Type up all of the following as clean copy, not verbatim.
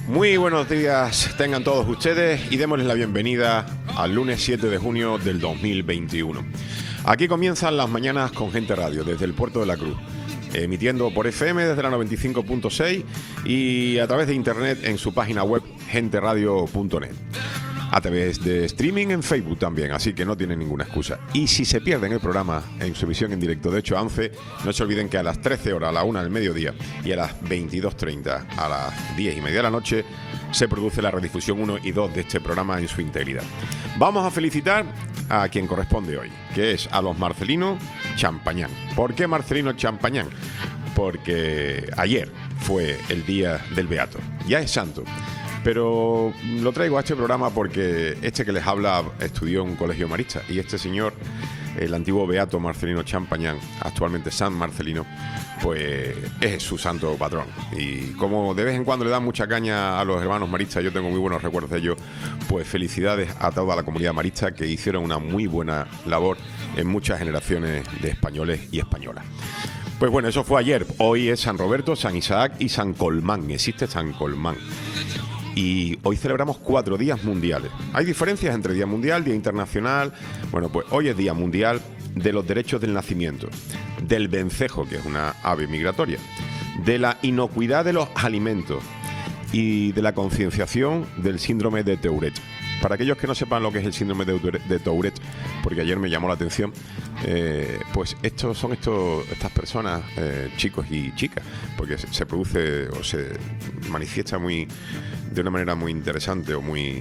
Muy buenos días tengan todos ustedes y démosles la bienvenida al lunes 7 de junio del 2021. Aquí comienzan las mañanas con Gente Radio desde el Puerto de la Cruz, emitiendo por FM desde la 95.6 y a través de internet en su página web genteradio.net. A través de streaming en Facebook también, así que no tienen ninguna excusa. Y si se pierden el programa en su emisión en directo de 8 a 11, no se olviden que a las 13 horas, a la 1 del mediodía y a las 22:30, a las 10:30 de la noche, se produce la redifusión 1 y 2 de este programa en su integridad. Vamos a felicitar a quien corresponde hoy, que es a los Marcelino Champañán. ¿Por qué Marcelino Champañán? Porque ayer fue el día del Beato, ya es santo. Pero lo traigo a este programa porque este que les habla estudió en un colegio marista y este señor, el antiguo beato Marcelino Champañán, actualmente San Marcelino, pues es su santo patrón. Y como de vez en cuando le dan mucha caña a los hermanos maristas, yo tengo muy buenos recuerdos de ellos, pues felicidades a toda la comunidad marista que hicieron una muy buena labor en muchas generaciones de españoles y españolas. Pues bueno, eso fue ayer. Hoy es San Roberto, San Isaac y San Colmán. Existe San Colmán. Y hoy celebramos 4 días mundiales. Hay diferencias entre Día Mundial, Día Internacional. Bueno, pues hoy es Día Mundial de los Derechos del Nacimiento, del vencejo, que es una ave migratoria, de la inocuidad de los alimentos y de la concienciación del síndrome de Tourette. Para aquellos que no sepan lo que es el síndrome de Tourette, porque ayer me llamó la atención, pues estas personas, chicos y chicas, porque se produce o se manifiesta de una manera muy interesante o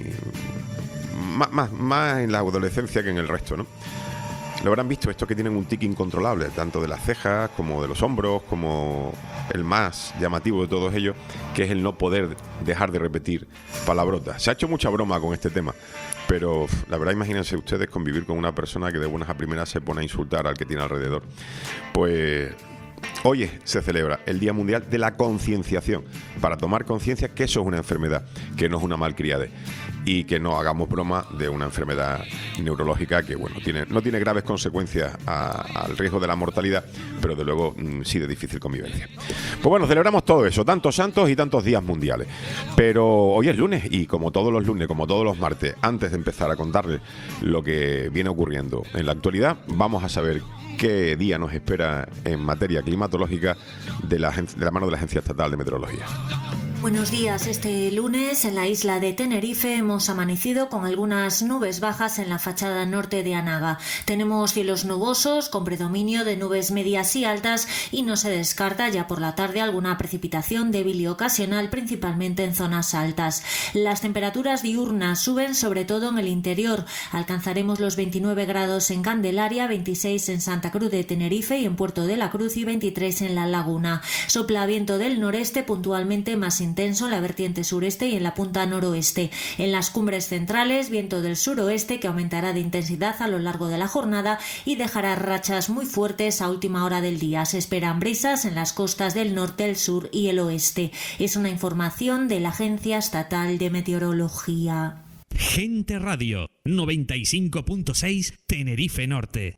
más en la adolescencia que en el resto, ¿no? Lo habrán visto, estos que tienen un tic incontrolable, tanto de las cejas como de los hombros, como el más llamativo de todos ellos, que es el no poder dejar de repetir palabrotas. Se ha hecho mucha broma con este tema, pero la verdad, imagínense ustedes convivir con una persona que de buenas a primeras se pone a insultar al que tiene alrededor. Pues hoy se celebra el Día Mundial de la Concienciación, para tomar conciencia que eso es una enfermedad, que no es una malcriadez, y que no hagamos broma de una enfermedad neurológica que, bueno, no tiene graves consecuencias al riesgo de la mortalidad, pero de luego sí de difícil convivencia. Pues bueno, celebramos todo eso, tantos santos y tantos días mundiales. Pero hoy es lunes y como todos los lunes, como todos los martes, antes de empezar a contarles lo que viene ocurriendo en la actualidad, vamos a saber qué día nos espera en materia climatológica de la mano de la Agencia Estatal de Meteorología. Buenos días. Este lunes en la isla de Tenerife hemos amanecido con algunas nubes bajas en la fachada norte de Anaga. Tenemos cielos nubosos con predominio de nubes medias y altas y no se descarta ya por la tarde alguna precipitación débil y ocasional, principalmente en zonas altas. Las temperaturas diurnas suben sobre todo en el interior. Alcanzaremos los 29 grados en Candelaria, 26 en Santa Cruz de Tenerife y en Puerto de la Cruz y 23 en La Laguna. Sopla viento del noreste, puntualmente más intenso en la vertiente sureste y en la punta noroeste. En las cumbres centrales, viento del suroeste que aumentará de intensidad a lo largo de la jornada y dejará rachas muy fuertes a última hora del día. Se esperan brisas en las costas del norte, el sur y el oeste. Es una información de la Agencia Estatal de Meteorología. Gente Radio 95.6 Tenerife Norte.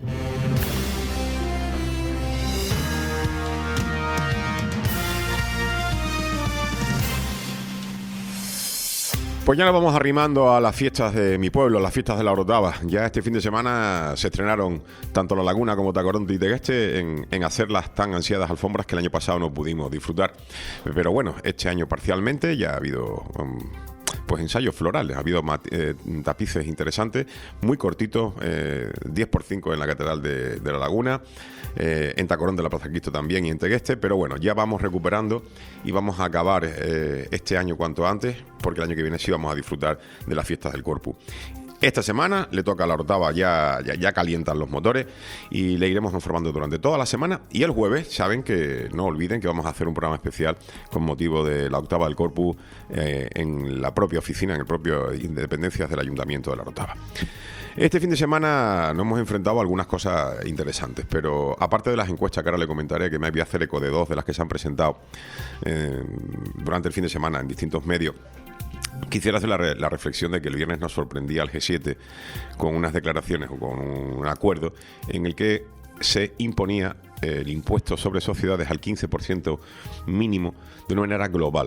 Pues ya nos vamos arrimando a las fiestas de mi pueblo, las fiestas de la Orotava. Ya este fin de semana se estrenaron tanto La Laguna como Tacoronte y Tegueste en hacer las tan ansiadas alfombras que el año pasado no pudimos disfrutar. Pero bueno, este año parcialmente ya ha habido pues ensayos florales, ha habido tapices interesantes, muy cortitos, 10x5 en la Catedral de La Laguna, en Tacorón de la Plaza Cristo también y en Tegueste, pero bueno, ya vamos recuperando y vamos a acabar este año cuanto antes, porque el año que viene sí vamos a disfrutar de las fiestas del Corpus. Esta semana le toca a la Orotava, ya calientan los motores y le iremos informando durante toda la semana. Y el jueves, saben que no olviden que vamos a hacer un programa especial con motivo de la octava del Corpus en la propia oficina, en el propio Independencias del Ayuntamiento de la Orotava. Este fin de semana nos hemos enfrentado a algunas cosas interesantes, pero aparte de las encuestas que ahora le comentaré, que me voy a hacer eco de 2 de las que se han presentado durante el fin de semana en distintos medios, quisiera hacer la reflexión de que el viernes nos sorprendía al G7 con unas declaraciones o con un acuerdo en el que se imponía el impuesto sobre sociedades al 15% mínimo de una manera global.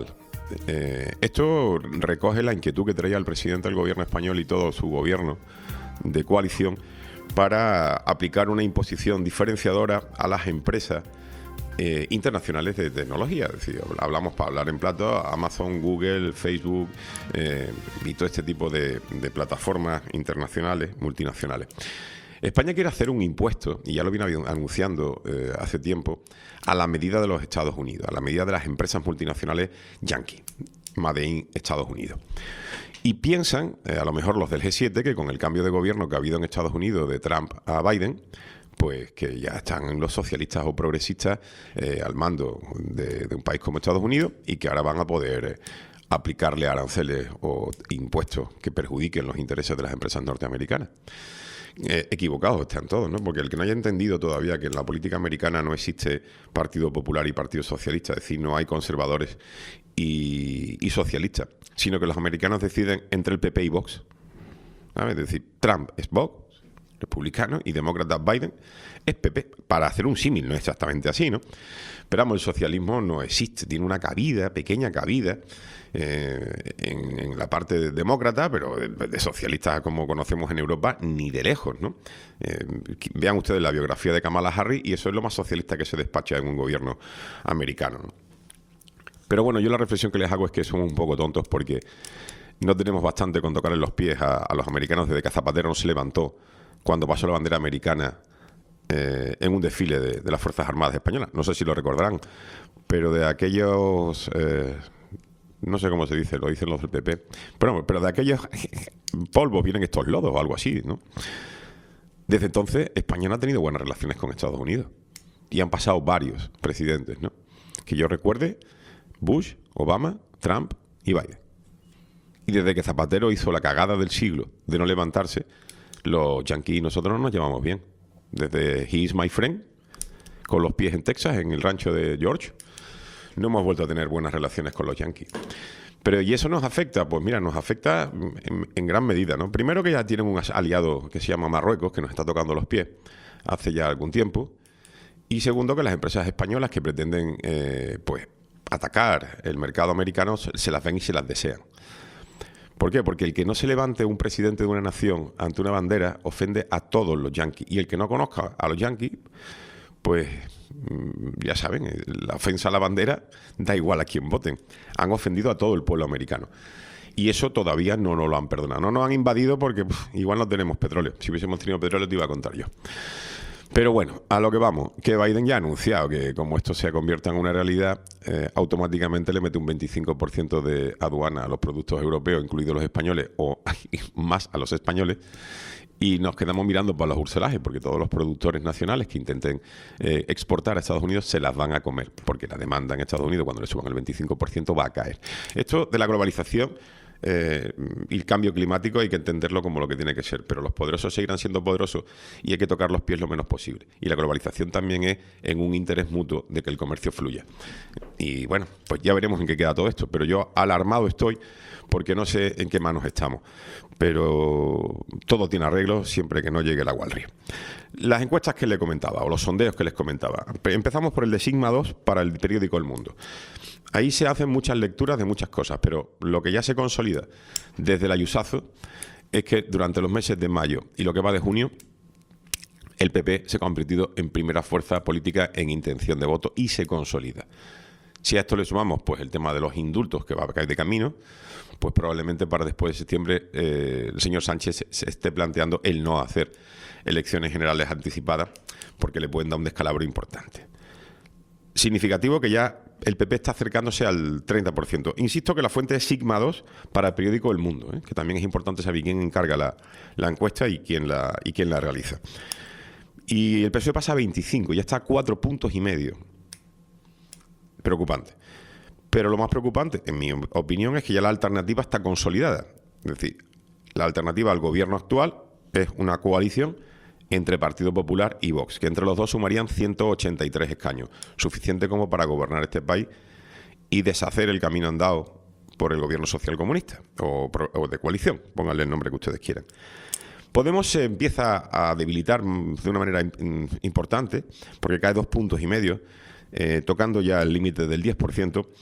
Esto recoge la inquietud que traía el presidente del gobierno español y todo su gobierno de coalición para aplicar una imposición diferenciadora a las empresas internacionales de tecnología. Es decir, hablamos, para hablar en plato, Amazon, Google, Facebook y todo este tipo de plataformas internacionales, multinacionales. España quiere hacer un impuesto, y ya lo viene anunciando hace tiempo, a la medida de los Estados Unidos, a la medida de las empresas multinacionales yanqui, Made in Estados Unidos. Y piensan, a lo mejor los del G7, que con el cambio de gobierno que ha habido en Estados Unidos de Trump a Biden, pues que ya están los socialistas o progresistas al mando de un país como Estados Unidos y que ahora van a poder aplicarle aranceles o impuestos que perjudiquen los intereses de las empresas norteamericanas. Equivocados están todos, ¿no? Porque el que no haya entendido todavía que en la política americana no existe Partido Popular y Partido Socialista, es decir, no hay conservadores y socialistas, sino que los americanos deciden entre el PP y Vox, ¿sabes? Es decir, Trump es Vox, republicano, y demócrata Biden es PP, para hacer un símil, no es exactamente así, ¿no? Pero vamos, el socialismo no existe, tiene una cabida, pequeña cabida, en la parte demócrata, pero de socialistas como conocemos en Europa, ni de lejos, ¿no? Vean ustedes la biografía de Kamala Harris y eso es lo más socialista que se despacha en un gobierno americano, ¿no? Pero bueno, yo la reflexión que les hago es que somos un poco tontos porque no tenemos bastante con tocarle los pies a los americanos desde que Zapatero no se levantó cuando pasó la bandera americana en un desfile de las Fuerzas Armadas Españolas. No sé si lo recordarán, pero de aquellos... no sé cómo se dice, lo dicen los del PP, pero de aquellos polvos vienen estos lodos o algo así, ¿no? Desde entonces, España no ha tenido buenas relaciones con Estados Unidos. Y han pasado varios presidentes, ¿no? Que yo recuerde, Bush, Obama, Trump y Biden. Y desde que Zapatero hizo la cagada del siglo de no levantarse, los yanquis y nosotros no nos llevamos bien. Desde He is my friend, con los pies en Texas, en el rancho de George, no hemos vuelto a tener buenas relaciones con los yanquis. Pero ¿y eso nos afecta? Pues mira, nos afecta en gran medida, ¿no? Primero que ya tienen un aliado que se llama Marruecos, que nos está tocando los pies hace ya algún tiempo. Y segundo, que las empresas españolas que pretenden pues atacar el mercado americano se las ven y se las desean. ¿Por qué? Porque el que no se levante un presidente de una nación ante una bandera ofende a todos los yanquis. Y el que no conozca a los yanquis, pues ya saben, la ofensa a la bandera da igual a quién voten. Han ofendido a todo el pueblo americano. Y eso todavía no nos lo han perdonado. No nos han invadido porque igual no tenemos petróleo. Si hubiésemos tenido petróleo te iba a contar yo. Pero bueno, a lo que vamos, que Biden ya ha anunciado que como esto se convierta en una realidad, automáticamente le mete un 25% de aduana a los productos europeos, incluidos los españoles, o más a los españoles, y nos quedamos mirando para los urselajes, porque todos los productores nacionales que intenten exportar a Estados Unidos se las van a comer, porque la demanda en Estados Unidos, cuando le suban el 25%, va a caer. Esto de la globalización y el cambio climático hay que entenderlo como lo que tiene que ser, pero los poderosos seguirán siendo poderosos y hay que tocar los pies lo menos posible. Y la globalización también es en un interés mutuo de que el comercio fluya. Y bueno, pues ya veremos en qué queda todo esto, pero yo alarmado estoy porque no sé en qué manos estamos, pero todo tiene arreglo siempre que no llegue el agua al río. Las encuestas que les comentaba, o los sondeos que les comentaba, empezamos por el de Sigma 2 para el periódico El Mundo. Ahí se hacen muchas lecturas de muchas cosas, pero lo que ya se consolida desde el ayusazo es que durante los meses de mayo y lo que va de junio, el PP se ha convertido en primera fuerza política en intención de voto y se consolida. Si a esto le sumamos pues el tema de los indultos que va a caer de camino, pues probablemente para después de septiembre el señor Sánchez se esté planteando el no hacer elecciones generales anticipadas porque le pueden dar un descalabro importante. Significativo que ya el PP está acercándose al 30%. Insisto que la fuente es Sigma 2 para el periódico El Mundo, que también es importante saber quién encarga la encuesta y quién la realiza. Y el PSOE pasa a 25, ya está a 4,5 puntos. Preocupante. Pero lo más preocupante, en mi opinión, es que ya la alternativa está consolidada. Es decir, la alternativa al gobierno actual es una coalición entre Partido Popular y Vox, que entre los dos sumarían 183 escaños, suficiente como para gobernar este país y deshacer el camino andado por el gobierno social comunista o de coalición, pónganle el nombre que ustedes quieran. Podemos se empieza a debilitar de una manera importante, porque cae 2,5 puntos, tocando ya el límite del 10%,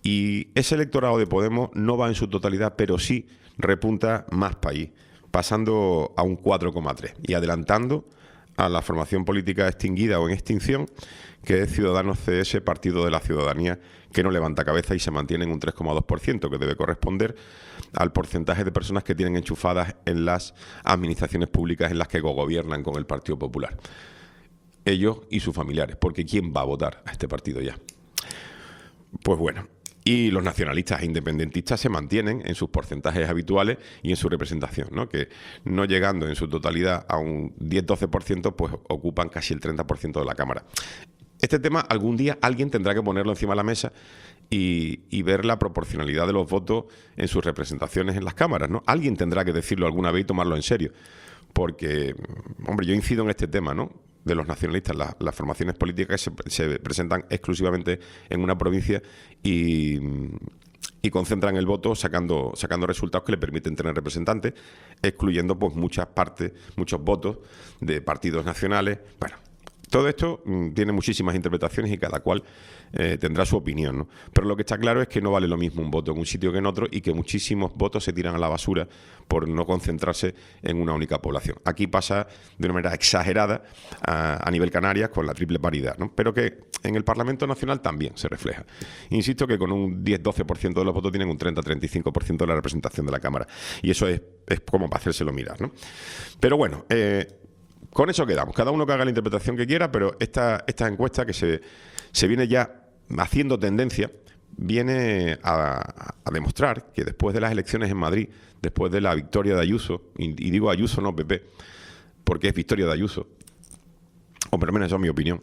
Y ese electorado de Podemos no va en su totalidad, pero sí repunta Más País, pasando a un 4,3 y adelantando a la formación política extinguida o en extinción, que es Ciudadanos CS, Partido de la Ciudadanía, que no levanta cabeza y se mantiene en un 3,2%, que debe corresponder al porcentaje de personas que tienen enchufadas en las administraciones públicas en las que gobiernan con el Partido Popular. Ellos y sus familiares, porque ¿quién va a votar a este partido ya? Pues bueno. Y los nacionalistas e independentistas se mantienen en sus porcentajes habituales y en su representación, ¿no? Que no llegando en su totalidad a un 10-12%, pues ocupan casi el 30% de la Cámara. Este tema algún día alguien tendrá que ponerlo encima de la mesa y ver la proporcionalidad de los votos en sus representaciones en las cámaras, ¿no? Alguien tendrá que decirlo alguna vez y tomarlo en serio. Porque, hombre, yo incido en este tema, ¿no? De los nacionalistas, las formaciones políticas se presentan exclusivamente en una provincia y concentran el voto sacando resultados que le permiten tener representantes, excluyendo pues muchos votos de partidos nacionales. Bueno, todo esto tiene muchísimas interpretaciones y cada cual tendrá su opinión, ¿no? Pero lo que está claro es que no vale lo mismo un voto en un sitio que en otro y que muchísimos votos se tiran a la basura por no concentrarse en una única población. Aquí pasa de una manera exagerada a nivel Canarias con la triple paridad, ¿no? Pero que en el Parlamento Nacional también se refleja. Insisto que con un 10-12% de los votos tienen un 30-35% de la representación de la Cámara. Y eso es como para hacérselo mirar, ¿no? Pero bueno, con eso quedamos. Cada uno que haga la interpretación que quiera, pero esta encuesta que se viene ya haciendo tendencia, viene a demostrar que después de las elecciones en Madrid, después de la victoria de Ayuso, y digo Ayuso no PP, porque es victoria de Ayuso, o por lo menos eso es mi opinión,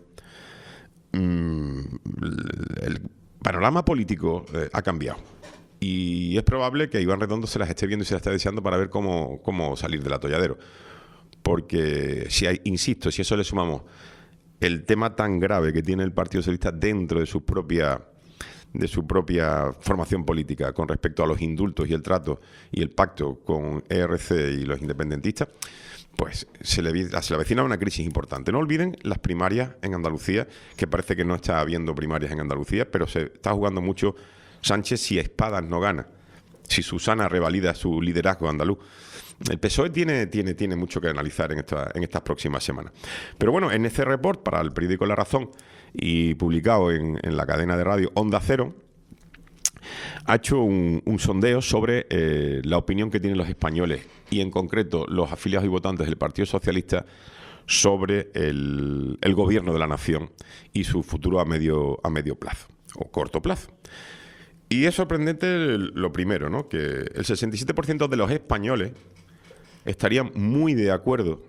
el panorama político ha cambiado. Y es probable que Iván Redondo se las esté viendo y se las esté deseando para ver cómo salir del atolladero. Porque, insisto, si eso le sumamos el tema tan grave que tiene el Partido Socialista dentro de su propia formación política con respecto a los indultos y el trato y el pacto con ERC y los independentistas, pues se le avecina una crisis importante. No olviden las primarias en Andalucía, que parece que no está habiendo primarias en Andalucía, pero se está jugando mucho Sánchez si Espadas no gana, si Susana revalida su liderazgo andaluz. El PSOE tiene mucho que analizar en estas próximas semanas. Pero bueno, en ese report para el periódico La Razón y publicado en la cadena de radio Onda Cero, ha hecho un sondeo sobre la opinión que tienen los españoles y en concreto los afiliados y votantes del Partido Socialista sobre el gobierno de la nación y su futuro a medio plazo o corto plazo. Y es sorprendente lo primero, ¿no? Que el 67% de los españoles estarían muy de acuerdo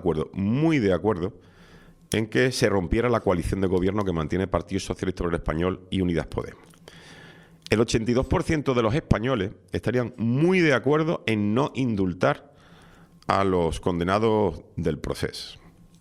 en que se rompiera la coalición de gobierno que mantiene el Partido Socialista Obrero Español y Unidas Podemos. El 82% de los españoles estarían muy de acuerdo en no indultar a los condenados del proceso.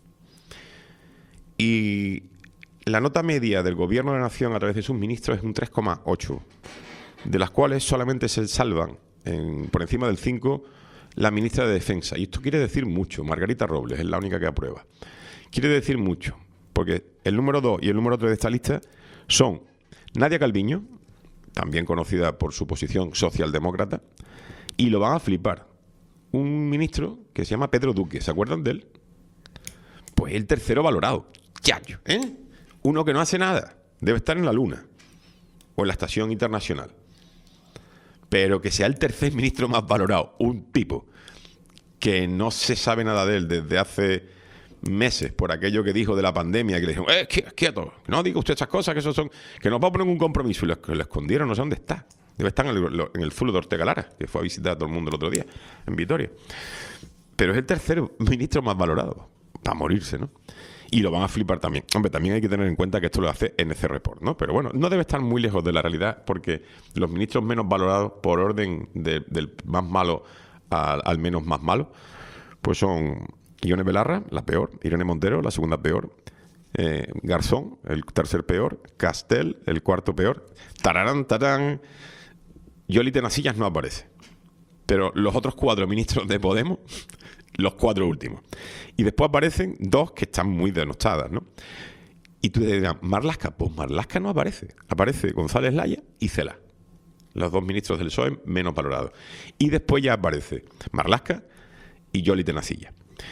Y la nota media del Gobierno de la Nación a través de sus ministros es un 3,8, de las cuales solamente se salvan por encima del 5 la ministra de Defensa. Y esto quiere decir mucho. Margarita Robles es la única que aprueba. Quiere decir mucho, porque el número 2 y el número 3 de esta lista son Nadia Calviño, también conocida por su posición socialdemócrata, y lo van a flipar, un ministro que se llama Pedro Duque. ¿Se acuerdan de él? Pues el tercero valorado. Chacho, ¿eh? Uno que no hace nada. Debe estar en la Luna o en la Estación Internacional. Pero que sea el tercer ministro más valorado, un tipo que no se sabe nada de él desde hace meses por aquello que dijo de la pandemia, que le dijeron, quieto, no diga usted esas cosas, que eso son, que nos va a poner un compromiso, y lo escondieron, no sé dónde está. Debe estar en el Zulo de Ortega Lara, que fue a visitar a todo el mundo el otro día, en Vitoria. Pero es el tercer ministro más valorado, para morirse, ¿no? Y lo van a flipar también. Hombre, también hay que tener en cuenta que esto lo hace NC Report, ¿no? Pero bueno, no debe estar muy lejos de la realidad, porque los ministros menos valorados, por orden del más malo al menos más malo, pues son Ione Belarra, la peor; Irene Montero, la segunda peor; Garzón, el tercer peor; Castel, el cuarto peor; tarán, Yoli Tenasillas no aparece. Pero los otros 4 ministros de Podemos, los 4 últimos. Y después aparecen 2 que están muy denostadas, ¿no? Y tú te dirás, Marlaska, pues Marlaska no aparece. Aparece González Laya y Cela. Los 2 ministros del PSOE menos valorados. Y después ya aparece Marlaska y Yoli Tenacilla.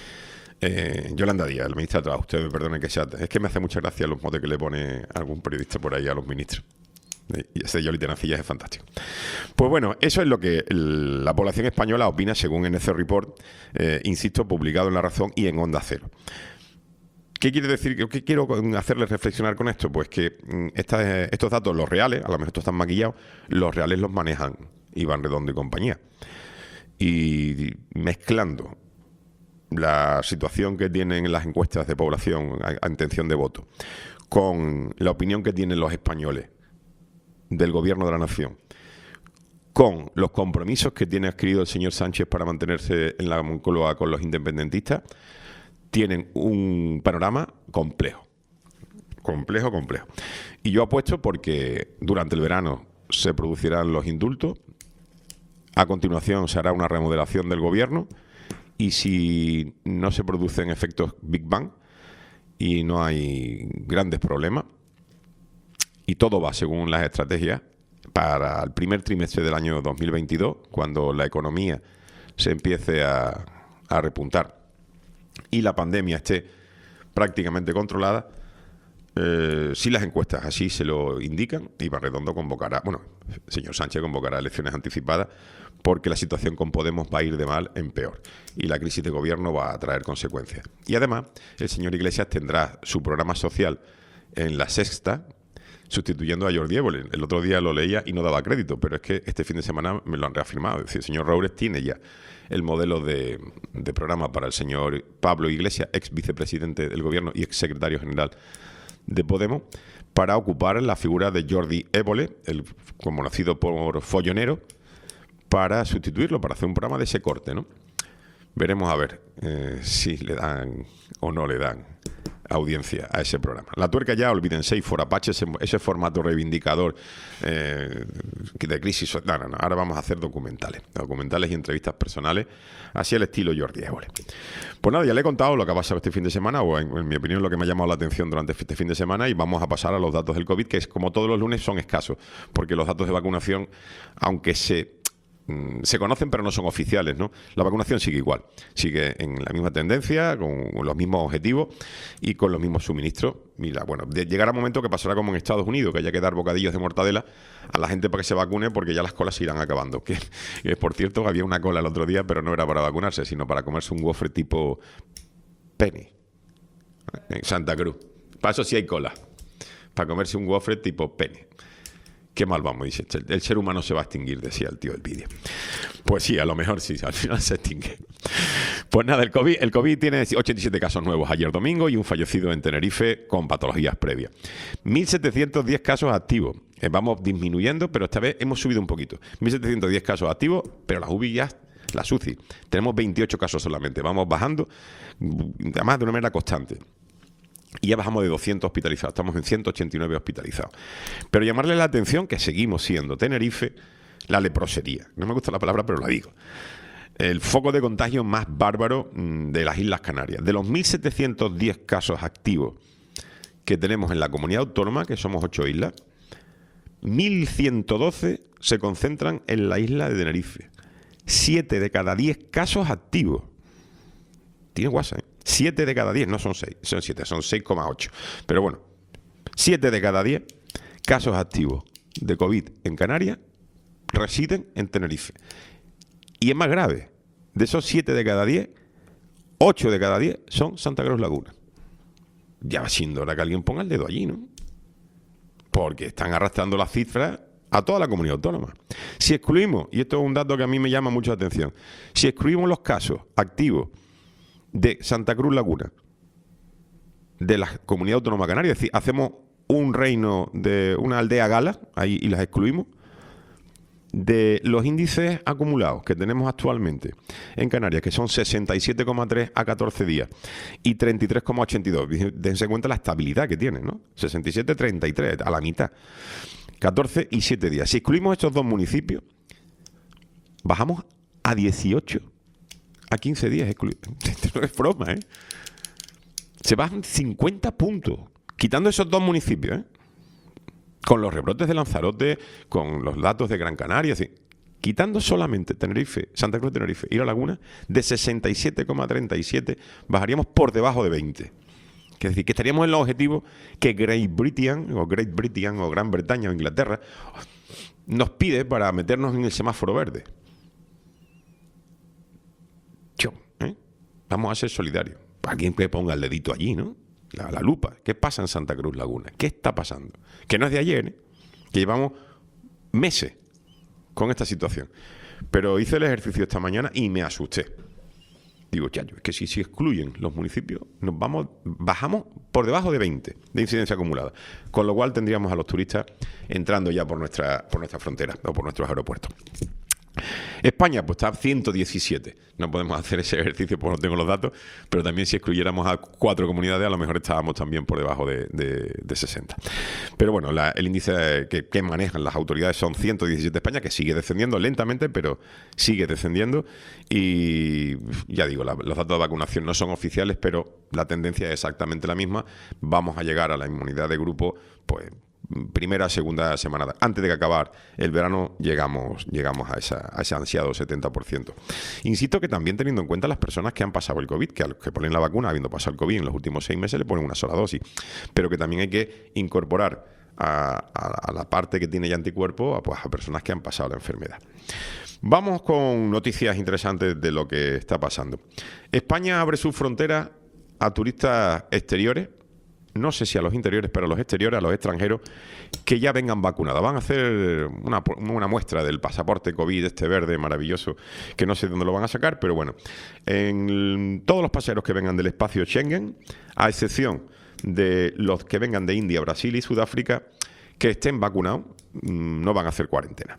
Yolanda Díaz, la ministra de Trabajo. Ustedes me perdonen que sea... Es que me hace mucha gracia los motes que le pone algún periodista por ahí a los ministros. Y ese Yoli Tenacilla es fantástico. Pues bueno, eso es lo que la población española opina según NC Report, insisto, publicado en La Razón y en Onda Cero. ¿Qué quiere decir? ¿Qué quiero hacerles reflexionar con esto? Pues que estos datos, los reales, a lo mejor estos están maquillados, los reales los manejan Iván Redondo y compañía. Y mezclando la situación que tienen las encuestas de población a intención de voto con la opinión que tienen los españoles del gobierno de la nación, con los compromisos que tiene adquirido el señor Sánchez para mantenerse en la Moncloa con los independentistas, tienen un panorama complejo. Complejo. Y yo apuesto porque durante el verano se producirán los indultos, a continuación se hará una remodelación del gobierno, y si no se producen efectos Big Bang y no hay grandes problemas, y todo va según las estrategias, para el primer trimestre del año 2022, cuando la economía se empiece a repuntar y la pandemia esté prácticamente controlada, si las encuestas así se lo indican, Iván Redondo convocará, señor Sánchez convocará elecciones anticipadas, porque la situación con Podemos va a ir de mal en peor y la crisis de gobierno va a traer consecuencias. Y además, el señor Iglesias tendrá su programa social en La Sexta, sustituyendo a Jordi Évole. El otro día lo leía y no daba crédito, pero es que este fin de semana me lo han reafirmado. Es decir, el señor Roures tiene ya el modelo de programa para el señor Pablo Iglesias, ex vicepresidente del gobierno y ex secretario general de Podemos, para ocupar la figura de Jordi Évole, el conocido por follonero, para sustituirlo, para hacer un programa de ese corte, ¿no? Veremos a ver si le dan o no le dan audiencia a ese programa. La tuerca ya, olvídense, y Forapache, ese formato reivindicador de crisis. No, ahora vamos a hacer documentales y entrevistas personales, así al estilo Jordi Évole. Pues nada, ya le he contado lo que ha pasado este fin de semana, o en mi opinión lo que me ha llamado la atención durante este fin de semana, y vamos a pasar a los datos del COVID, que es como todos los lunes son escasos, porque los datos de vacunación, aunque se conocen pero no son oficiales, ¿no? La vacunación sigue igual, sigue en la misma tendencia, con los mismos objetivos y con los mismos suministros. Mira, llegará un momento que pasará como en Estados Unidos, que haya que dar bocadillos de mortadela a la gente para que se vacune, porque ya las colas se irán acabando. Que por cierto, había una cola el otro día, pero no era para vacunarse, sino para comerse un gofre tipo Penny en Santa Cruz. Para eso sí hay cola, para comerse un gofre tipo Penny. Qué mal vamos, dice. El ser humano se va a extinguir, decía el tío del vídeo. Pues sí, a lo mejor sí, al final se extingue. Pues nada, el COVID tiene 87 casos nuevos ayer domingo y un fallecido en Tenerife con patologías previas. 1.710 casos activos. Vamos disminuyendo, pero esta vez hemos subido un poquito. 1.710 casos activos, pero las UBI ya, las UCI, tenemos 28 casos solamente. Vamos bajando, además de una manera constante. Y ya bajamos de 200 hospitalizados, estamos en 189 hospitalizados. Pero llamarle la atención que seguimos siendo Tenerife la leprosería. No me gusta la palabra, pero la digo. El foco de contagio más bárbaro de las Islas Canarias. De los 1.710 casos activos que tenemos en la comunidad autónoma, que somos 8 islas, 1.112 se concentran en la isla de Tenerife. 7 de cada 10 casos activos. Tiene guasa, ¿eh? 7 de cada 10, no son 6, son 7, son 6,8. Pero bueno, 7 de cada 10 casos activos de COVID en Canarias residen en Tenerife. Y es más grave, de esos 7 de cada 10, 8 de cada 10 son Santa Cruz Laguna. Ya va siendo hora que alguien ponga el dedo allí, ¿no? Porque están arrastrando las cifras a toda la comunidad autónoma. Si excluimos, y esto es un dato que a mí me llama mucho la atención, si excluimos los casos activos de Santa Cruz Laguna, de la comunidad autónoma canaria, es decir, hacemos un reino de una aldea gala ahí y las excluimos, de los índices acumulados que tenemos actualmente en Canarias, que son 67,3 a 14 días y 33,82. Dense cuenta la estabilidad que tienen, ¿no? 67,33 a la mitad, 14 y 7 días. Si excluimos estos dos municipios, bajamos a 18 a 15 días. No es broma, ¿eh? Se bajan 50 puntos, quitando esos dos municipios, ¿eh? con los rebrotes de Lanzarote, con los datos de Gran Canaria, así, quitando solamente Tenerife, Santa Cruz de Tenerife y La Laguna, de 67,37 bajaríamos por debajo de 20. Es decir, que estaríamos en los objetivos que Great Britain o Gran Bretaña o Inglaterra nos pide para meternos en el semáforo verde. Vamos a ser solidarios. Alguien que ponga el dedito allí, ¿no? La lupa. ¿Qué pasa en Santa Cruz Laguna? ¿Qué está pasando? Que no es de ayer, ¿eh? Que llevamos meses con esta situación. Pero hice el ejercicio esta mañana y me asusté. Digo, chacho, es que si excluyen los municipios, bajamos por debajo de 20 de incidencia acumulada. Con lo cual tendríamos a los turistas entrando ya por nuestra frontera o por nuestros aeropuertos. España pues está a 117. No podemos hacer ese ejercicio porque no tengo los datos, pero también si excluyéramos a 4 comunidades a lo mejor estábamos también por debajo de 60. Pero bueno, el índice que manejan las autoridades son 117 España, que sigue descendiendo lentamente, pero sigue descendiendo. Y ya digo, los datos de vacunación no son oficiales, pero la tendencia es exactamente la misma. Vamos a llegar a la inmunidad de grupo, pues primera, segunda semana. Antes de que acabar el verano llegamos a ese ansiado 70%. Insisto que también teniendo en cuenta las personas que han pasado el COVID, que a los que ponen la vacuna habiendo pasado el COVID en los últimos 6 meses le ponen una sola dosis, pero que también hay que incorporar a la parte que tiene ya anticuerpo a personas que han pasado la enfermedad. Vamos con noticias interesantes de lo que está pasando. España abre sus fronteras a turistas exteriores. No sé si a los interiores, pero a los exteriores, a los extranjeros, que ya vengan vacunados. Van a hacer una muestra del pasaporte COVID, este verde maravilloso, que no sé de dónde lo van a sacar, pero bueno. En todos los pasajeros que vengan del espacio Schengen, a excepción de los que vengan de India, Brasil y Sudáfrica, que estén vacunados, no van a hacer cuarentena.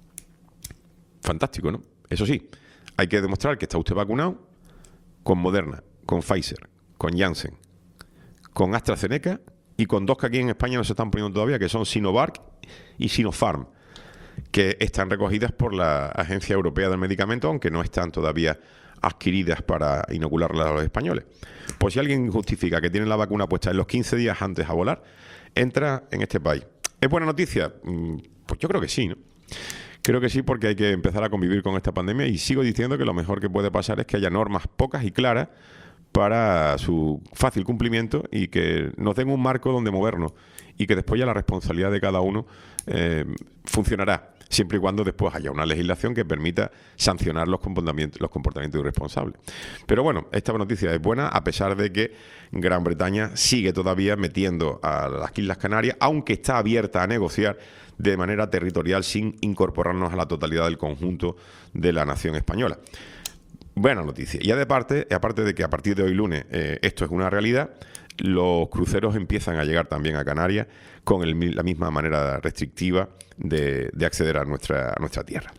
Fantástico, ¿no? Eso sí, hay que demostrar que está usted vacunado con Moderna, con Pfizer, con Janssen, con AstraZeneca y con 2 que aquí en España no se están poniendo todavía, que son Sinovac y Sinopharm, que están recogidas por la Agencia Europea del Medicamento, aunque no están todavía adquiridas para inocularlas a los españoles. Pues si alguien justifica que tiene la vacuna puesta en los 15 días antes a volar, entra en este país. ¿Es buena noticia? Pues yo creo que sí, ¿no? Creo que sí, porque hay que empezar a convivir con esta pandemia y sigo diciendo que lo mejor que puede pasar es que haya normas pocas y claras para su fácil cumplimiento y que nos den un marco donde movernos y que después ya la responsabilidad de cada uno funcionará, siempre y cuando después haya una legislación que permita sancionar los comportamientos irresponsables. Pero bueno, esta noticia es buena a pesar de que Gran Bretaña sigue todavía metiendo a las Islas Canarias, aunque está abierta a negociar de manera territorial sin incorporarnos a la totalidad del conjunto de la nación española. Buena noticia. Y aparte de que a partir de hoy lunes esto es una realidad, los cruceros empiezan a llegar también a Canarias con la misma manera restrictiva de acceder a nuestra tierra.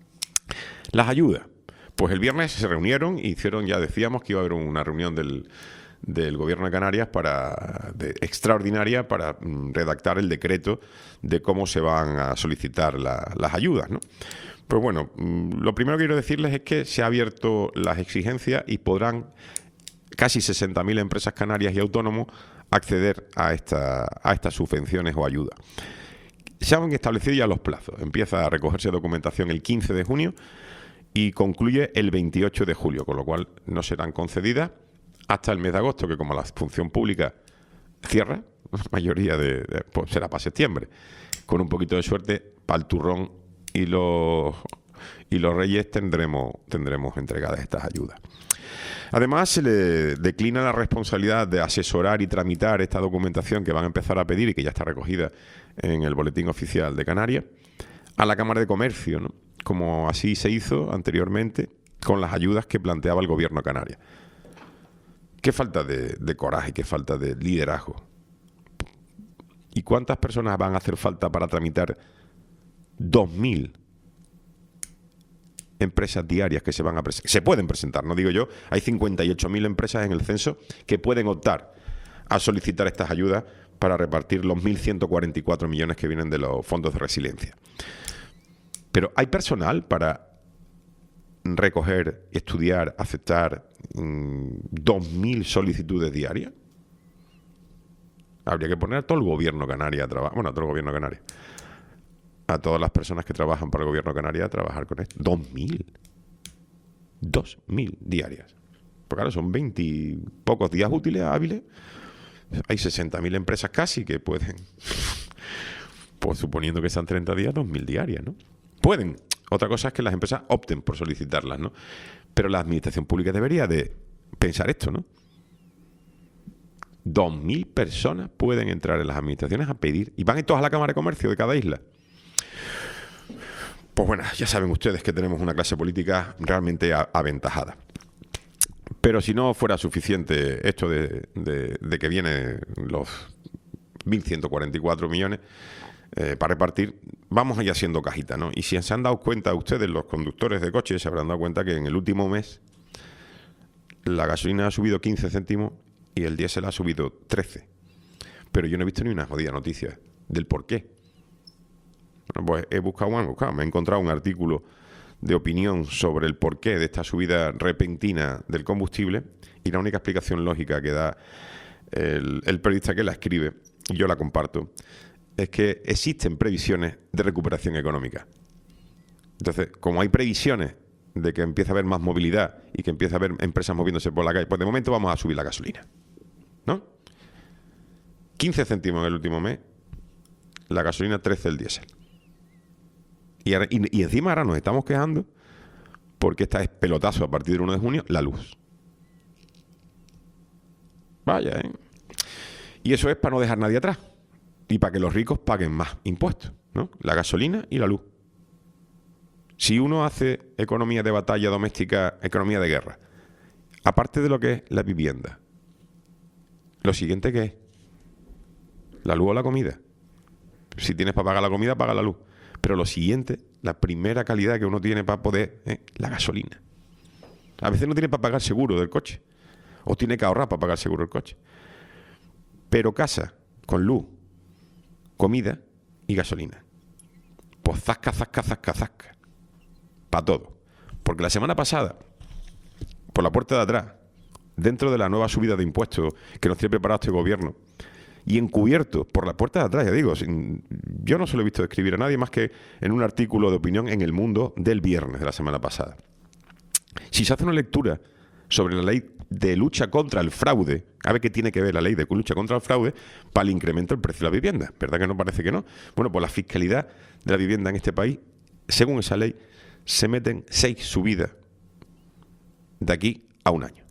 Las ayudas. Pues el viernes se reunieron y ya decíamos que iba a haber una reunión del Gobierno de Canarias extraordinaria para redactar el decreto de cómo se van a solicitar las ayudas, ¿no? Pues bueno, lo primero que quiero decirles es que se han abierto las exigencias y podrán casi 60.000 empresas canarias y autónomos acceder a estas subvenciones o ayudas. Se han establecido ya los plazos. Empieza a recogerse documentación el 15 de junio y concluye el 28 de julio, con lo cual no serán concedidas hasta el mes de agosto, que como la función pública cierra, la mayoría pues será para septiembre. Con un poquito de suerte, para el turrón y los reyes tendremos entregadas estas ayudas. Además, se le declina la responsabilidad de asesorar y tramitar esta documentación que van a empezar a pedir y que ya está recogida en el Boletín Oficial de Canarias a la Cámara de Comercio, ¿no? Como así se hizo anteriormente con las ayudas que planteaba el Gobierno de Canarias. Qué falta de coraje, qué falta de liderazgo. ¿Y cuántas personas van a hacer falta para tramitar 2.000 empresas diarias que se van a presentar? Se pueden presentar, no digo yo. Hay 58.000 empresas en el censo que pueden optar a solicitar estas ayudas para repartir los 1.144 millones que vienen de los fondos de resiliencia. Pero ¿hay personal para recoger, estudiar, aceptar 2.000 solicitudes diarias? Habría que poner a todo el gobierno canario a trabajar. Bueno, a todo el gobierno canario. A todas las personas que trabajan para el gobierno canario a trabajar con esto. 2.000. 2.000 diarias. Pues claro, son 20 y pocos días útiles, hábiles. Hay 60.000 empresas casi que pueden, pues suponiendo que sean 30 días, 2.000 diarias, ¿no? Pueden. Otra cosa es que las empresas opten por solicitarlas, ¿no? Pero la administración pública debería de pensar esto, ¿no? 2.000 personas pueden entrar en las administraciones a pedir, y van todas a la Cámara de Comercio de cada isla. Pues bueno, ya saben ustedes que tenemos una clase política realmente aventajada. Pero si no fuera suficiente esto de que vienen los 1.144 millones para repartir, vamos a ir haciendo cajita, ¿no? Y si se han dado cuenta ustedes, los conductores de coches, se habrán dado cuenta que en el último mes la gasolina ha subido 15 céntimos y el diésel ha subido 13. Pero yo no he visto ni una jodida noticia del por qué. Bueno, pues he buscado, me he encontrado un artículo de opinión sobre el porqué de esta subida repentina del combustible, y la única explicación lógica que da el periodista que la escribe, y yo la comparto, es que existen previsiones de recuperación económica. Entonces, como hay previsiones de que empieza a haber más movilidad y que empieza a haber empresas moviéndose por la calle, pues de momento vamos a subir la gasolina, ¿no? 15 céntimos en el último mes, la gasolina 13 el diésel. Y encima ahora nos estamos quejando porque está es pelotazo a partir del 1 de junio la luz. Vaya, ¿eh? Y eso es para no dejar nadie atrás y para que los ricos paguen más impuestos, ¿no? La gasolina y la luz. Si uno hace economía de batalla doméstica, economía de guerra, aparte de lo que es la vivienda, lo siguiente que es la luz o la comida. Si tienes para pagar la comida, paga la luz. Pero lo siguiente, la primera calidad que uno tiene para poder, la gasolina. A veces no tiene para pagar seguro del coche, o tiene que ahorrar para pagar seguro del coche. Pero casa con luz, comida y gasolina. Pues zasca, zasca, zasca, zasca. Para todo. Porque la semana pasada, por la puerta de atrás, dentro de la nueva subida de impuestos que nos tiene preparado este gobierno, y encubierto por la puerta de atrás, ya digo, yo no se lo he visto describir a nadie más que en un artículo de opinión en El Mundo del viernes de la semana pasada. Si se hace una lectura sobre la ley de lucha contra el fraude, a ver qué tiene que ver la ley de lucha contra el fraude para el incremento del precio de la vivienda. ¿Verdad que no parece que no? Bueno, pues la fiscalidad de la vivienda en este país, según esa ley, se meten 6 subidas de aquí a un año.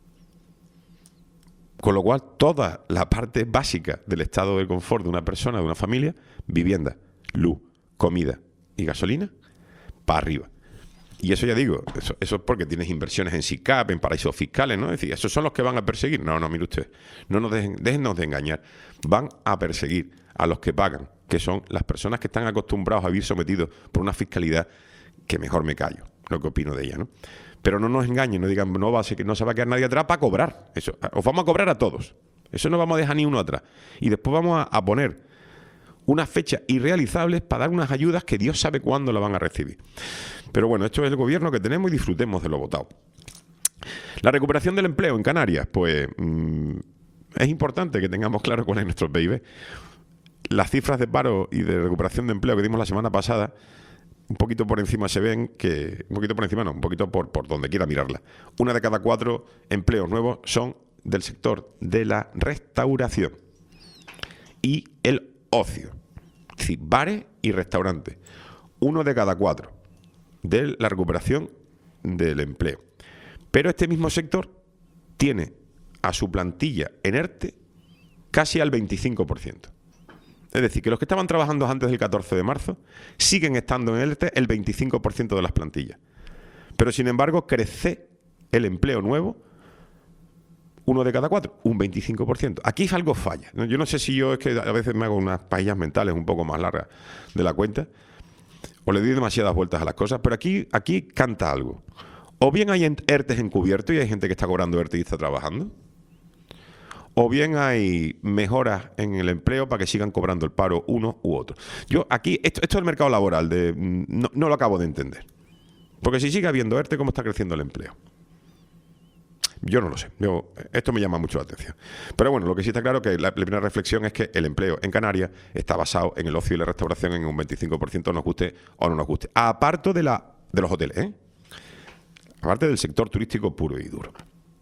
Con lo cual, toda la parte básica del estado de confort de una persona, de una familia, vivienda, luz, comida y gasolina, para arriba. Y eso ya digo, eso es porque tienes inversiones en SICAP, en paraísos fiscales, ¿no? Es decir, ¿esos son los que van a perseguir? No, mire usted, no nos déjennos de engañar. Van a perseguir a los que pagan, que son las personas que están acostumbrados a vivir sometidos por una fiscalidad que mejor me callo, lo que opino de ella, ¿no? Pero no nos engañen, no digan, no se va a quedar nadie atrás para cobrar. Eso, os vamos a cobrar a todos. Eso no vamos a dejar ni uno atrás. Y después vamos a poner unas fechas irrealizables para dar unas ayudas que Dios sabe cuándo la van a recibir. Pero bueno, esto es el gobierno que tenemos y disfrutemos de lo votado. La recuperación del empleo en Canarias, pues es importante que tengamos claro cuál es nuestro PIB. Las cifras de paro y de recuperación de empleo que dimos la semana pasada, un poquito por encima se ven que... Un poquito por encima no, un poquito por donde quiera mirarla. 1 de cada 4 empleos nuevos son del sector de la restauración y el ocio. Es decir, bares y restaurantes. 1 de cada 4 de la recuperación del empleo. Pero este mismo sector tiene a su plantilla en ERTE casi al 25%. Es decir, que los que estaban trabajando antes del 14 de marzo siguen estando en ERTE el 25% de las plantillas. Pero, sin embargo, crece el empleo nuevo 1 de cada 4, un 25%. Aquí algo falla. Yo no sé si yo es que a veces me hago unas paillas mentales un poco más largas de la cuenta o le doy demasiadas vueltas a las cosas, pero aquí canta algo. O bien hay ERTEs encubiertos y hay gente que está cobrando ERTE y está trabajando, o bien hay mejoras en el empleo para que sigan cobrando el paro uno u otro. Yo aquí, esto del mercado laboral, no lo acabo de entender. Porque si sigue habiendo ERTE, ¿cómo está creciendo el empleo? Yo no lo sé. Esto me llama mucho la atención. Pero bueno, lo que sí está claro que la primera reflexión es que el empleo en Canarias está basado en el ocio y la restauración en un 25%, nos guste o no nos guste. Aparte de los hoteles, ¿eh? Aparte del sector turístico puro y duro.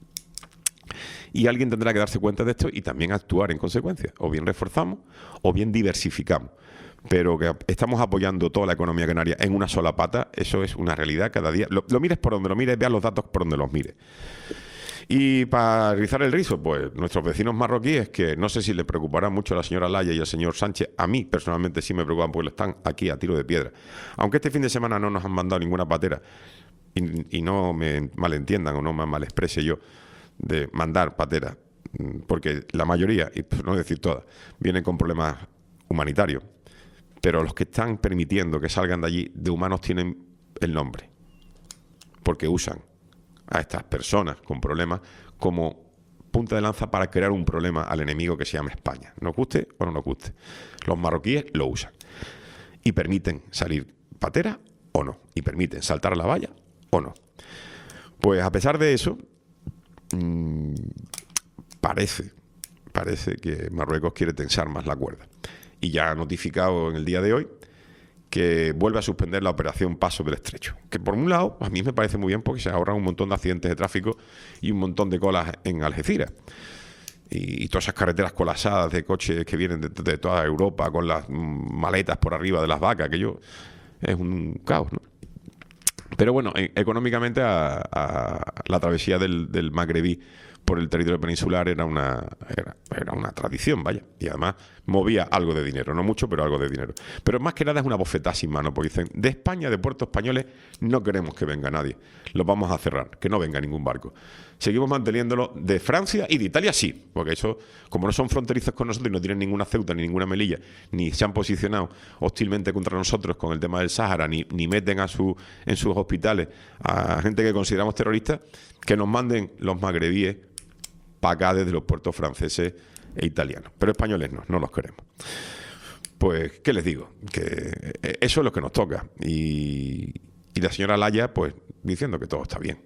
Y alguien tendrá que darse cuenta de esto y también actuar en consecuencia. O bien reforzamos o bien diversificamos. Pero que estamos apoyando toda la economía canaria en una sola pata, eso es una realidad cada día. Lo mires por donde lo mires, veas los datos por donde los mires. Y para rizar el rizo, pues nuestros vecinos marroquíes, que no sé si le preocupará mucho a la señora Laya y al señor Sánchez, a mí personalmente sí me preocupan porque están aquí a tiro de piedra. Aunque este fin de semana no nos han mandado ninguna patera, y no me malentiendan o no me malexprese yo de mandar pateras, porque la mayoría, y por no decir todas, vienen con problemas humanitarios, pero los que están permitiendo que salgan de allí de humanos tienen el nombre, porque usan a estas personas con problemas como punta de lanza para crear un problema al enemigo que se llama España. Nos guste o no nos guste. Los marroquíes lo usan y permiten salir pateras o no, y permiten saltar a la valla o no. Pues a pesar de eso, parece que Marruecos quiere tensar más la cuerda. Y ya ha notificado en el día de hoy que vuelve a suspender la operación Paso del Estrecho. Que por un lado, a mí me parece muy bien porque se ahorran un montón de accidentes de tráfico y un montón de colas en Algeciras. Y todas esas carreteras colapsadas de coches que vienen de toda Europa con las maletas por arriba de las vacas, es un caos, ¿no? Pero bueno, económicamente la travesía del Magrebí por el territorio peninsular era una tradición, vaya. Y además movía algo de dinero, no mucho, pero algo de dinero. Pero más que nada es una bofetada sin mano, porque dicen, de España, de puertos españoles, no queremos que venga nadie. Los vamos a cerrar, que no venga ningún barco. Seguimos manteniéndolo de Francia y de Italia, sí, porque eso, como no son fronterizos con nosotros y no tienen ninguna Ceuta ni ninguna Melilla, ni se han posicionado hostilmente contra nosotros con el tema del Sáhara, ni meten en sus hospitales a gente que consideramos terroristas, que nos manden los magrebíes para acá desde los puertos franceses e italianos. Pero españoles no los queremos. Pues, ¿qué les digo? Que eso es lo que nos toca. Y la señora Laya, pues, diciendo que todo está bien.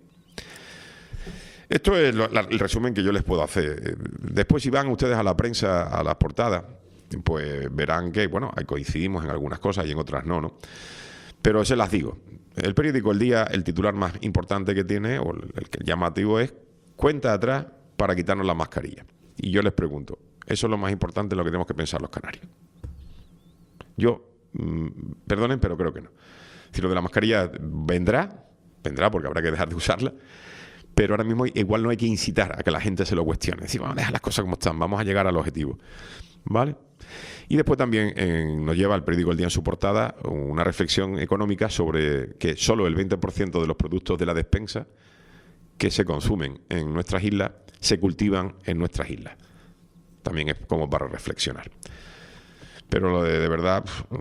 Esto es el resumen que yo les puedo hacer. Después, si van ustedes a la prensa, a las portadas, pues verán que, bueno, ahí coincidimos en algunas cosas y en otras no. Pero se las digo. El periódico El Día, el titular más importante que tiene, o el que llamativo es, cuenta atrás para quitarnos la mascarilla. Y yo les pregunto, ¿eso es lo más importante en lo que tenemos que pensar los canarios? Yo, perdonen, pero creo que no. Si lo de la mascarilla vendrá porque habrá que dejar de usarla, pero ahora mismo igual no hay que incitar a que la gente se lo cuestione. Decir, vamos a dejar las cosas como están, vamos a llegar al objetivo. ¿Vale? Y después también nos lleva el periódico El Día en su portada una reflexión económica sobre que solo el 20% de los productos de la despensa que se consumen en nuestras islas se cultivan en nuestras islas. También es como para reflexionar. Pero lo de verdad,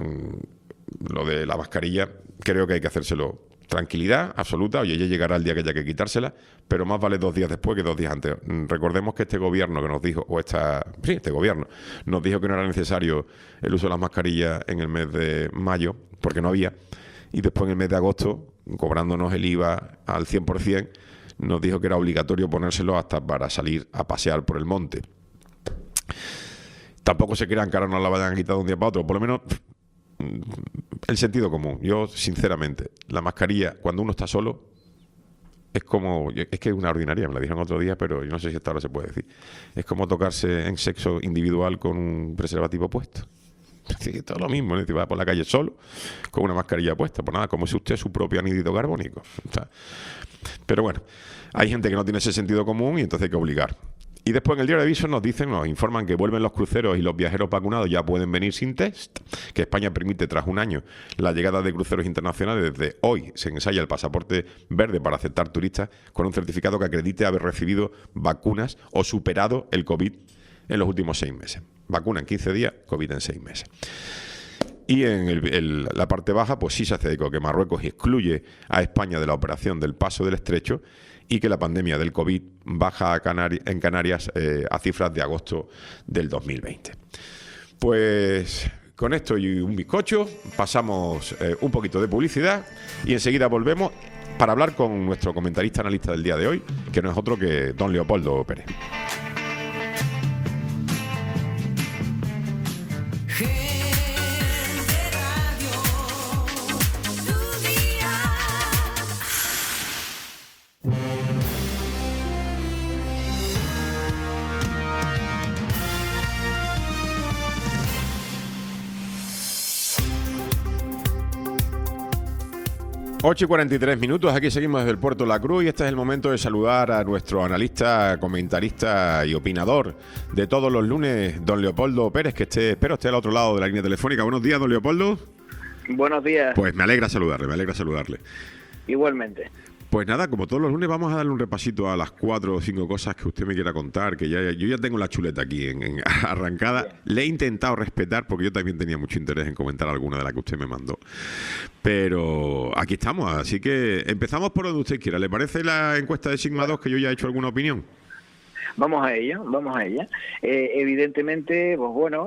lo de la mascarilla, creo que hay que hacérselo tranquilidad absoluta. Oye, ya llegará el día que haya que quitársela, pero más vale 2 días después que 2 días antes. Recordemos que este gobierno que nos dijo, este gobierno nos dijo que no era necesario el uso de las mascarillas en el mes de mayo, porque no había, y después en el mes de agosto, cobrándonos el IVA al 100%, nos dijo que era obligatorio ponérselo hasta para salir a pasear por el monte. Tampoco se crean que ahora nos la vayan a quitar de un día para otro, por lo menos el sentido común. Yo, sinceramente, la mascarilla, cuando uno está solo, es que es una ordinaria, me la dijeron otro día, pero yo no sé si hasta ahora se puede decir. Es como tocarse en sexo individual con un preservativo puesto. Sí, todo lo mismo, ¿no? Va por la calle solo, con una mascarilla puesta, pues nada, como si usted es su propio anhídrido carbónico. O sea, pero bueno, hay gente que no tiene ese sentido común y entonces hay que obligar. Y después en el diario de avisos nos informan que vuelven los cruceros y los viajeros vacunados ya pueden venir sin test, que España permite tras un año la llegada de cruceros internacionales. Desde hoy se ensaya el pasaporte verde para aceptar turistas con un certificado que acredite haber recibido vacunas o superado el COVID en los últimos 6 meses. Vacuna en 15 días, COVID en 6 meses. Y en la parte baja, pues sí se hace eco que Marruecos excluye a España de la operación del Paso del Estrecho y que la pandemia del COVID baja en Canarias a cifras de agosto del 2020. Pues con esto y un bizcocho pasamos un poquito de publicidad y enseguida volvemos para hablar con nuestro comentarista analista del día de hoy, que no es otro que don Leopoldo Pérez. Ocho y 43 minutos, aquí seguimos desde el Puerto de la Cruz y este es el momento de saludar a nuestro analista, comentarista y opinador de todos los lunes, don Leopoldo Pérez, que espero esté al otro lado de la línea telefónica. Buenos días, don Leopoldo. Buenos días. Pues me alegra saludarle. Igualmente. Pues nada, como todos los lunes vamos a darle un repasito a las 4 o 5 cosas que usted me quiera contar, que yo ya tengo la chuleta aquí arrancada. Bien. Le he intentado respetar porque yo también tenía mucho interés en comentar alguna de las que usted me mandó. Pero aquí estamos, así que empezamos por donde usted quiera. ¿Le parece la encuesta de Sigma 2 que yo ya he hecho alguna opinión? Vamos a ella. Evidentemente, pues bueno,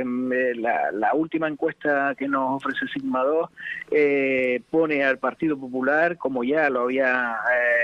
la última encuesta que nos ofrece Sigma 2 pone al Partido Popular, como ya lo había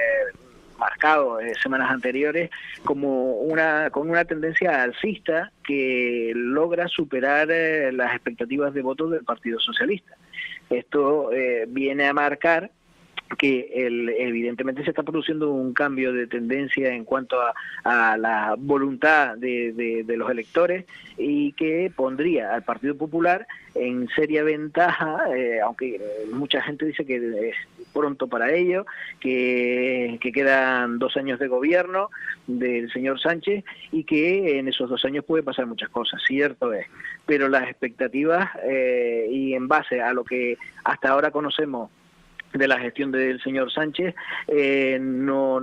marcado semanas anteriores, con una tendencia alcista que logra superar las expectativas de voto del Partido Socialista. Esto viene a marcar que evidentemente se está produciendo un cambio de tendencia en cuanto a la voluntad de los electores y que pondría al Partido Popular en seria ventaja, aunque mucha gente dice que es pronto para ello, que quedan 2 años de gobierno del señor Sánchez y que en esos 2 años puede pasar muchas cosas, cierto es, pero las expectativas y en base a lo que hasta ahora conocemos de la gestión del señor Sánchez no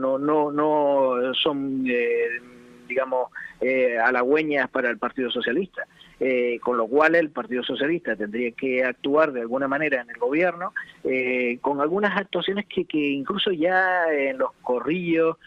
son digamos halagüeñas para el Partido Socialista, con lo cual el Partido Socialista tendría que actuar de alguna manera en el gobierno con algunas actuaciones que incluso ya en los corrillos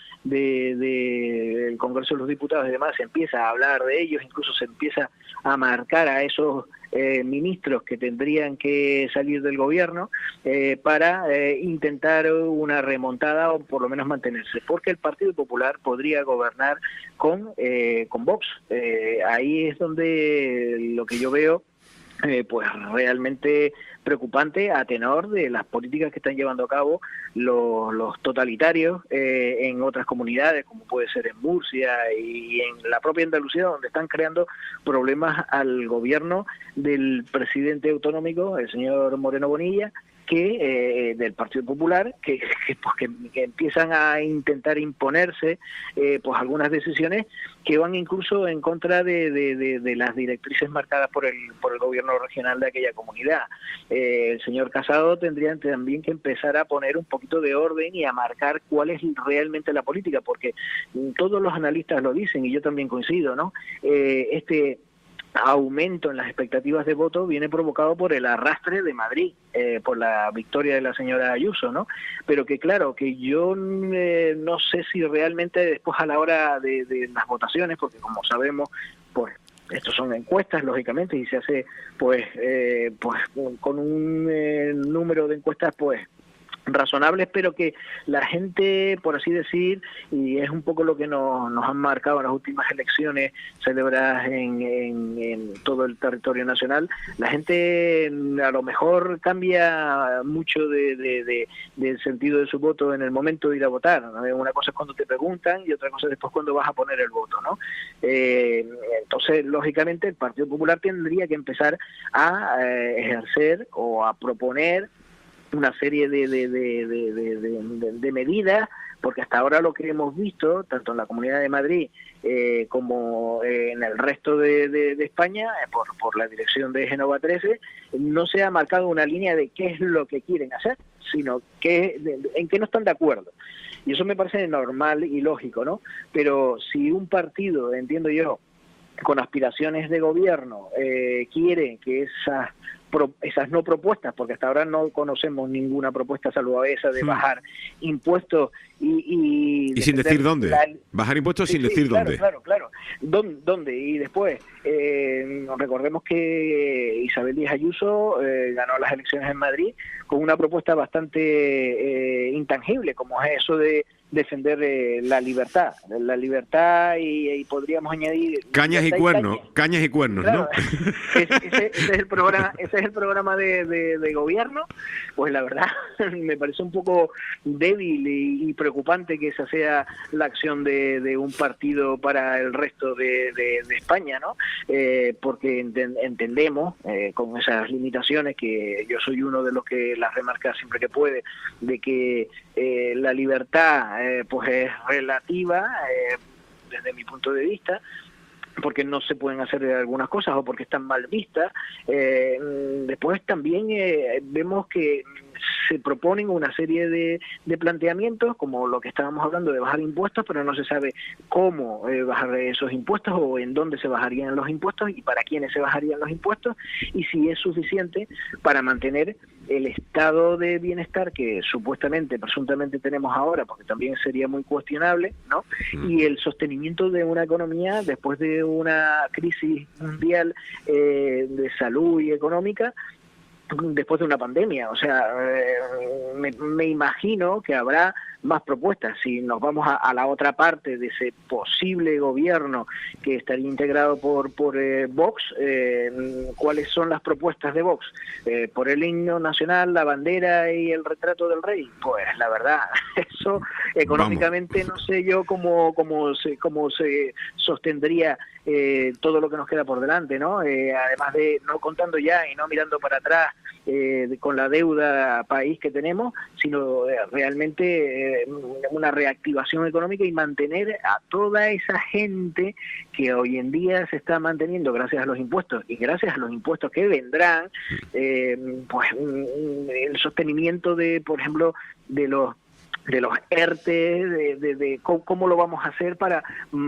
del Congreso de los Diputados y demás se empieza a hablar de ellos, incluso se empieza a marcar a esos ministros que tendrían que salir del gobierno para intentar una remontada o por lo menos mantenerse, porque el Partido Popular podría gobernar con Vox. Ahí es donde lo que yo veo pues realmente preocupante a tenor de las políticas que están llevando a cabo los totalitarios en otras comunidades, como puede ser en Murcia y en la propia Andalucía, donde están creando problemas al gobierno del presidente autonómico, el señor Moreno Bonilla, que del Partido Popular, que empiezan a intentar imponerse pues algunas decisiones que van incluso en contra de las directrices marcadas por el gobierno regional de aquella comunidad. El señor Casado tendría también que empezar a poner un poquito de orden y a marcar cuál es realmente la política, porque todos los analistas lo dicen y yo también coincido, ¿no? Este aumento en las expectativas de voto viene provocado por el arrastre de Madrid, por la victoria de la señora Ayuso, ¿no? Pero que claro, que yo no sé si realmente después a la hora de las votaciones, porque como sabemos, pues estos son encuestas, lógicamente, y se hace pues con un número de encuestas pues razonables, pero que la gente, por así decir, y es un poco lo que nos han marcado en las últimas elecciones celebradas en todo el territorio nacional, la gente a lo mejor cambia mucho del sentido de su voto en el momento de ir a votar, ¿no? Una cosa es cuando te preguntan y otra cosa es después cuando vas a poner el voto, ¿no? Entonces, lógicamente, el Partido Popular tendría que empezar a ejercer o a proponer una serie de medidas, porque hasta ahora lo que hemos visto, tanto en la Comunidad de Madrid como en el resto de España, por la dirección de Génova 13, no se ha marcado una línea de qué es lo que quieren hacer, sino en qué no están de acuerdo. Y eso me parece normal y lógico, ¿no? Pero si un partido, entiendo yo, con aspiraciones de gobierno, quiere que esas esas no propuestas, porque hasta ahora no conocemos ninguna propuesta salvo esa de bajar impuestos y sin decir dónde. Bajar impuestos sin decir dónde. Claro. ¿Dónde? Y después, recordemos que Isabel Díaz Ayuso ganó las elecciones en Madrid con una propuesta bastante intangible, como es eso de defender la libertad y podríamos añadir cañas y cuernos, claro, ¿no? Ese es el programa de gobierno. Pues la verdad me parece un poco débil y preocupante que esa sea la acción de un partido para el resto de España, ¿no? Porque entendemos con esas limitaciones, que yo soy uno de los que las remarca siempre que puede, de que la libertad pues es relativa desde mi punto de vista, porque no se pueden hacer algunas cosas o porque están mal vistas. Después también vemos que se proponen una serie de planteamientos, como lo que estábamos hablando de bajar impuestos, pero no se sabe cómo bajar esos impuestos o en dónde se bajarían los impuestos y para quiénes se bajarían los impuestos, y si es suficiente para mantener el estado de bienestar que presuntamente tenemos ahora, porque también sería muy cuestionable, ¿no? Y el sostenimiento de una economía después de una crisis mundial de salud y económica, después de una pandemia. O sea, me imagino que habrá más propuestas. Si nos vamos a la otra parte de ese posible gobierno que estaría integrado por Vox, ¿cuáles son las propuestas de Vox? Por el himno nacional, la bandera y el retrato del rey. Pues la verdad, eso económicamente no sé yo cómo se sostendría todo lo que nos queda por delante, ¿no? Además de no contando ya y no mirando para atrás con la deuda país que tenemos, sino realmente una reactivación económica y mantener a toda esa gente que hoy en día se está manteniendo gracias a los impuestos y gracias a los impuestos que vendrán, pues el sostenimiento de, por ejemplo, de los ERTE, de cómo lo vamos a hacer para,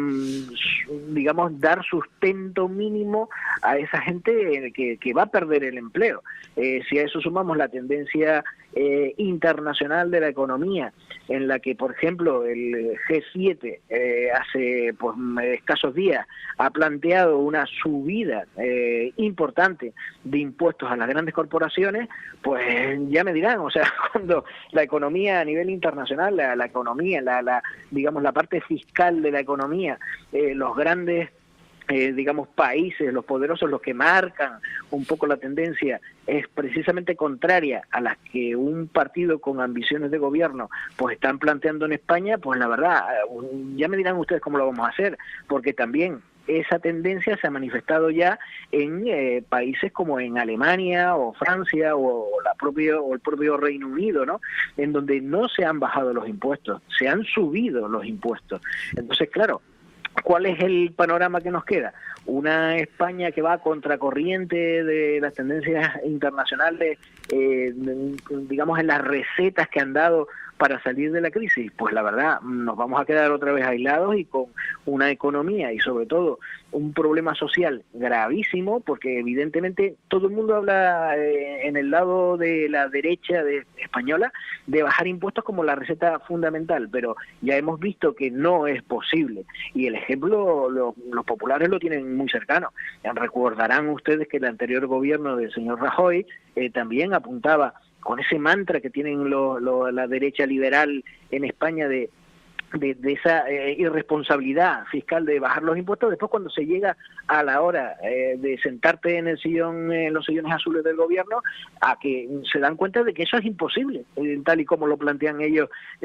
digamos, dar sustento mínimo a esa gente que va a perder el empleo. Si a eso sumamos la tendencia internacional de la economía, en la que, por ejemplo, el G7 hace pues escasos días ha planteado una subida importante de impuestos a las grandes corporaciones, pues ya me dirán, o sea, cuando la economía a nivel internacional, la economía, digamos, la parte fiscal de la economía, los grandes digamos, países, los poderosos, los que marcan un poco la tendencia, es precisamente contraria a las que un partido con ambiciones de gobierno pues están planteando en España, pues la verdad, ya me dirán ustedes cómo lo vamos a hacer, porque también esa tendencia se ha manifestado ya en países como en Alemania o Francia o el propio Reino Unido, ¿no? En donde no se han bajado los impuestos, se han subido los impuestos. Entonces, claro, ¿cuál es el panorama que nos queda? Una España que va a contracorriente de las tendencias internacionales, digamos, en las recetas que han dado para salir de la crisis. Pues la verdad, nos vamos a quedar otra vez aislados y con una economía y sobre todo un problema social gravísimo, porque evidentemente todo el mundo habla en el lado de la derecha española de bajar impuestos como la receta fundamental, pero ya hemos visto que no es posible y el ejemplo los populares lo tienen muy cercano. Recordarán ustedes que el anterior gobierno del señor Rajoy también apuntaba con ese mantra que tienen la derecha liberal en España de esa irresponsabilidad fiscal de bajar los impuestos. Después, cuando se llega a la hora de sentarte en el sillón, en los sillones azules del gobierno, a que se dan cuenta de que eso es imposible, tal y como lo plantean ellos,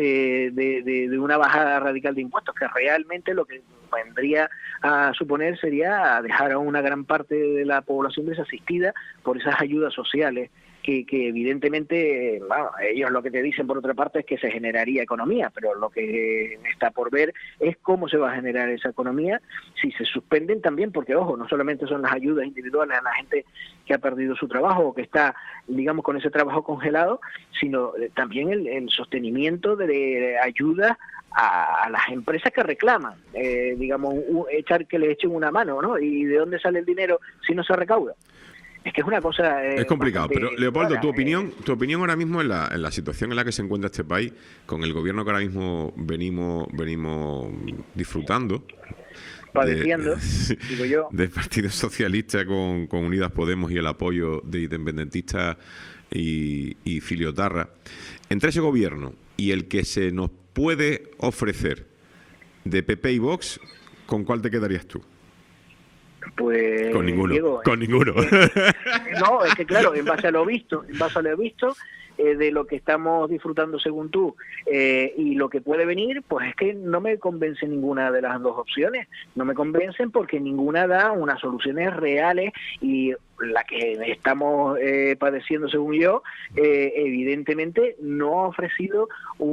de una bajada radical de impuestos, que realmente lo que vendría a suponer sería dejar a una gran parte de la población desasistida por esas ayudas sociales que evidentemente, bueno, ellos lo que te dicen por otra parte es que se generaría economía, pero lo que está por ver es cómo se va a generar esa economía si se suspenden también, porque ojo, no solamente son las ayudas individuales a la gente que ha perdido su trabajo o que está, digamos, con ese trabajo congelado, sino también el sostenimiento de ayudas a las empresas que reclaman, digamos, que le echen una mano, ¿no? ¿Y de dónde sale el dinero si no se recauda? Es que es una cosa... es complicado, pero Leopoldo, clara, tu opinión ahora mismo en la situación en la que se encuentra este país, con el gobierno que ahora mismo venimos disfrutando, padeciendo, digo yo. del Partido Socialista con Unidas Podemos y el apoyo de independentistas y Filiotarra, entre ese gobierno y el que se nos puede ofrecer de PP y Vox, ¿con cuál te quedarías tú? Pues con ninguno. Diego, con ninguno. No, es que claro, en base a lo visto, de lo que estamos disfrutando según tú y lo que puede venir, pues es que no me convence ninguna de las dos opciones. No me convencen porque ninguna da unas soluciones reales, y la que estamos padeciendo, según yo, evidentemente no ha ofrecido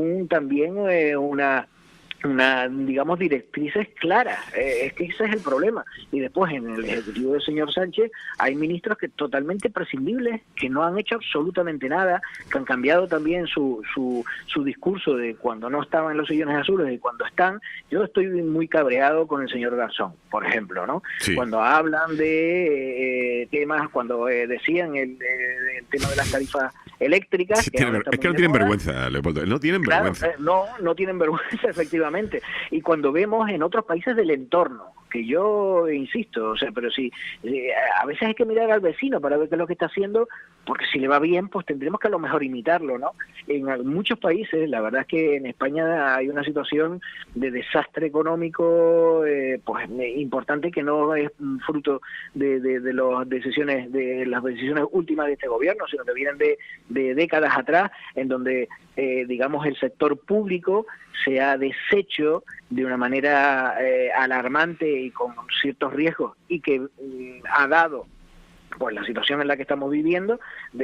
una digamos, directrices claras. Es que ese es el problema. Y después, en el ejecutivo del señor Sánchez, hay ministros que totalmente prescindibles, que no han hecho absolutamente nada, que han cambiado también su discurso de cuando no estaban en los sillones azules y cuando están. Yo estoy muy cabreado con el señor Garzón, por ejemplo, ¿no? Sí. Cuando hablan de temas, cuando decían el tema de las tarifas eléctricas... Sí, es que no tienen vergüenza, Leopoldo. No tienen vergüenza. No tienen vergüenza, efectivamente. Y cuando vemos en otros países del entorno, que yo insisto, o sea, pero si a veces hay que mirar al vecino para ver qué es lo que está haciendo, porque si le va bien, pues tendremos que a lo mejor imitarlo, ¿no? En muchos países, la verdad es que en España hay una situación de desastre económico pues importante, que no es fruto de las decisiones últimas de este gobierno, sino que vienen de décadas atrás, en donde digamos, el sector público se ha deshecho de una manera alarmante y con ciertos riesgos, y que ha dado pues la situación en la que estamos viviendo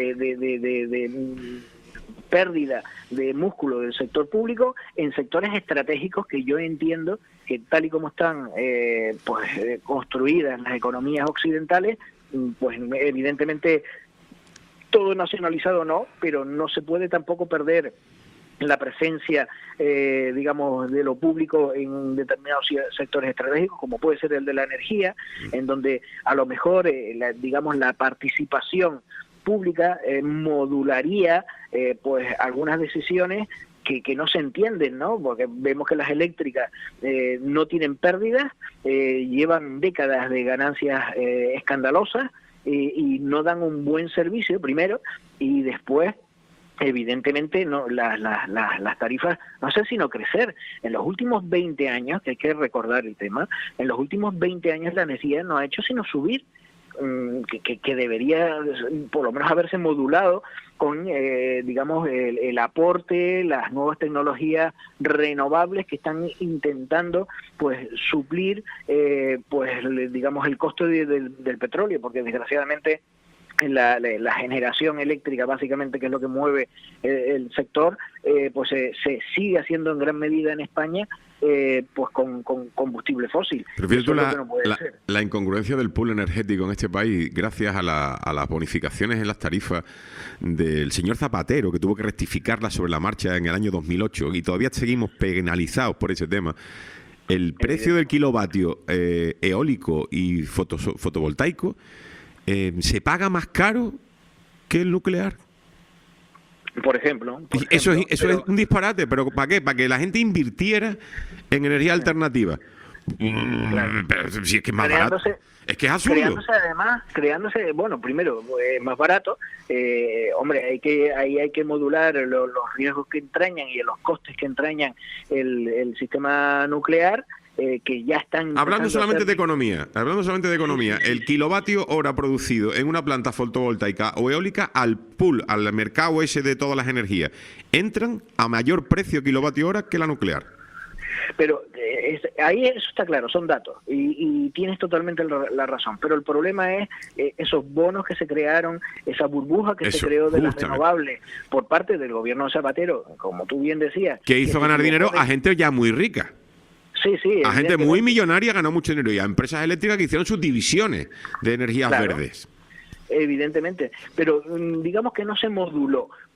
de pérdida de músculo del sector público en sectores estratégicos que yo entiendo que, tal y como están construidas las economías occidentales, pues evidentemente todo nacionalizado no, pero no se puede tampoco perder la presencia, digamos, de lo público en determinados sectores estratégicos, como puede ser el de la energía, en donde a lo mejor, la participación pública modularía pues algunas decisiones que no se entienden, ¿no? Porque vemos que las eléctricas no tienen pérdidas, llevan décadas de ganancias escandalosas, y no dan un buen servicio, primero, y después, evidentemente, no las tarifas no hacen sino crecer. En los últimos 20 años, que hay que recordar el tema, en los últimos 20 años la energía no ha hecho sino subir, que debería por lo menos haberse modulado con digamos el aporte, las nuevas tecnologías renovables que están intentando pues suplir digamos el costo del petróleo, porque desgraciadamente la generación eléctrica, básicamente, que es lo que mueve el sector, pues se sigue haciendo en gran medida en España pues con combustible fósil. Pero fíjate tú la incongruencia del pool energético en este país, gracias a las bonificaciones en las tarifas del señor Zapatero, que tuvo que rectificarlas sobre la marcha en el año 2008, y todavía seguimos penalizados por ese tema. El precio del kilovatio eólico y fotovoltaico se paga más caro que el nuclear. Por ejemplo. Eso es un disparate, pero ¿para qué? Para que la gente invirtiera en energía alternativa. Claro. Pero si es que es más barato. Es que es absurdo. Creándose, bueno, primero, más barato. Hombre, ahí hay que modular los riesgos que entrañan y los costes que entrañan el sistema nuclear. Que ya están... Hablando solamente de economía, el kilovatio hora producido en una planta fotovoltaica o eólica al pool, al mercado ese de todas las energías, entran a mayor precio kilovatio hora que la nuclear. Pero ahí eso está claro, son datos, y tienes totalmente la razón, pero el problema es esos bonos que se crearon, esa burbuja que se creó de las renovables por parte del gobierno de Zapatero, como tú bien decías. Que hizo ganar dinero a gente ya muy rica. Sí. A gente muy millonaria ganó mucho dinero, y a empresas eléctricas que hicieron sus divisiones de energías verdes. Evidentemente, pero digamos que no se moduló,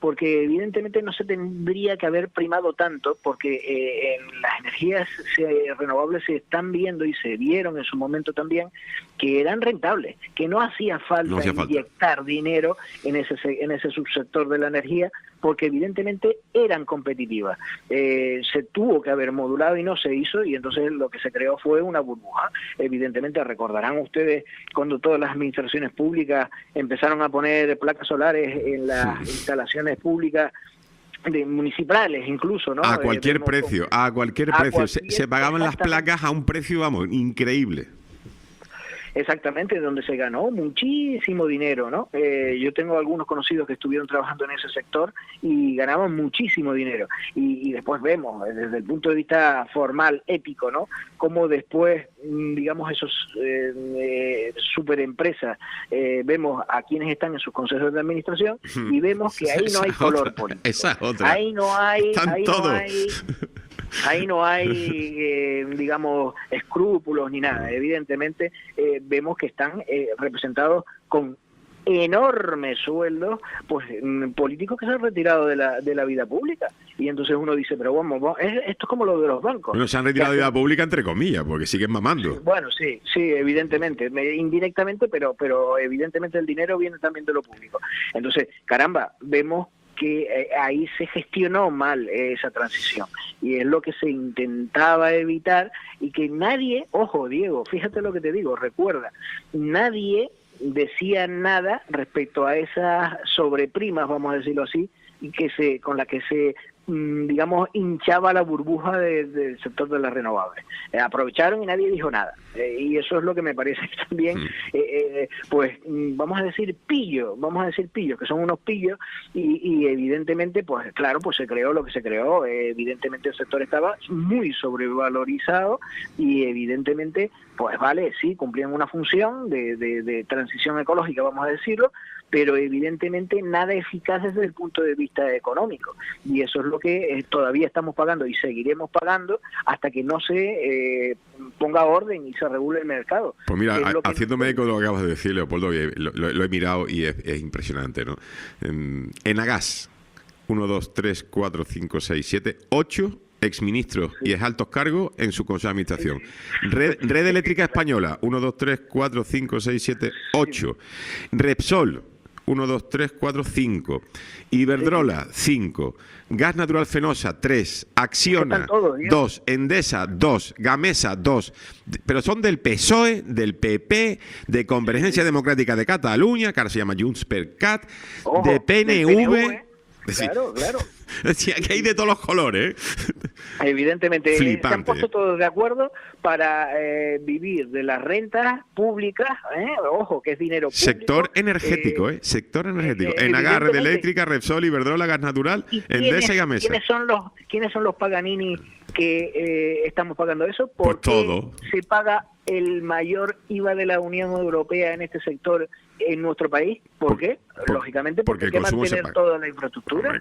porque evidentemente no se tendría que haber primado tanto, porque en las energías renovables se están viendo y se vieron en su momento también que eran rentables, que no hacía falta inyectar dinero en ese subsector de la energía, porque evidentemente eran competitivas. Se tuvo que haber modulado y no se hizo, y entonces lo que se creó fue una burbuja. Evidentemente recordarán ustedes cuando todas las administraciones públicas empezaron a poner placas solares en las instalaciones públicas municipales incluso, ¿no? A cualquier precio. Se pagaban las placas a un precio, vamos, increíble. Exactamente, donde se ganó muchísimo dinero, ¿no? Yo tengo algunos conocidos que estuvieron trabajando en ese sector y ganaban muchísimo dinero. Y después vemos, desde el punto de vista formal, épico, ¿no? Cómo después, digamos, esos superempresas, vemos a quienes están en sus consejos de administración y vemos que ahí no hay color político. Esa otra. Ahí no hay... Ahí no hay, digamos, escrúpulos ni nada. Evidentemente, vemos que están representados con enormes sueldos, pues políticos que se han retirado de la vida pública. Y entonces uno dice, pero vamos, esto es como lo de los bancos. Bueno, se han retirado de la vida pública entre comillas, porque siguen mamando. Bueno, sí, evidentemente, indirectamente, pero evidentemente el dinero viene también de lo público. Entonces, caramba, vemos que ahí se gestionó mal esa transición y es lo que se intentaba evitar y que nadie, ojo Diego, fíjate lo que te digo, recuerda, nadie decía nada respecto a esas sobreprimas, vamos a decirlo así, y con la que se digamos, hinchaba la burbuja del sector de las renovables. Aprovecharon y nadie dijo nada. Y eso es lo que me parece que también, pues, vamos a decir pillos, que son unos pillos, y evidentemente, pues, claro, pues se creó lo que se creó. Evidentemente el sector estaba muy sobrevalorizado y evidentemente, pues, vale, sí, cumplían una función de transición ecológica, vamos a decirlo, pero evidentemente nada eficaz desde el punto de vista económico. Y eso es lo que todavía estamos pagando y seguiremos pagando hasta que no se ponga orden y se regule el mercado. Pues mira, haciéndome eco de lo que acabas de decir, Leopoldo, lo he mirado y es impresionante, ¿no? Enagas, 1, 2, 3, 4, 5, 6, 7, 8 exministros y exaltos cargos en su consejo de administración. Red Eléctrica Española, 1, 2, 3, 4, 5, 6, 7, 8. Repsol, 1, 2, 3, 4, 5. Iberdrola, 5. Gas Natural Fenosa, 3. Acciona, 2. Endesa, 2. Gamesa, 2. Pero son del PSOE, del PP, de Convergencia Democrática de Cataluña, que ahora se llama Junts per Cat, de PNV. Claro. Es decir, que hay de todos los colores. Evidentemente, flipante, se han puesto todos de acuerdo para vivir de las rentas públicas, ojo, que es dinero público. Sector energético, sector energético. Enagas, Red Eléctrica, Repsol, Iberdrola, Gas Natural, Endesa y Gamesa. ¿Quiénes son los Paganini que estamos pagando eso? Porque pues todo. Se paga el mayor IVA de la Unión Europea en este sector en nuestro país. ¿Por qué? Lógicamente porque hay que mantener toda la infraestructura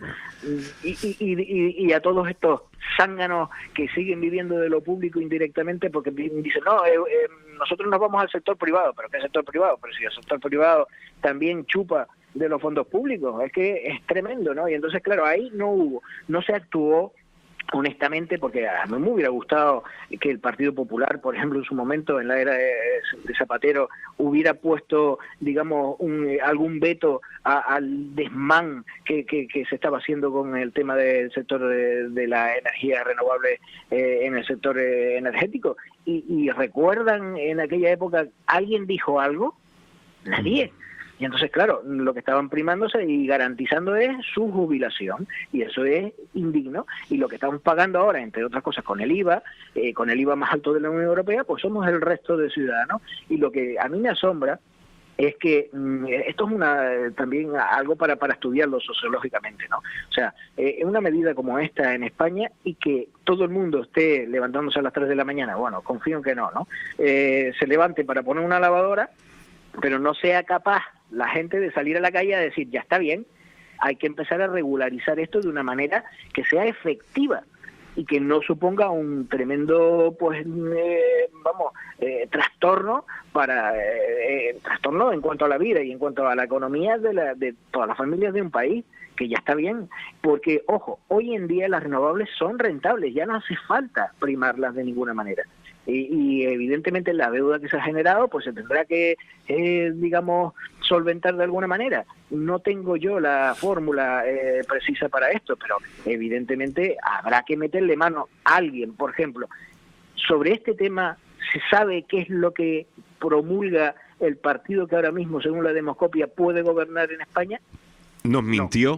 y a todos estos zánganos que siguen viviendo de lo público indirectamente, porque dicen, no, nosotros nos vamos al sector privado. ¿Pero qué sector privado? Pero si el sector privado también chupa de los fondos públicos, es que es tremendo, ¿no? Y entonces, claro, ahí no se actuó honestamente, porque a mí me hubiera gustado que el Partido Popular, por ejemplo, en su momento, en la era de Zapatero, hubiera puesto, digamos, algún veto al desmán que se estaba haciendo con el tema del sector de la energía renovable en el sector energético. Y recuerdan, en aquella época, ¿alguien dijo algo? Nadie. Y entonces, claro, lo que estaban primándose y garantizando es su jubilación, y eso es indigno. Y lo que estamos pagando ahora, entre otras cosas, con el IVA más alto de la Unión Europea, pues somos el resto de ciudadanos. Y lo que a mí me asombra es que esto es también algo para estudiarlo sociológicamente, ¿no? O sea, una medida como esta en España y que todo el mundo esté levantándose a las 3 de la mañana, bueno, confío en que no, se levante para poner una lavadora, pero no sea capaz la gente de salir a la calle a decir, ya está bien, hay que empezar a regularizar esto de una manera que sea efectiva y que no suponga un tremendo, pues, trastorno trastorno en cuanto a la vida y en cuanto a la economía de todas las familias de un país. que ya está bien, porque, ojo, hoy en día las renovables son rentables, ya no hace falta primarlas de ninguna manera. Y evidentemente la deuda que se ha generado pues se tendrá que, digamos, solventar de alguna manera. No tengo yo la fórmula precisa para esto, pero evidentemente habrá que meterle mano a alguien. Por ejemplo, sobre este tema, ¿se sabe qué es lo que promulga el partido que ahora mismo, según la demoscopia, puede gobernar en España? Nos mintió.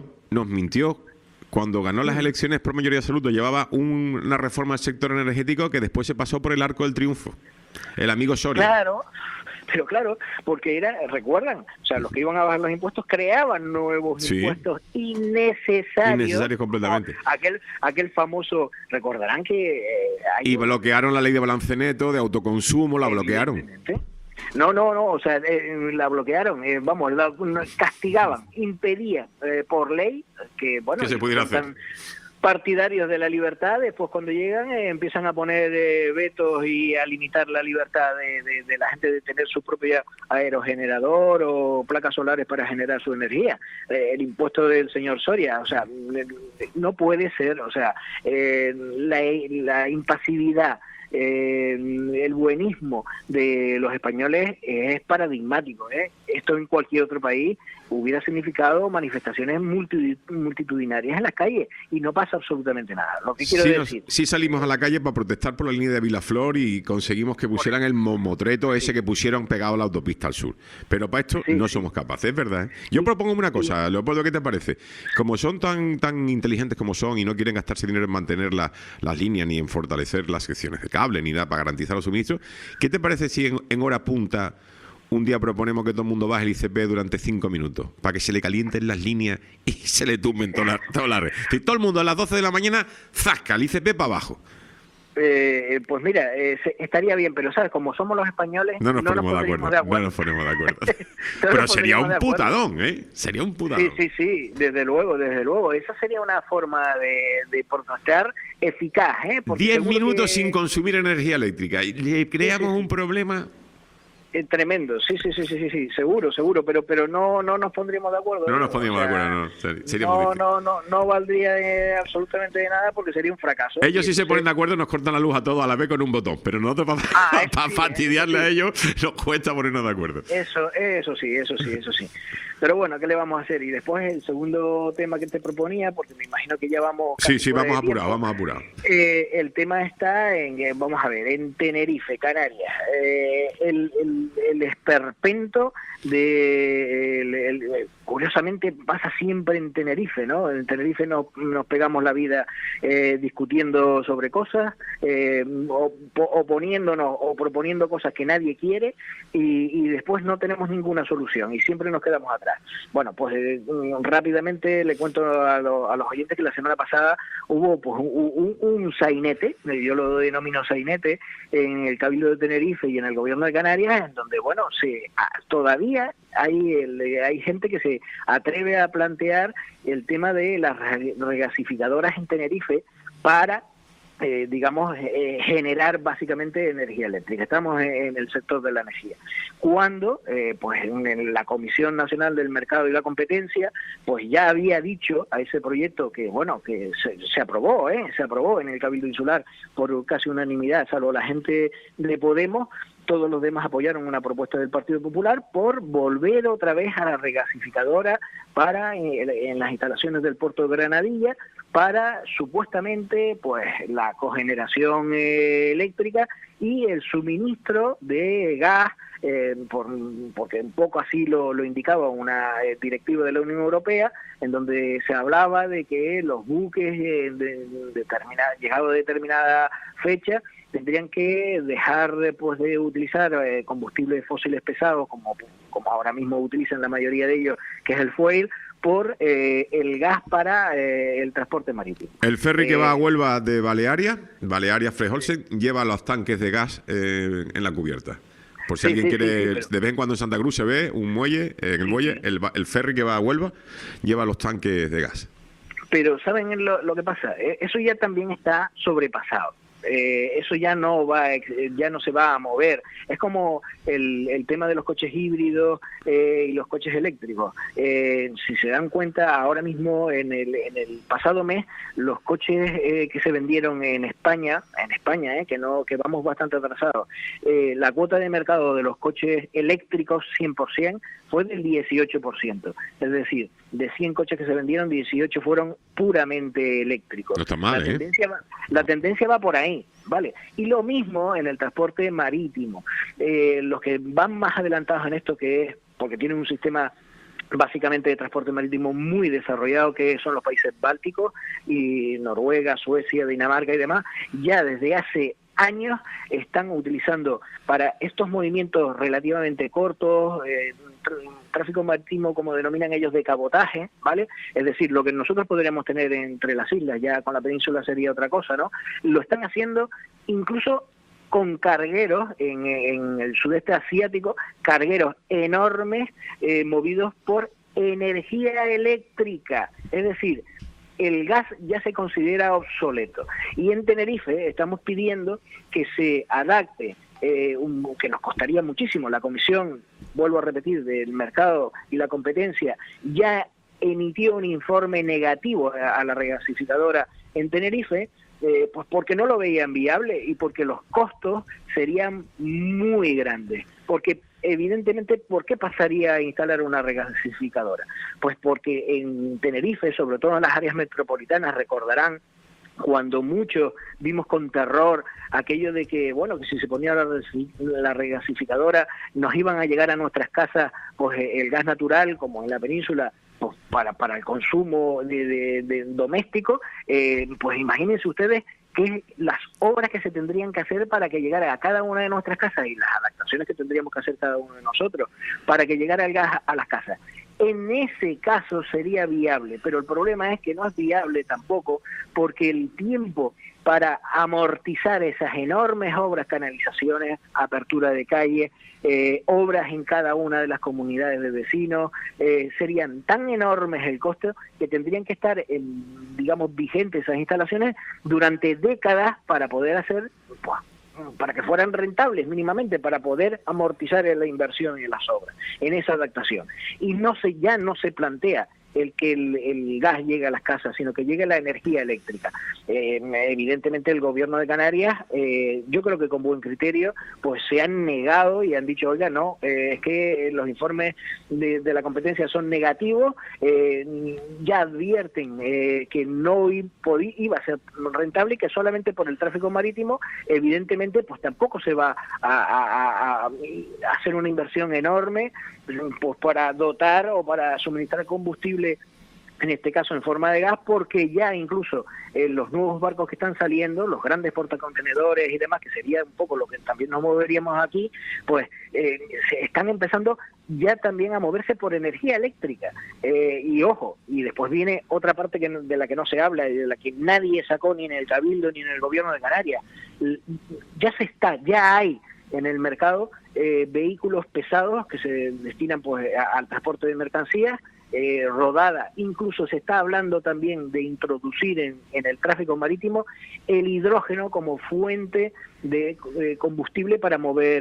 Cuando ganó las elecciones por mayoría absoluta, llevaba una reforma del sector energético que después se pasó por el arco del triunfo. El amigo Soria. Claro, pero claro, porque recuerdan, o sea, los que iban a bajar los impuestos creaban nuevos impuestos innecesarios. Innecesarios completamente. ¿No? Aquel famoso, recordarán que... y bloquearon la ley de balance neto, de autoconsumo, la bloquearon. No, o sea, la bloquearon, la castigaban, impedían por ley que, bueno, que se pudiera hacer. Partidarios de la libertad, después cuando llegan empiezan a poner vetos y a limitar la libertad de la gente de tener su propio aerogenerador o placas solares para generar su energía. El impuesto del señor Soria, o sea, no puede ser, o sea, la impasividad, el buenismo de los españoles es paradigmático. Esto en cualquier otro país hubiera significado manifestaciones multitudinarias en las calles y no pasa absolutamente nada. Lo que quiero decir... Sí salimos a la calle para protestar por la línea de Vilaflor y conseguimos que pusieran el mamotreto ese que pusieron pegado a la autopista al sur. Pero para esto no somos capaces, ¿verdad? Yo propongo una cosa, Leopoldo, ¿qué te parece? Como son tan inteligentes como son y no quieren gastarse dinero en mantener las líneas ni en fortalecer las secciones de cable ni nada para garantizar los suministros, ¿qué te parece si en hora punta un día proponemos que todo el mundo baje el ICP durante 5 minutos para que se le calienten las líneas y se le tumben toda la red? Si todo el mundo a las 12 de la mañana zasca el ICP para abajo. Pues mira, estaría bien, pero ¿sabes? Como somos los españoles, no nos ponemos de acuerdo. Pero sería un putadón, Sería un putadón. Sí, desde luego. Esa sería una forma de protestar eficaz, 10 minutos sin consumir energía eléctrica y le creamos un problema... Tremendo, sí, seguro, pero no nos pondríamos de acuerdo. No nos pondríamos de acuerdo, no. Sería muy difícil. No valdría absolutamente de nada porque sería un fracaso. Ellos sí se ponen de acuerdo, nos cortan la luz a todos a la vez con un botón, pero nosotros para fastidiarle a ellos nos cuesta ponernos de acuerdo. Eso sí. Pero bueno, ¿qué le vamos a hacer? Y después el segundo tema que te proponía, porque me imagino que ya vamos... Sí, vamos apurados. El tema está vamos a ver, en Tenerife, Canarias. El esperpento curiosamente pasa siempre en Tenerife, ¿no? En Tenerife nos pegamos la vida discutiendo sobre cosas, oponiéndonos o proponiendo cosas que nadie quiere y después no tenemos ninguna solución y siempre nos quedamos atrás. Bueno, pues rápidamente le cuento a los oyentes que la semana pasada hubo pues un sainete, yo lo denomino sainete, en el Cabildo de Tenerife y en el Gobierno de Canarias, en donde, bueno, todavía hay gente que se atreve a plantear el tema de las regasificadoras en Tenerife para generar básicamente energía eléctrica. Estamos en el sector de la energía. Cuando, pues en la Comisión Nacional del Mercado y la Competencia, pues ya había dicho a ese proyecto que, bueno, que se aprobó en el Cabildo Insular por casi unanimidad, salvo la gente de Podemos. Todos los demás apoyaron una propuesta del Partido Popular por volver otra vez a la regasificadora para en las instalaciones del puerto de Granadilla para supuestamente pues la cogeneración eléctrica y el suministro de gas, porque un poco así lo indicaba una directiva de la Unión Europea, en donde se hablaba de que los buques llegado a determinada fecha tendrían que dejar pues de utilizar combustibles fósiles pesados como ahora mismo utilizan la mayoría de ellos, que es el fuel, por el gas para el transporte marítimo. El ferry que va a Huelva de Balearia Frejolsen, lleva los tanques de gas en la cubierta. Por si alguien quiere, de vez en cuando en Santa Cruz se ve un muelle, el ferry que va a Huelva lleva los tanques de gas. Pero ¿saben lo que pasa? Eso ya también está sobrepasado. eso ya no se va a mover. Es como el tema de los coches híbridos y los coches eléctricos. Si se dan cuenta, ahora mismo en el pasado mes, los coches que se vendieron en España, que vamos bastante atrasados, la cuota de mercado de los coches eléctricos 100% fue del 18%. Es decir, de 100 coches que se vendieron, 18 fueron puramente eléctricos. No está mal, La tendencia va por ahí, ¿vale? Y lo mismo en el transporte marítimo. Los que van más adelantados en esto, que es porque tienen un sistema básicamente de transporte marítimo muy desarrollado, que son los países bálticos y Noruega, Suecia, Dinamarca y demás, ya desde hace años están utilizando para estos movimientos relativamente cortos, tráfico marítimo, como denominan ellos, de cabotaje, ¿vale? Es decir, lo que nosotros podríamos tener entre las islas, ya con la península sería otra cosa, ¿no? Lo están haciendo incluso con cargueros en el sudeste asiático, cargueros enormes movidos por energía eléctrica, es decir, el gas ya se considera obsoleto. Y en Tenerife estamos pidiendo que se adapte, que nos costaría muchísimo. La Comisión, vuelvo a repetir, del Mercado y la Competencia ya emitió un informe negativo a la regasificadora en Tenerife, pues porque no lo veían viable y porque los costos serían muy grandes. Porque evidentemente, ¿por qué pasaría a instalar una regasificadora? Pues porque en Tenerife, sobre todo en las áreas metropolitanas, recordarán cuando muchos vimos con terror aquello de que, bueno, que si se ponía la regasificadora nos iban a llegar a nuestras casas pues el gas natural, como en la península, pues para el consumo de doméstico, pues imagínense ustedes que las obras que se tendrían que hacer para que llegara a cada una de nuestras casas y las adaptaciones que tendríamos que hacer cada uno de nosotros para que llegara el gas a las casas. En ese caso sería viable, pero el problema es que no es viable tampoco porque el tiempo para amortizar esas enormes obras, canalizaciones, apertura de calles, obras en cada una de las comunidades de vecinos, serían tan enormes el costo que tendrían que estar, digamos, vigentes esas instalaciones durante décadas para poder hacer, para que fueran rentables mínimamente, para poder amortizar la inversión en las obras, en esa adaptación. Y ya no se plantea el que el gas llegue a las casas, sino que llegue la energía eléctrica. Evidentemente el gobierno de Canarias, yo creo que con buen criterio, pues se han negado y han dicho, oiga, no, es que los informes de la competencia son negativos, ya advierten que no iba a ser rentable y que solamente por el tráfico marítimo, evidentemente, pues tampoco se va a hacer una inversión enorme pues para dotar o para suministrar combustible, en este caso en forma de gas, porque ya incluso los nuevos barcos que están saliendo, los grandes portacontenedores y demás, que sería un poco lo que también nos moveríamos aquí, pues se están empezando ya también a moverse por energía eléctrica. Y ojo, y después viene otra parte de la que no se habla y de la que nadie sacó ni en el Cabildo ni en el gobierno de Canarias. Ya hay en el mercado vehículos pesados que se destinan pues al transporte de mercancías, rodada. Incluso se está hablando también de introducir en el tráfico marítimo el hidrógeno como fuente de combustible para mover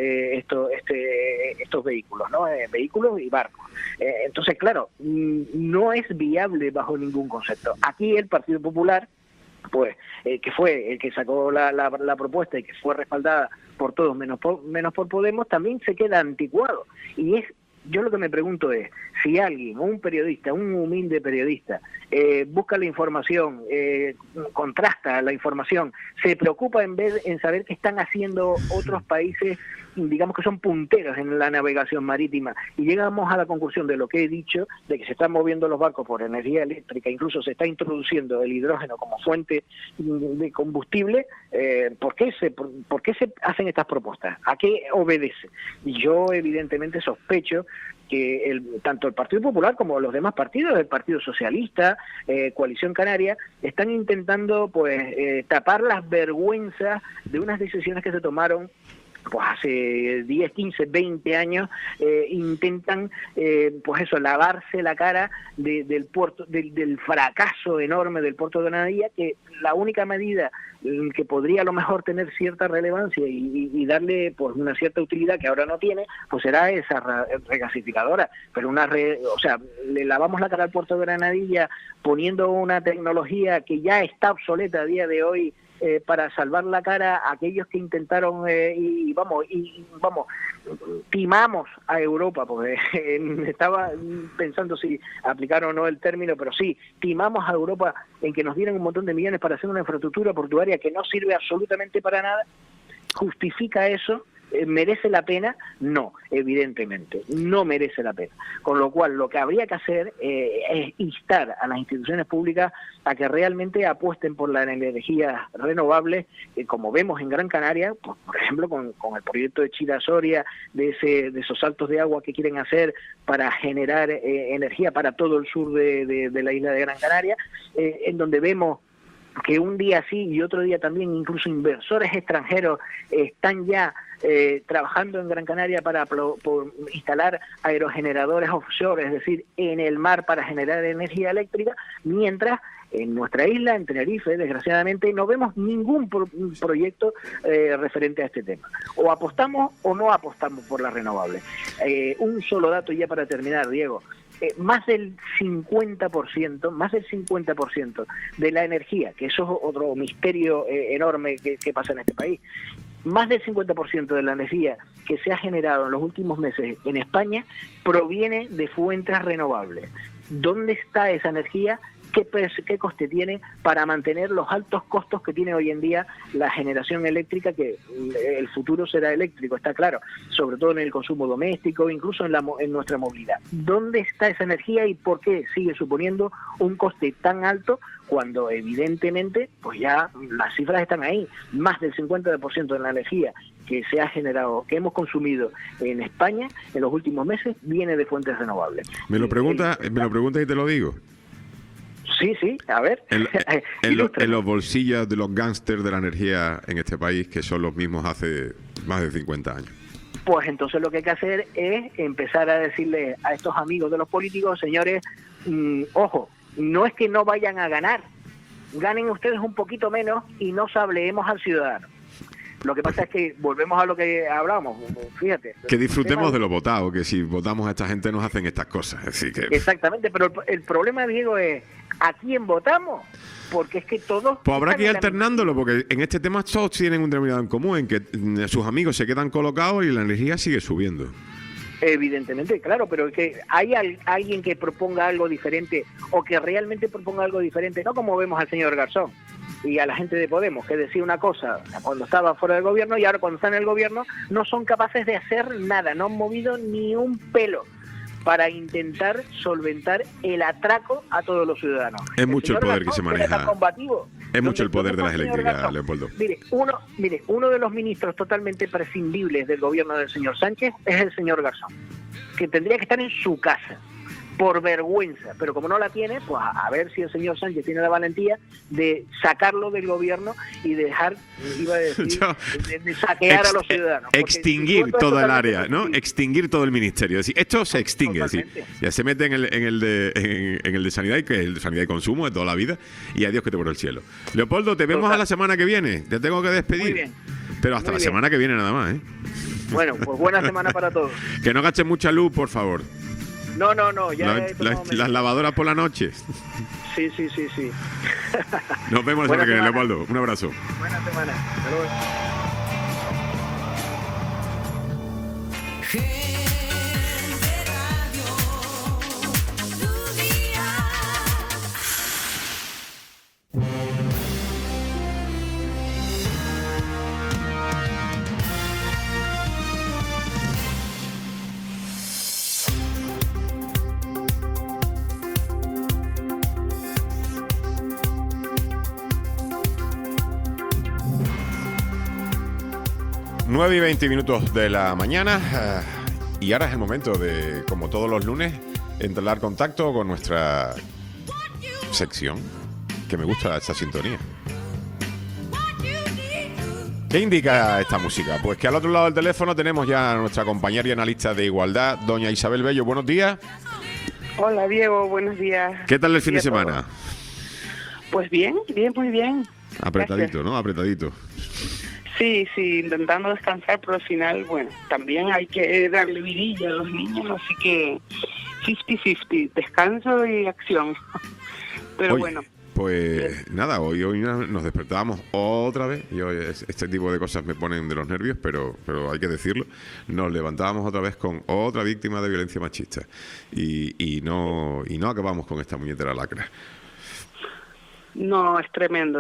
estos vehículos, ¿no? Vehículos y barcos. Entonces, claro, no es viable bajo ningún concepto. Aquí el Partido Popular, pues que fue el que sacó la propuesta y que fue respaldada por todos menos por Podemos, también se queda anticuado. Y yo lo que me pregunto es, si alguien, un periodista, un humilde periodista, busca la información, contrasta la información, se preocupa en saber qué están haciendo otros países, digamos que son punteros en la navegación marítima, y llegamos a la conclusión de lo que he dicho, de que se están moviendo los barcos por energía eléctrica, incluso se está introduciendo el hidrógeno como fuente de combustible, ¿por qué se hacen estas propuestas? ¿A qué obedece? Y yo evidentemente sospecho que tanto el Partido Popular como los demás partidos, el Partido Socialista, Coalición Canaria, están intentando pues tapar las vergüenzas de unas decisiones que se tomaron pues hace 10, 15, 20 años intentan pues eso, lavarse la cara del puerto, del fracaso enorme del puerto de Granadilla, que la única medida que podría a lo mejor tener cierta relevancia y darle pues una cierta utilidad que ahora no tiene, pues será esa regasificadora, pero o sea, le lavamos la cara al puerto de Granadilla poniendo una tecnología que ya está obsoleta a día de hoy, para salvar la cara a aquellos que intentaron timamos a Europa, porque estaba pensando si aplicar o no el término, pero sí, timamos a Europa en que nos dieran un montón de millones para hacer una infraestructura portuaria que no sirve absolutamente para nada. ¿Justifica eso? ¿Merece la pena? No, evidentemente, no merece la pena. Con lo cual, lo que habría que hacer es instar a las instituciones públicas a que realmente apuesten por las energías renovables, como vemos en Gran Canaria, pues, por ejemplo, con el proyecto de Chira-Soria, de esos saltos de agua que quieren hacer para generar energía para todo el sur de la isla de Gran Canaria, en donde vemos que un día sí y otro día también incluso inversores extranjeros están ya trabajando en Gran Canaria para por instalar aerogeneradores offshore, es decir, en el mar para generar energía eléctrica, mientras en nuestra isla, en Tenerife, desgraciadamente, no vemos ningún proyecto referente a este tema. O apostamos o no apostamos por las renovables. Un solo dato ya para terminar, Diego. Más del 50% de la energía, que eso es otro misterio enorme que pasa en este país, más del 50% de la energía que se ha generado en los últimos meses en España proviene de fuentes renovables. ¿Dónde está esa energía? ¿Qué coste tiene para mantener los altos costos que tiene hoy en día la generación eléctrica? Que el futuro será eléctrico, está claro, sobre todo en el consumo doméstico, incluso en nuestra movilidad. ¿Dónde está esa energía y por qué sigue suponiendo un coste tan alto cuando evidentemente pues ya las cifras están ahí? Más del 50% de la energía que se ha generado, que hemos consumido en España en los últimos meses, viene de fuentes renovables. Me lo pregunta y te lo digo. Sí, a ver. En los bolsillos de los gángsters de la energía en este país, que son los mismos hace más de 50 años. Pues entonces lo que hay que hacer es empezar a decirle a estos amigos de los políticos, señores, ojo, no es que no vayan a ganar, ganen ustedes un poquito menos y no sableemos al ciudadano. Lo que pasa es que volvemos a lo que hablábamos, fíjate. Que disfrutemos de lo votado, que si votamos a esta gente nos hacen estas cosas. Así que... Exactamente, pero el problema, Diego, es ¿a quién votamos? Porque es que todos... Pues habrá que ir alternándolo, porque en este tema todos tienen un denominador en común, en que sus amigos se quedan colocados y la energía sigue subiendo. Evidentemente, claro, pero es que hay alguien que proponga algo diferente o que realmente proponga algo diferente, no como vemos al señor Garzón y a la gente de Podemos, que decía una cosa cuando estaba fuera del gobierno y ahora cuando está en el gobierno no son capaces de hacer nada, no han movido ni un pelo para intentar solventar el atraco a todos los ciudadanos. Es mucho el poder que se maneja. Es mucho el poder de las eléctricas, Leopoldo. Mire, uno de los ministros totalmente prescindibles del gobierno del señor Sánchez es el señor Garzón, que tendría que estar en su casa, por vergüenza, pero como no la tiene, pues a ver si el señor Sánchez tiene la valentía de sacarlo del gobierno y dejar, iba a decir, de saquear a los ciudadanos. Extinguir toda el área, ¿no? Extinguir todo el ministerio. Es decir, esto se extingue, es decir, ya se mete en el de sanidad, que es el de sanidad y consumo de toda la vida, y adiós que te por el cielo. Leopoldo, te vemos a la semana que viene. Te tengo que despedir. Muy bien. Pero hasta la semana que viene nada más, ¿eh? Bueno, pues buena semana para todos. Que no gasten mucha luz, por favor. No, ya las lavadoras por la noche. Sí. Nos vemos la semana que viene, Leopoldo. Un abrazo. Buena semana. Hasta luego. Nueve y 20 minutos de la mañana y ahora es el momento de, como todos los lunes, entablar contacto con nuestra sección, que me gusta esta sintonía. ¿Qué indica esta música? Pues que al otro lado del teléfono tenemos ya a nuestra compañera y analista de igualdad, doña Isabel Bello. Buenos días. Hola Diego, buenos días. ¿Qué tal el fin de semana? Pues bien, muy bien. Apretadito, Gracias. ¿no? Apretadito. Sí, intentando descansar, pero al final, bueno, también hay que darle vidilla a los niños, así que 50-50, descanso y acción. Pero Hoy, bueno. Pues nada, hoy nos despertábamos otra vez, y hoy este tipo de cosas me ponen de los nervios, pero hay que decirlo, nos levantábamos otra vez con otra víctima de violencia machista y no acabamos con esta muñetera lacra. No, es tremendo.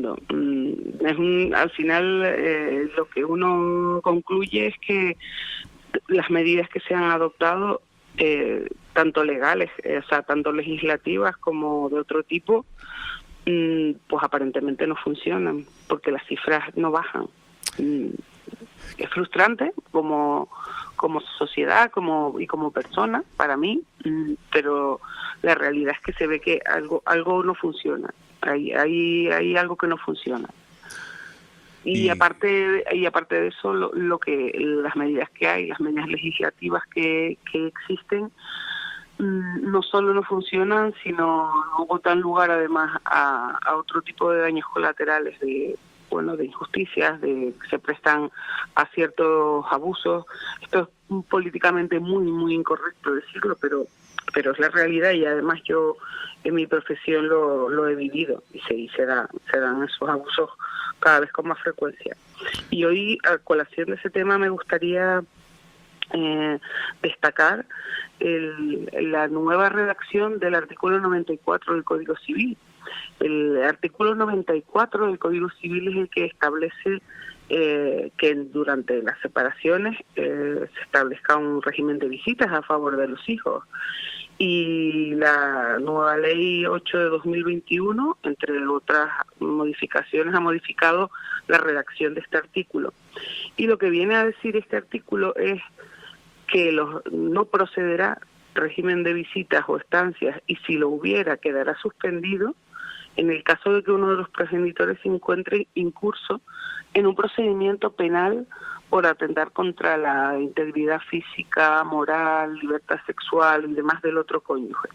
Al final lo que uno concluye es que las medidas que se han adoptado, tanto legales, tanto legislativas como de otro tipo, pues aparentemente no funcionan, porque las cifras no bajan. Es frustrante como sociedad y como persona para mí, pero la realidad es que se ve que algo no funciona. Hay algo que no funciona. Y aparte de eso, las medidas que hay, las medidas legislativas que existen, no solo no funcionan, sino dan lugar además a otro tipo de daños colaterales, de injusticias, de que se prestan a ciertos abusos. Esto es políticamente muy incorrecto decirlo, pero es la realidad, y además yo en mi profesión lo he vivido, y se dan esos abusos cada vez con más frecuencia. Y hoy, a colación de ese tema, me gustaría destacar la nueva redacción del artículo 94 del Código Civil. El artículo 94 del Código Civil es el que establece que durante las separaciones se establezca un régimen de visitas a favor de los hijos. Y la nueva ley 8 de 2021, entre otras modificaciones, ha modificado la redacción de este artículo. Y lo que viene a decir este artículo es que no procederá régimen de visitas o estancias, y si lo hubiera, quedará suspendido en el caso de que uno de los progenitores se encuentre incurso en un procedimiento penal por atentar contra la integridad física, moral, libertad sexual y demás del otro cónyuge.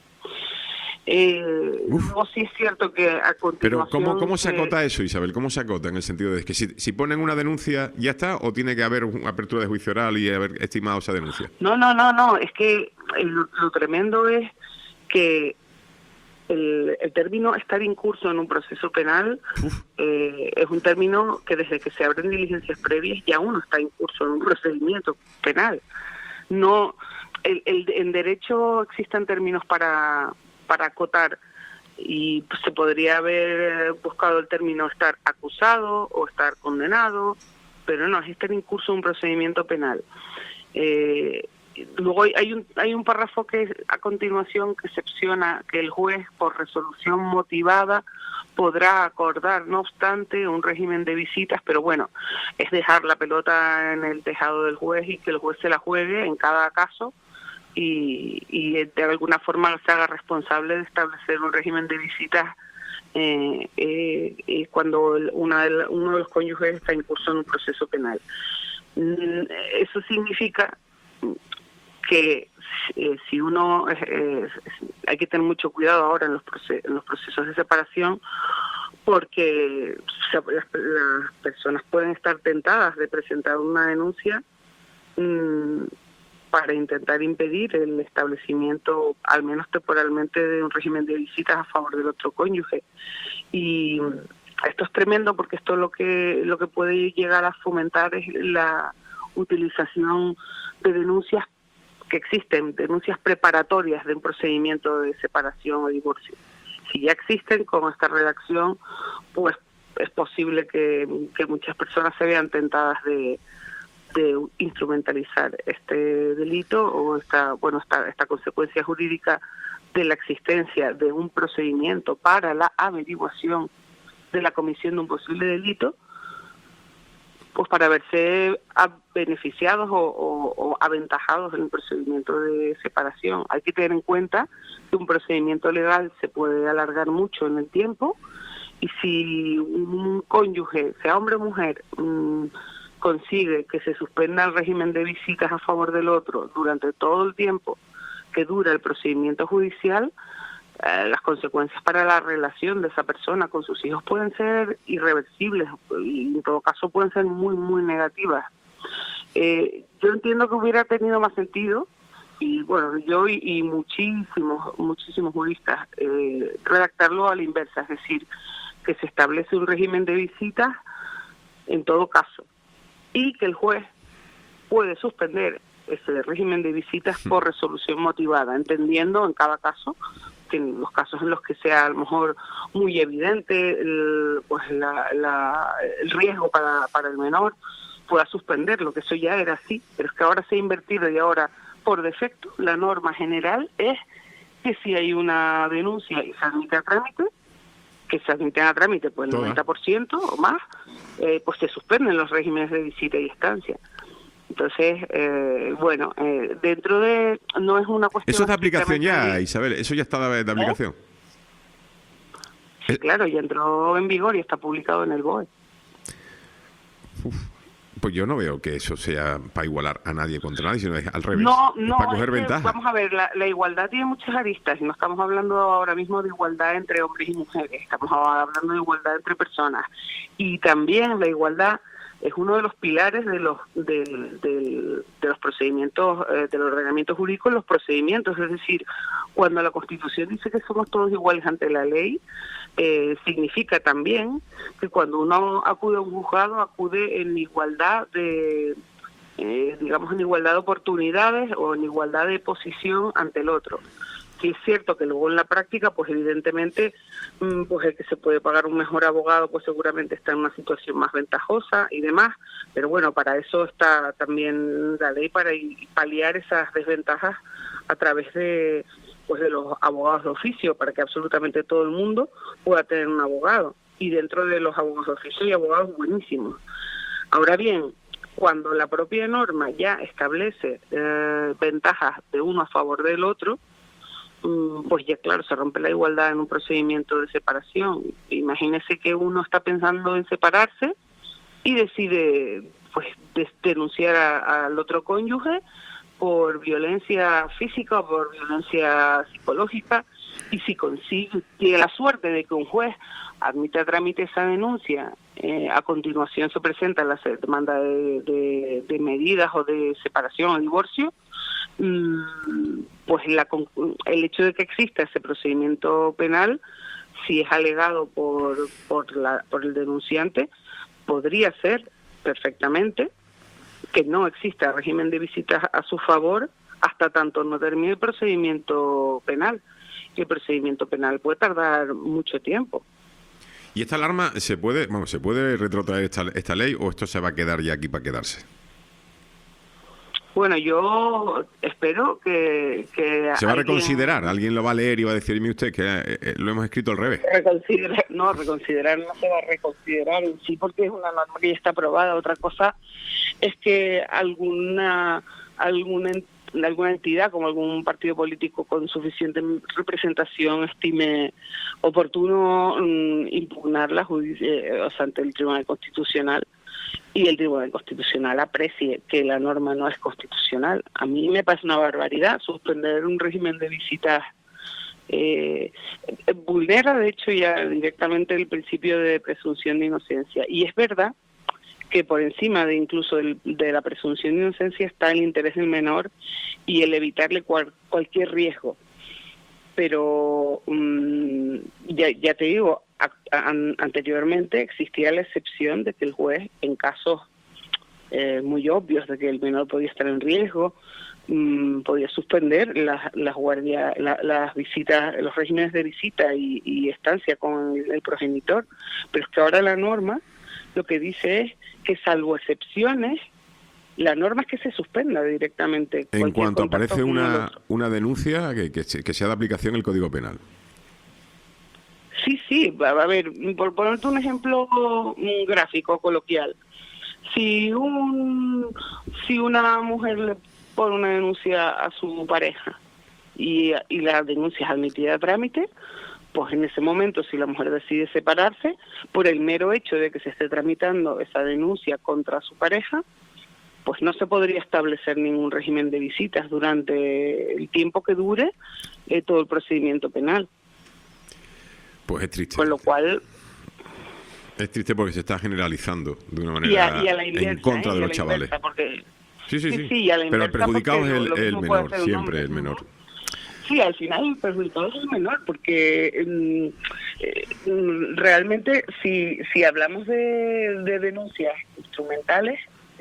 Luego sí es cierto que a continuación... Pero ¿cómo se acota eso, Isabel? ¿Cómo se acota? En el sentido de que si ponen una denuncia, ¿ya está? ¿O tiene que haber una apertura de juicio oral y haber estimado esa denuncia? No. Es que lo tremendo es que el término estar incurso en un proceso penal es un término que desde que se abren diligencias previas ya uno está incurso en un procedimiento penal. No, en derecho existen términos para acotar, y se podría haber buscado el término estar acusado o estar condenado, pero no, es estar incurso en un procedimiento penal. Luego hay un párrafo que a continuación que excepciona que el juez, por resolución motivada, podrá acordar, no obstante, un régimen de visitas, pero bueno, es dejar la pelota en el tejado del juez y que el juez se la juegue en cada caso y de alguna forma se haga responsable de establecer un régimen de visitas cuando uno de los cónyuges está incurso en un proceso penal. Eso significa que si uno hay que tener mucho cuidado ahora en los procesos de separación, porque las personas pueden estar tentadas de presentar una denuncia para intentar impedir el establecimiento, al menos temporalmente, de un régimen de visitas a favor del otro cónyuge. Y esto es tremendo, porque esto lo que puede llegar a fomentar es la utilización de denuncias que existen, denuncias preparatorias de un procedimiento de separación o divorcio. Si ya existen con esta redacción, pues es posible que muchas personas se vean tentadas de instrumentalizar este delito o esta consecuencia jurídica de la existencia de un procedimiento para la averiguación de la comisión de un posible delito, pues para verse beneficiados o aventajados en el procedimiento de separación. Hay que tener en cuenta que un procedimiento legal se puede alargar mucho en el tiempo Y si un cónyuge, sea hombre o mujer, consigue que se suspenda el régimen de visitas a favor del otro durante todo el tiempo que dura el procedimiento judicial, las consecuencias para la relación de esa persona con sus hijos pueden ser irreversibles y en todo caso pueden ser muy, muy negativas. Yo entiendo que hubiera tenido más sentido, y bueno, yo y muchísimos juristas, redactarlo a la inversa, es decir, que se establece un régimen de visitas en todo caso, y que el juez puede suspender ese régimen de visitas por resolución motivada, entendiendo en cada caso que en los casos en los que sea a lo mejor muy evidente el riesgo para el menor, pueda suspenderlo, que eso ya era así, pero es que ahora se ha invertido y ahora por defecto la norma general es que si hay una denuncia y se admite a trámite, que se admiten a trámite pues el 90% o más, pues se suspenden los regímenes de visita y estancia. Entonces, dentro de... no es una cuestión... Eso es de aplicación ya, Isabel, eso ya está de aplicación. Sí, claro, ya entró en vigor y está publicado en el BOE. Pues yo no veo que eso sea para igualar a nadie contra nadie, sino al revés. No, para coger ventaja. Vamos a ver, la igualdad tiene muchas aristas y no estamos hablando ahora mismo de igualdad entre hombres y mujeres, estamos hablando de igualdad entre personas. Y también la igualdad es uno de los pilares de los procedimientos, del ordenamiento jurídico, los procedimientos, es decir, cuando la Constitución dice que somos todos iguales ante la ley, significa también que cuando uno acude a un juzgado acude en igualdad de en igualdad de oportunidades o en igualdad de posición ante el otro. Sí es cierto que luego en la práctica, pues evidentemente, pues el que se puede pagar un mejor abogado, pues seguramente está en una situación más ventajosa y demás, pero bueno, para eso está también la ley, para paliar esas desventajas a través de los abogados de oficio, para que absolutamente todo el mundo pueda tener un abogado, y dentro de los abogados de oficio hay abogados buenísimos. Ahora bien, cuando la propia norma ya establece ventajas de uno a favor del otro, pues ya claro, se rompe la igualdad en un procedimiento de separación. Imagínese que uno está pensando en separarse y decide pues denunciar al otro cónyuge por violencia física o por violencia psicológica, y si tiene la suerte de que un juez admite a trámite esa denuncia, a continuación se presenta la demanda de medidas o de separación o divorcio, pues el hecho de que exista ese procedimiento penal, si es alegado por el denunciante, podría ser perfectamente que no exista régimen de visitas a su favor hasta tanto no termine el procedimiento penal. Y el procedimiento penal puede tardar mucho tiempo. ¿Y esta alarma se puede retrotraer esta ley, o esto se va a quedar ya aquí para quedarse? Bueno, yo espero que ¿se va a reconsiderar? ¿Alguien lo va a leer y va a decir, mire usted, que lo hemos escrito al revés? Reconsiderar no se va a reconsiderar en sí, porque es una norma que ya está aprobada. Otra cosa es que alguna entidad, como algún partido político con suficiente representación, estime oportuno impugnarla ante el Tribunal Constitucional, y el Tribunal Constitucional aprecie que la norma no es constitucional. A mí me parece una barbaridad suspender un régimen de visitas. Vulnera, de hecho, ya directamente el principio de presunción de inocencia. Y es verdad que por encima de incluso de la presunción de inocencia está el interés del menor y el evitarle cualquier riesgo. Pero ya te digo, anteriormente existía la excepción de que el juez, en casos muy obvios de que el menor podía estar en riesgo, podía suspender las visitas, los regímenes de visita y estancia con el progenitor. Pero es que ahora la norma lo que dice es que, salvo excepciones, la norma es que se suspenda directamente. En cuanto aparece una denuncia que sea de aplicación el Código Penal. Sí, a ver, por ponerte un ejemplo gráfico, coloquial. Si una mujer le pone una denuncia a su pareja y la denuncia es admitida a trámite, pues en ese momento, si la mujer decide separarse, por el mero hecho de que se esté tramitando esa denuncia contra su pareja, pues no se podría establecer ningún régimen de visitas durante el tiempo que dure todo el procedimiento penal. Pues es triste. Con lo cual... Es triste porque se está generalizando de una manera y a la inversa, en contra de los chavales. Inversa, porque... Sí. y a la Pero el inversa, perjudicado es porque el mismo puede menor, hacer un siempre hombre, el menor. Sí, al final el perjudicado es el menor, porque realmente si hablamos de denuncias instrumentales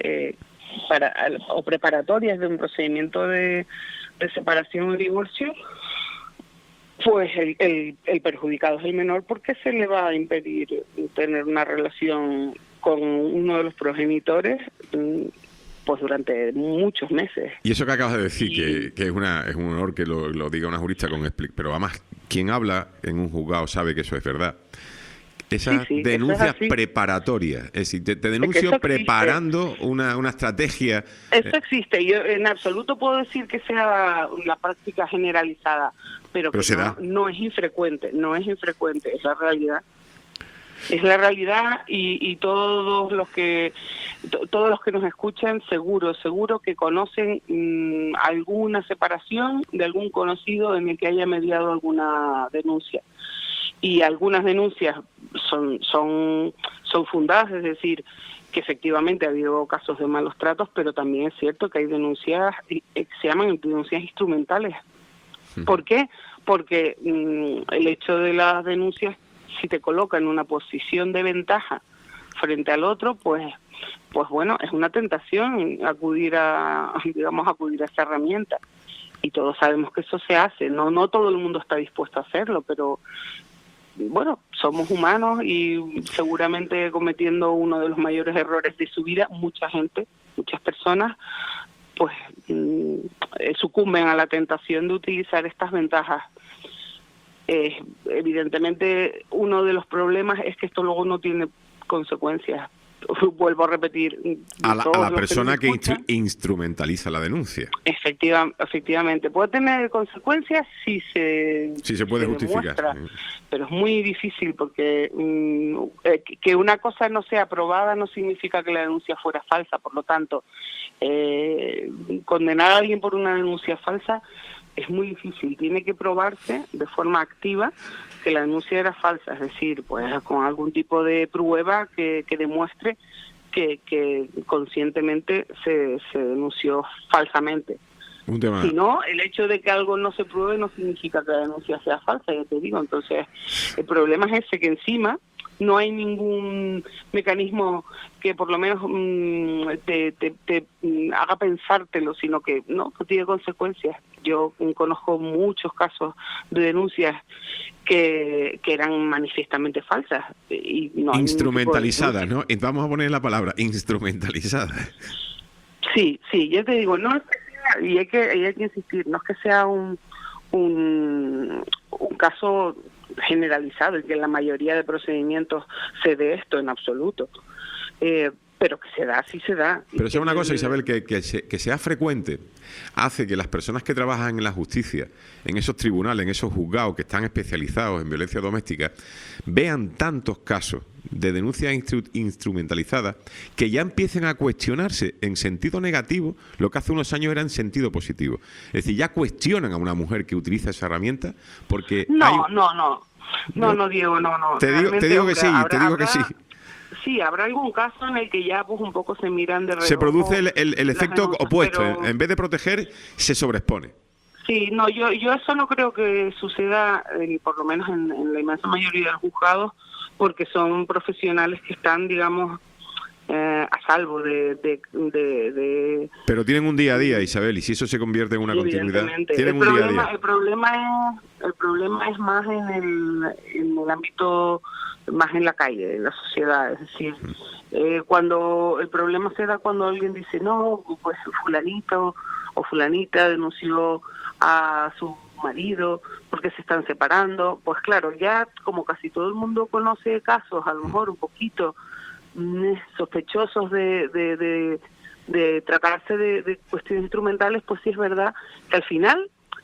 o preparatorias de un procedimiento de separación o divorcio, pues el perjudicado es el menor, porque se le va a impedir tener una relación con uno de los progenitores pues durante muchos meses. Y eso que acabas de decir, que es un honor que lo diga una jurista con explicación, pero además quien habla en un juzgado sabe que eso es verdad. Esas denuncias preparatorias, es decir, te denuncio preparando una estrategia. Eso existe, yo en absoluto puedo decir que sea una práctica generalizada, pero que no es infrecuente, es la realidad. Es la realidad y todos los que nos escuchan seguro que conocen alguna separación de algún conocido en el que haya mediado alguna denuncia. Y algunas denuncias son fundadas, es decir, que efectivamente ha habido casos de malos tratos, pero también es cierto que hay denuncias que se llaman denuncias instrumentales. ¿Por qué? Porque el hecho de las denuncias, si te coloca en una posición de ventaja frente al otro, pues bueno, es una tentación acudir a esa herramienta. Y todos sabemos que eso se hace. No todo el mundo está dispuesto a hacerlo, pero bueno, somos humanos y seguramente cometiendo uno de los mayores errores de su vida, muchas personas, pues sucumben a la tentación de utilizar estas ventajas. Evidentemente, uno de los problemas es que esto luego no tiene consecuencias. Vuelvo a repetir. A la persona que instrumentaliza la denuncia. Efectivamente. Puede tener consecuencias si se puede justificar. Demuestra, pero es muy difícil porque que una cosa no sea aprobada no significa que la denuncia fuera falsa. Por lo tanto, condenar a alguien por una denuncia falsa es muy difícil. Tiene que probarse de forma activa que la denuncia era falsa, es decir, pues con algún tipo de prueba que demuestre que conscientemente se denunció falsamente. Si no, el hecho de que algo no se pruebe no significa que la denuncia sea falsa, ya te digo. Entonces, el problema es ese, que encima no hay ningún mecanismo que por lo menos te haga pensártelo, sino que no tiene consecuencias. Yo conozco muchos casos de denuncias que eran manifiestamente falsas. Y no instrumentalizadas, ¿no? Vamos a poner la palabra, instrumentalizadas. Sí, ya te digo, no es que sea, y hay que insistir, no es que sea un caso generalizado en que en la mayoría de procedimientos se dé esto, en absoluto. Pero que se da, sí se da. Pero sea una cosa, Isabel, que sea frecuente hace que las personas que trabajan en la justicia, en esos tribunales, en esos juzgados que están especializados en violencia doméstica, vean tantos casos de denuncias instrumentalizadas que ya empiecen a cuestionarse en sentido negativo lo que hace unos años era en sentido positivo. Es decir, ya cuestionan a una mujer que utiliza esa herramienta porque... No, Diego, no. Te digo que sí, que sí. Sí, habrá algún caso en el que ya pues un poco se miran de reojo. Se produce el efecto opuesto, pero... en vez de proteger, se sobreexpone. Sí, no, yo eso no creo que suceda, por lo menos en la inmensa mayoría de los juzgados, porque son profesionales que están, digamos, a salvo de... Pero tienen un día a día, Isabel, y si eso se convierte en una continuidad, tienen un día a día. El problema es más en el ámbito, más en la calle, en la sociedad, es decir, cuando el problema se da cuando alguien dice, no, pues fulanito o fulanita denunció a su marido porque se están separando, pues claro, ya como casi todo el mundo conoce casos, a lo mejor un poquito sospechosos de tratarse de cuestiones instrumentales, pues sí es verdad que al final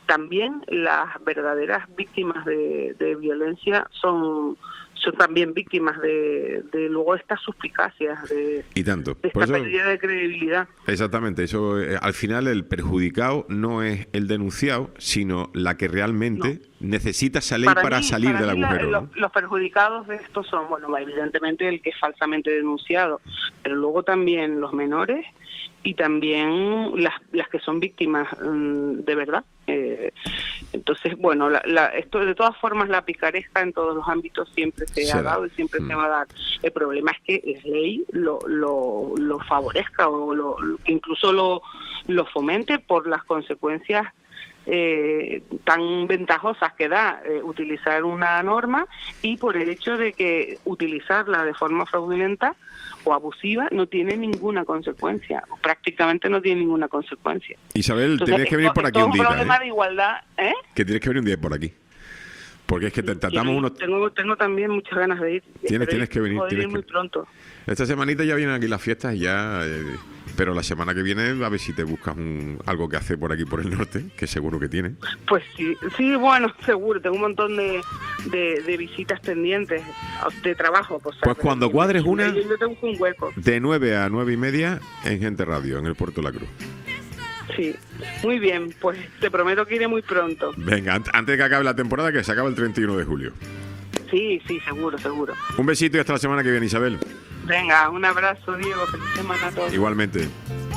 también las verdaderas víctimas de violencia son también víctimas de luego estas suspicacias, y tanto. de esta pérdida de credibilidad. Exactamente, eso al final el perjudicado no es el denunciado, sino la que realmente necesita esa ley para salir del agujero, ¿no? Los perjudicados de esto son, evidentemente el que es falsamente denunciado, pero luego también los menores y también las que son víctimas de verdad. Entonces, esto de todas formas, la picaresca en todos los ámbitos siempre se ha dado y siempre se va a dar. El problema es que la ley lo favorezca o incluso lo fomente por las consecuencias tan ventajosas que da utilizar una norma, y por el hecho de que utilizarla de forma fraudulenta o abusiva no tiene ninguna consecuencia, o prácticamente no tiene ninguna consecuencia. Isabel, entonces, tienes que venir por aquí un día. Es un problema de igualdad, Que tienes que venir un día por aquí. Porque es que tratamos Tengo también muchas ganas de ir. Tienes que venir. Muy pronto. Esta semanita ya vienen aquí las fiestas y ya... pero la semana que viene a ver si te buscas algo que hacer por aquí, por el norte, que seguro que tiene. Pues sí, seguro. Tengo un montón de visitas pendientes de trabajo. Pues cuando cuadres una... Yo te busco un hueco. De 9 a 9 y media en Gente Radio, en el Puerto de la Cruz. Sí, muy bien, pues te prometo que iré muy pronto. Venga, antes de que acabe la temporada, que se acaba el 31 de julio. Sí, seguro. Un besito y hasta la semana que viene, Isabel. Venga, un abrazo, Diego, feliz semana a todos. Igualmente.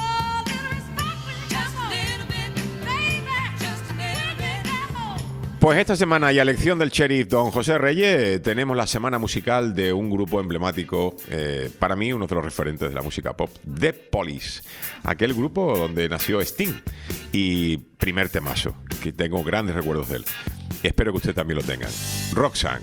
Pues esta semana y a elección del sheriff don José Reyes tenemos la semana musical de un grupo emblemático, para mí uno de los referentes de la música pop, The Police, aquel grupo donde nació Sting, y primer temazo, que tengo grandes recuerdos de él. Espero que usted también lo tenga. Roxanne.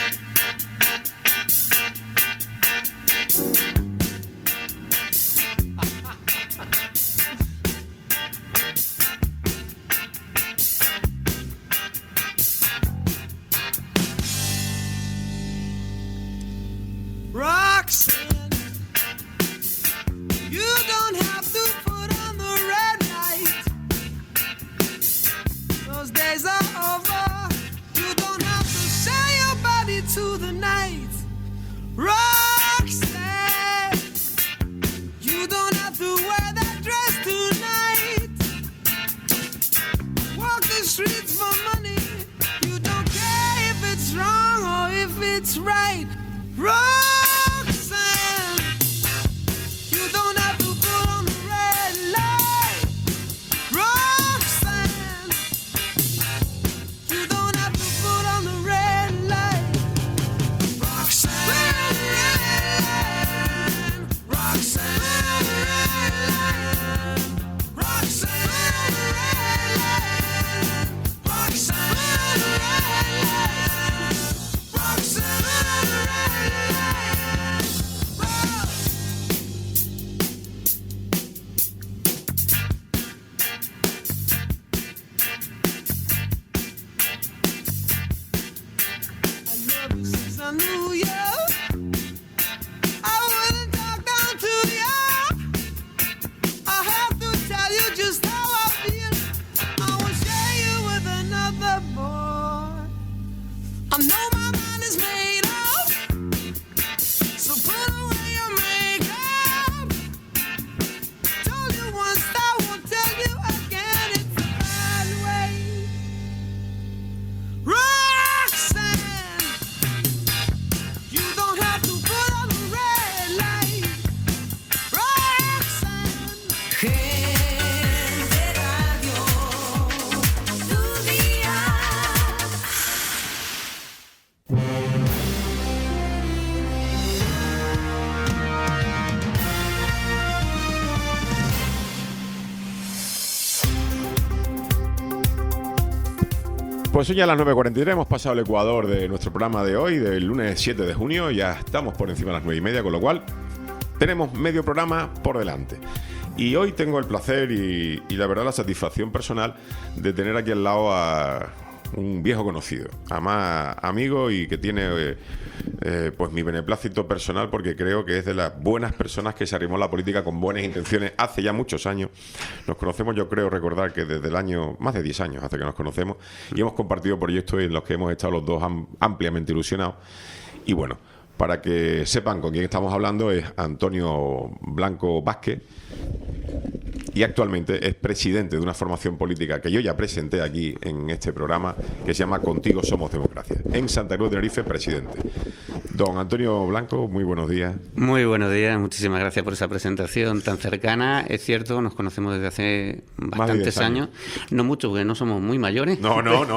Pues hoy a las 9:43 hemos pasado el ecuador de nuestro programa de hoy, del lunes 7 de junio. Ya estamos por encima de las 9:30, con lo cual tenemos medio programa por delante. Y hoy tengo el placer y la verdad la satisfacción personal de tener aquí al lado a un viejo conocido, además amigo y que tiene pues mi beneplácito personal, porque creo que es de las buenas personas que se arrimó a la política con buenas intenciones hace ya muchos años. Nos conocemos, yo creo recordar que desde el año, más de 10 años hace que nos conocemos, y hemos compartido proyectos en los que hemos estado los dos ampliamente ilusionados. Y bueno, para que sepan con quién estamos hablando, es Antonio Blanco Vázquez, y actualmente es presidente de una formación política que yo ya presenté aquí en este programa, que se llama Contigo Somos Democracia. En Santa Cruz de Tenerife, presidente. Don Antonio Blanco, muy buenos días. Muy buenos días, muchísimas gracias por esa presentación tan cercana. Es cierto, nos conocemos desde hace bastantes años. No mucho, porque no somos muy mayores. No.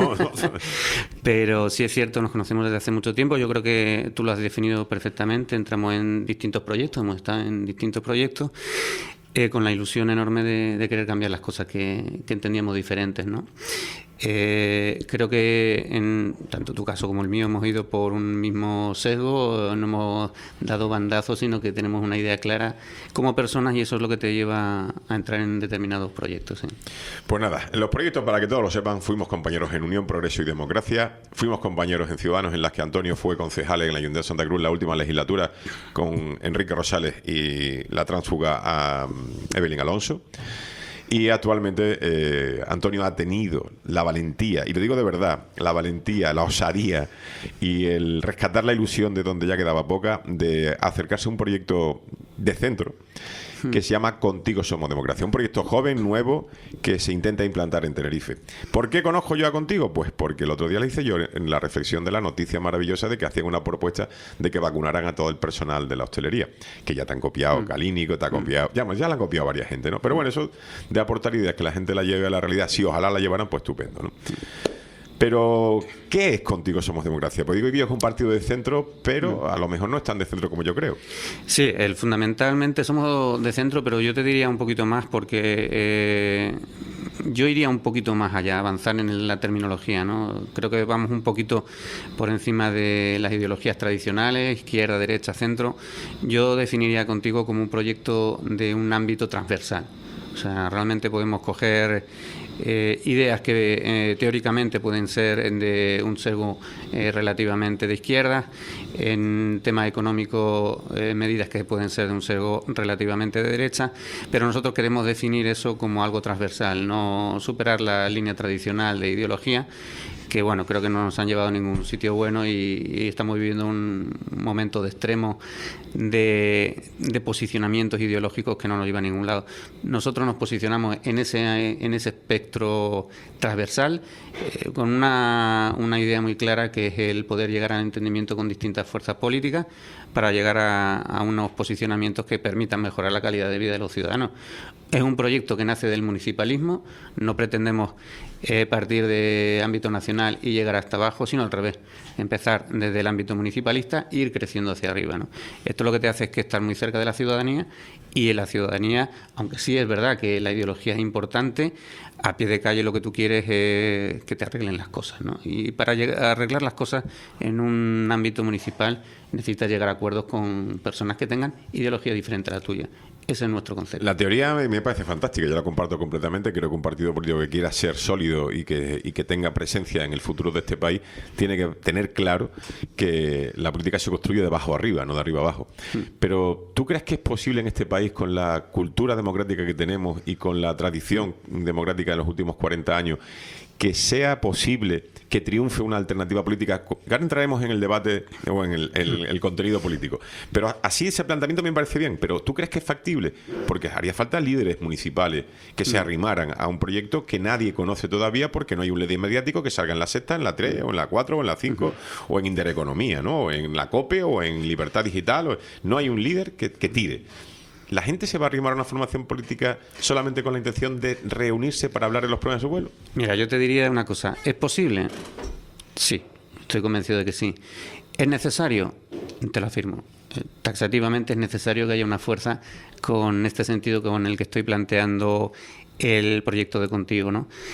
Pero sí es cierto, nos conocemos desde hace mucho tiempo. Yo creo que tú lo has definido perfectamente. Entramos en distintos proyectos, hemos estado en distintos proyectos. Con la ilusión enorme de querer cambiar las cosas que entendíamos diferentes, ¿no? Creo que en tanto tu caso como el mío hemos ido por un mismo sesgo, no hemos dado bandazos, sino que tenemos una idea clara como personas, y eso es lo que te lleva a entrar en determinados proyectos, ¿sí? Pues nada, en los proyectos, para que todos lo sepan, fuimos compañeros en Unión, Progreso y Democracia, fuimos compañeros en Ciudadanos, en las que Antonio fue concejal en la Ayuntamiento de Santa Cruz la última legislatura con Enrique Rosales y la tránsfuga a Evelyn Alonso. Y actualmente Antonio ha tenido la valentía, y lo digo de verdad, la valentía, la osadía y el rescatar la ilusión de donde ya quedaba poca, de acercarse a un proyecto de centro que se llama Contigo Somos Democracia, un proyecto joven, nuevo, que se intenta implantar en Tenerife. ¿Por qué conozco yo a Contigo? Pues porque el otro día le hice yo en la reflexión de la noticia maravillosa de que hacían una propuesta de que vacunaran a todo el personal de la hostelería, que ya te han copiado Calínico, te ha copiado, ya la han copiado varias gente, ¿no? Pero bueno, eso de aportar ideas que la gente la lleve a la realidad, si ojalá la llevaran, pues estupendo, ¿no? Pero, ¿qué es Contigo Somos Democracia? Pues digo que es un partido de centro, pero a lo mejor no es tan de centro como yo creo. Sí, fundamentalmente somos de centro, pero yo te diría un poquito más, porque yo iría un poquito más allá, avanzar en la terminología, ¿no? Creo que vamos un poquito por encima de las ideologías tradicionales, izquierda, derecha, centro. Yo definiría Contigo como un proyecto de un ámbito transversal. O sea, realmente podemos coger ideas que teóricamente pueden ser de un sesgo relativamente de izquierda, en tema económico medidas que pueden ser de un sesgo relativamente de derecha, pero nosotros queremos definir eso como algo transversal, no superar la línea tradicional de ideología, que bueno, creo que no nos han llevado a ningún sitio bueno, y estamos viviendo un momento de extremo de posicionamientos ideológicos que no nos lleva a ningún lado. Nosotros nos posicionamos en ese espectro transversal con una idea muy clara, que es el poder llegar al entendimiento con distintas fuerzas políticas para llegar a unos posicionamientos que permitan mejorar la calidad de vida de los ciudadanos. Es un proyecto que nace del municipalismo, no pretendemos partir de ámbito nacional y llegar hasta abajo, sino al revés, empezar desde el ámbito municipalista e ir creciendo hacia arriba, ¿no? Esto lo que te hace es que estar muy cerca de la ciudadanía, y en la ciudadanía, aunque sí es verdad que la ideología es importante, a pie de calle lo que tú quieres es que te arreglen las cosas, ¿no? Y para arreglar las cosas en un ámbito municipal necesitas llegar a acuerdos con personas que tengan ideología diferente a la tuya. Ese es nuestro concepto. La teoría me parece fantástica, yo la comparto completamente. Creo que un partido político que quiera ser sólido y que tenga presencia en el futuro de este país tiene que tener claro que la política se construye de abajo arriba, no de arriba abajo. Pero ¿tú crees que es posible en este país, con la cultura democrática que tenemos y con la tradición democrática de los últimos 40 años, que sea posible que triunfe una alternativa política? Ahora entraremos en el debate o en el contenido político, pero así ese planteamiento me parece bien. Pero ¿tú crees que es factible? Porque haría falta líderes municipales que se arrimaran a un proyecto que nadie conoce todavía, porque no hay un líder mediático que salga en la sexta, en la 3, o en la 4, o en la 5, o en Intereconomía, ¿no? O en la COPE, o en Libertad Digital. No hay un líder que tire. ¿La gente se va a arrimar a una formación política solamente con la intención de reunirse para hablar de los problemas de su pueblo? Mira, yo te diría una cosa. ¿Es posible? Sí, estoy convencido de que sí. ¿Es necesario? Te lo afirmo. Taxativamente es necesario que haya una fuerza con este sentido con el que estoy planteando el proyecto de Contigo, ¿no?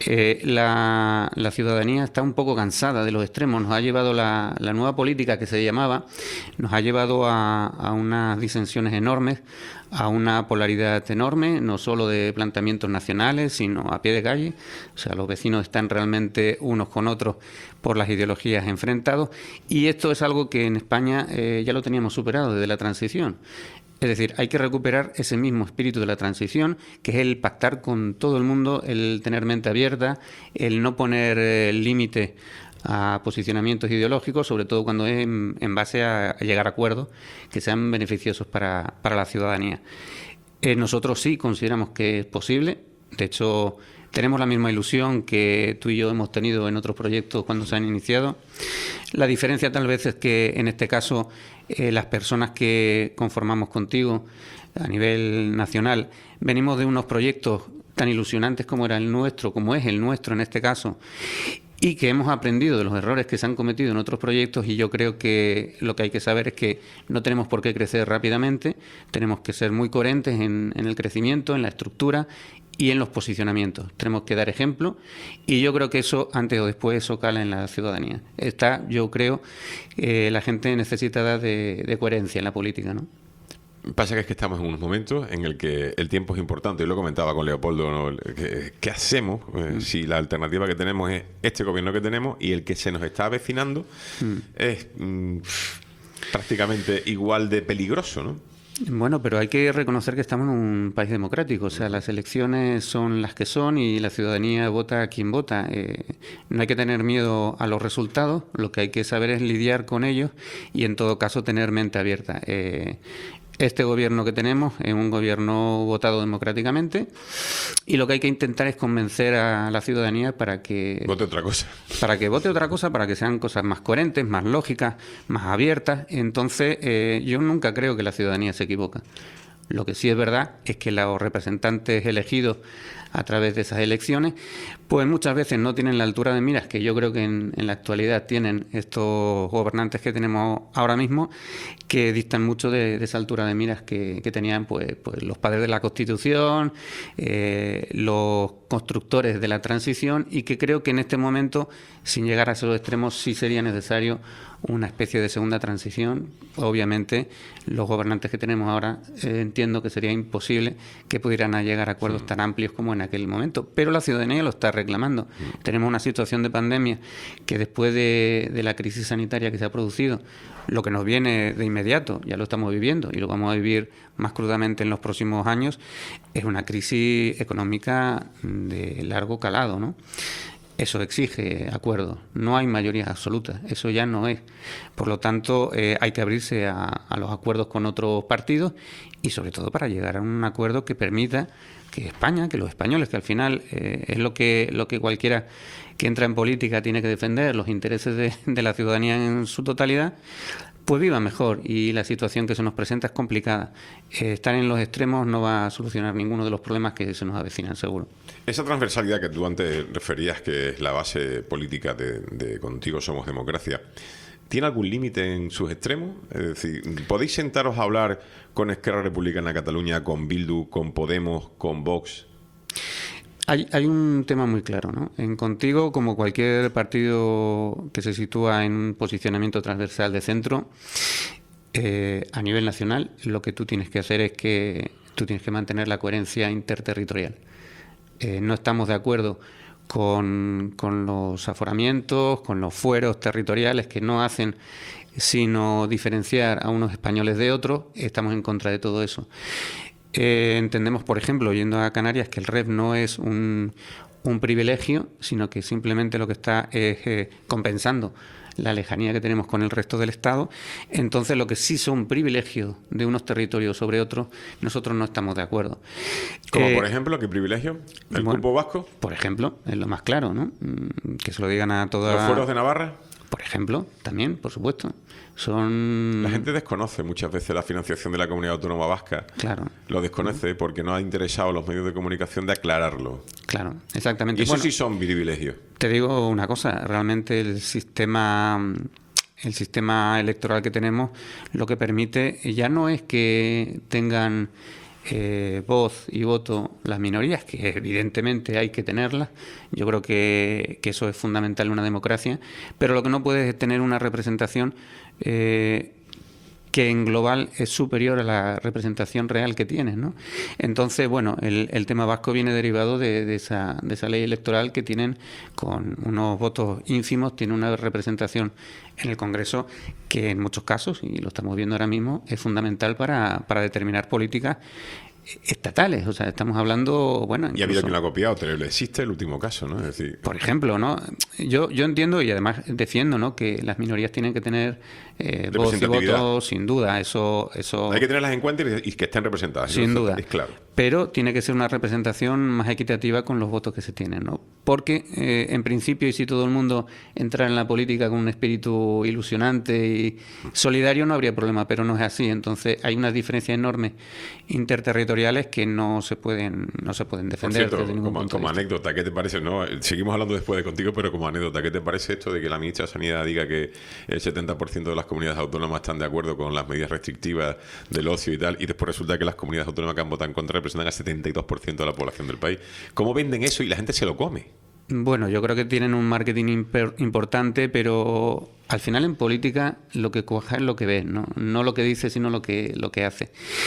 La ciudadanía está un poco cansada de los extremos. Nos ha llevado la nueva política que se llamaba, nos ha llevado a unas disensiones enormes, a una polaridad enorme, no solo de planteamientos nacionales, sino a pie de calle. O sea, los vecinos están realmente unos con otros por las ideologías enfrentados, y esto es algo que en España ya lo teníamos superado desde la transición. Es decir, hay que recuperar ese mismo espíritu de la transición, que es el pactar con todo el mundo, el tener mente abierta, el no poner límite a posicionamientos ideológicos, sobre todo cuando es en base a llegar a acuerdos que sean beneficiosos para la ciudadanía. Nosotros sí consideramos que es posible. De hecho, tenemos la misma ilusión que tú y yo hemos tenido en otros proyectos cuando se han iniciado. La diferencia tal vez es que en este caso las personas que conformamos contigo a nivel nacional venimos de unos proyectos tan ilusionantes como era el nuestro, como es el nuestro en este caso, y que hemos aprendido de los errores que se han cometido en otros proyectos, y yo creo que lo que hay que saber es que no tenemos por qué crecer rápidamente, tenemos que ser muy coherentes en el crecimiento, en la estructura y en los posicionamientos. Tenemos que dar ejemplo, y yo creo que eso, antes o después, eso cala en la ciudadanía. Yo creo que la gente necesita de coherencia en la política, ¿no? Pasa que es que estamos en unos momentos en el que el tiempo es importante. Yo lo comentaba con Leopoldo, ¿no? ¿Qué hacemos si la alternativa que tenemos es este gobierno que tenemos, y el que se nos está avecinando es prácticamente igual de peligroso, ¿no? Bueno, pero hay que reconocer que estamos en un país democrático. O sea, las elecciones son las que son y la ciudadanía vota a quien vota. No hay que tener miedo a los resultados, lo que hay que saber es lidiar con ellos y, en todo caso, tener mente abierta. Este gobierno que tenemos es un gobierno votado democráticamente, y lo que hay que intentar es convencer a la ciudadanía para que vote otra cosa. Para que vote otra cosa, para que sean cosas más coherentes, más lógicas, más abiertas. Entonces, yo nunca creo que la ciudadanía se equivoca. Lo que sí es verdad es que los representantes elegidos a través de esas elecciones, pues muchas veces no tienen la altura de miras que yo creo que en la actualidad tienen estos gobernantes que tenemos ahora mismo, que distan mucho de esa altura de miras que tenían pues los padres de la Constitución, los constructores de la transición, y que creo que en este momento, sin llegar a esos extremos, sí sería necesario una especie de segunda transición. Obviamente, los gobernantes que tenemos ahora entiendo que sería imposible que pudieran llegar a acuerdos tan amplios como en aquel momento, pero la ciudadanía lo está reclamando. Tenemos una situación de pandemia que, después de la crisis sanitaria que se ha producido, lo que nos viene de inmediato, ya lo estamos viviendo y lo vamos a vivir más crudamente en los próximos años, es una crisis económica de largo calado, ¿no? Eso exige acuerdos. No hay mayoría absoluta, eso ya no es. Por lo tanto, hay que abrirse a los acuerdos con otros partidos, y sobre todo para llegar a un acuerdo que permita que España, que los españoles, que al final es lo que cualquiera que entra en política tiene que defender, los intereses de la ciudadanía en su totalidad, pues viva mejor. Y la situación que se nos presenta es complicada. Estar en los extremos no va a solucionar ninguno de los problemas que se nos avecinan, seguro. Esa transversalidad que tú antes referías, que es la base política de Contigo Somos Democracia, ¿tiene algún límite en sus extremos? Es decir, ¿podéis sentaros a hablar con Esquerra Republicana de Cataluña, con Bildu, con Podemos, con Vox? Hay un tema muy claro, ¿no? En Contigo, como cualquier partido que se sitúa en un posicionamiento transversal de centro, a nivel nacional, lo que tú tienes que hacer es que tú tienes que mantener la coherencia interterritorial. No estamos de acuerdo con los aforamientos, con los fueros territoriales que no hacen sino diferenciar a unos españoles de otros. Estamos en contra de todo eso. Entendemos, por ejemplo, yendo a Canarias, que el REF no es un privilegio, sino que simplemente lo que está es compensando la lejanía que tenemos con el resto del Estado. Entonces, lo que sí son privilegios de unos territorios sobre otros, nosotros no estamos de acuerdo. ¿Como por ejemplo qué privilegio? ¿El cupo vasco? Por ejemplo, es lo más claro, ¿no? Que se lo digan a toda... ¿Los fueros de Navarra? Por ejemplo, también, por supuesto. La gente desconoce muchas veces la financiación de la Comunidad Autónoma Vasca. Claro. Lo desconoce porque no ha interesado a los medios de comunicación de aclararlo. Claro, exactamente. Y eso sí son privilegios. Te digo una cosa, realmente el sistema electoral que tenemos lo que permite ya no es que tengan voz y voto las minorías, que evidentemente hay que tenerlas. Yo creo que eso es fundamental en una democracia, pero lo que no puede es tener una representación que en global es superior a la representación real que tienes, ¿no? Entonces, bueno, el tema vasco viene derivado de esa ley electoral que tienen, con unos votos ínfimos, tiene una representación en el Congreso que en muchos casos, y lo estamos viendo ahora mismo, es fundamental para determinar políticas estatales. O sea, estamos hablando, bueno, y ha habido quien lo ha copiado, pero existe el último caso, ¿no? Es decir, por ejemplo, ¿no? Yo entiendo y además defiendo, ¿no?, que las minorías tienen que tener voz y voto, sin duda. Eso hay que tenerlas en cuenta y que estén representadas. Sin duda. Es claro. Pero tiene que ser una representación más equitativa con los votos que se tienen, ¿no? Porque, en principio, y si todo el mundo entrara en la política con un espíritu ilusionante y solidario, no habría problema, pero no es así. Entonces, hay unas diferencias enormes interterritoriales que no se pueden defender. Por cierto, desde ningún punto como de vista. anécdota, ¿qué te parece? No, seguimos hablando después de contigo, pero como anécdota, ¿qué te parece esto de que la ministra de Sanidad diga que el 70% de las comunidades autónomas están de acuerdo con las medidas restrictivas del ocio y tal, y después resulta que las comunidades autónomas que han votado en contra representan al 72% de la población del país? ¿Cómo venden eso y la gente se lo come? Bueno, yo creo que tienen un marketing importante, pero al final en política lo que cuaja es lo que ves, ¿no? No lo que dice, sino lo que hace.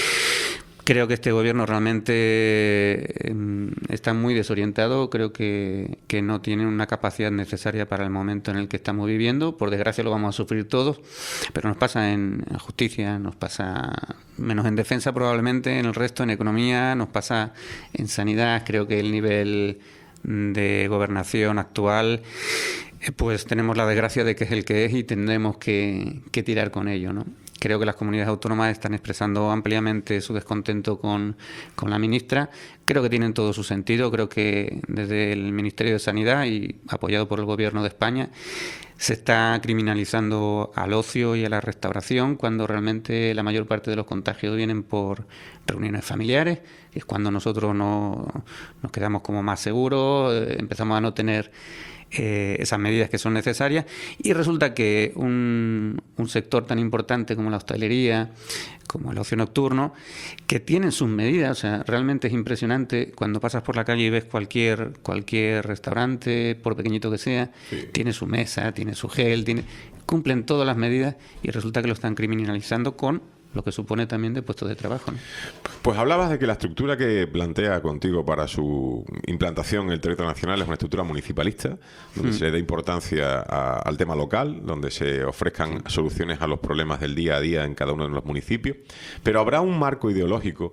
Creo que este gobierno realmente está muy desorientado. Creo que no tiene una capacidad necesaria para el momento en el que estamos viviendo. Por desgracia lo vamos a sufrir todos, pero nos pasa en justicia, nos pasa menos en defensa probablemente, en el resto, en economía, nos pasa en sanidad. Creo que el nivel de gobernación actual, pues tenemos la desgracia de que es el que es y tendremos que tirar con ello, ¿no? Creo que las comunidades autónomas están expresando ampliamente su descontento con la ministra. Creo que tienen todo su sentido. Creo que desde el Ministerio de Sanidad y apoyado por el Gobierno de España se está criminalizando al ocio y a la restauración, cuando realmente la mayor parte de los contagios vienen por reuniones familiares, que es cuando nosotros nos quedamos como más seguros, empezamos a no tener esas medidas que son necesarias, y resulta que un sector tan importante como la hostelería, como el ocio nocturno, que tienen sus medidas. O sea, realmente es impresionante cuando pasas por la calle y ves cualquier restaurante, por pequeñito que sea, sí, tiene su mesa, tiene su gel, cumplen todas las medidas, y resulta que lo están criminalizando con lo que supone también de puestos de trabajo, ¿no? Pues hablabas de que la estructura que plantea contigo para su implantación en el territorio nacional es una estructura municipalista, donde se le da importancia al tema local, donde se ofrezcan soluciones a los problemas del día a día en cada uno de los municipios, pero habrá un marco ideológico,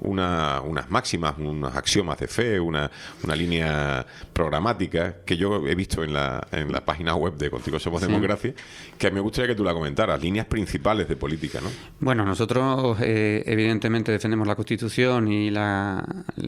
unas máximas, unos axiomas de fe, una línea programática que yo he visto en la página web de Contigo Somos Democracia, que me gustaría que tú la comentaras, líneas principales de política, ¿no? Bueno, nosotros evidentemente defendemos la Constitución y la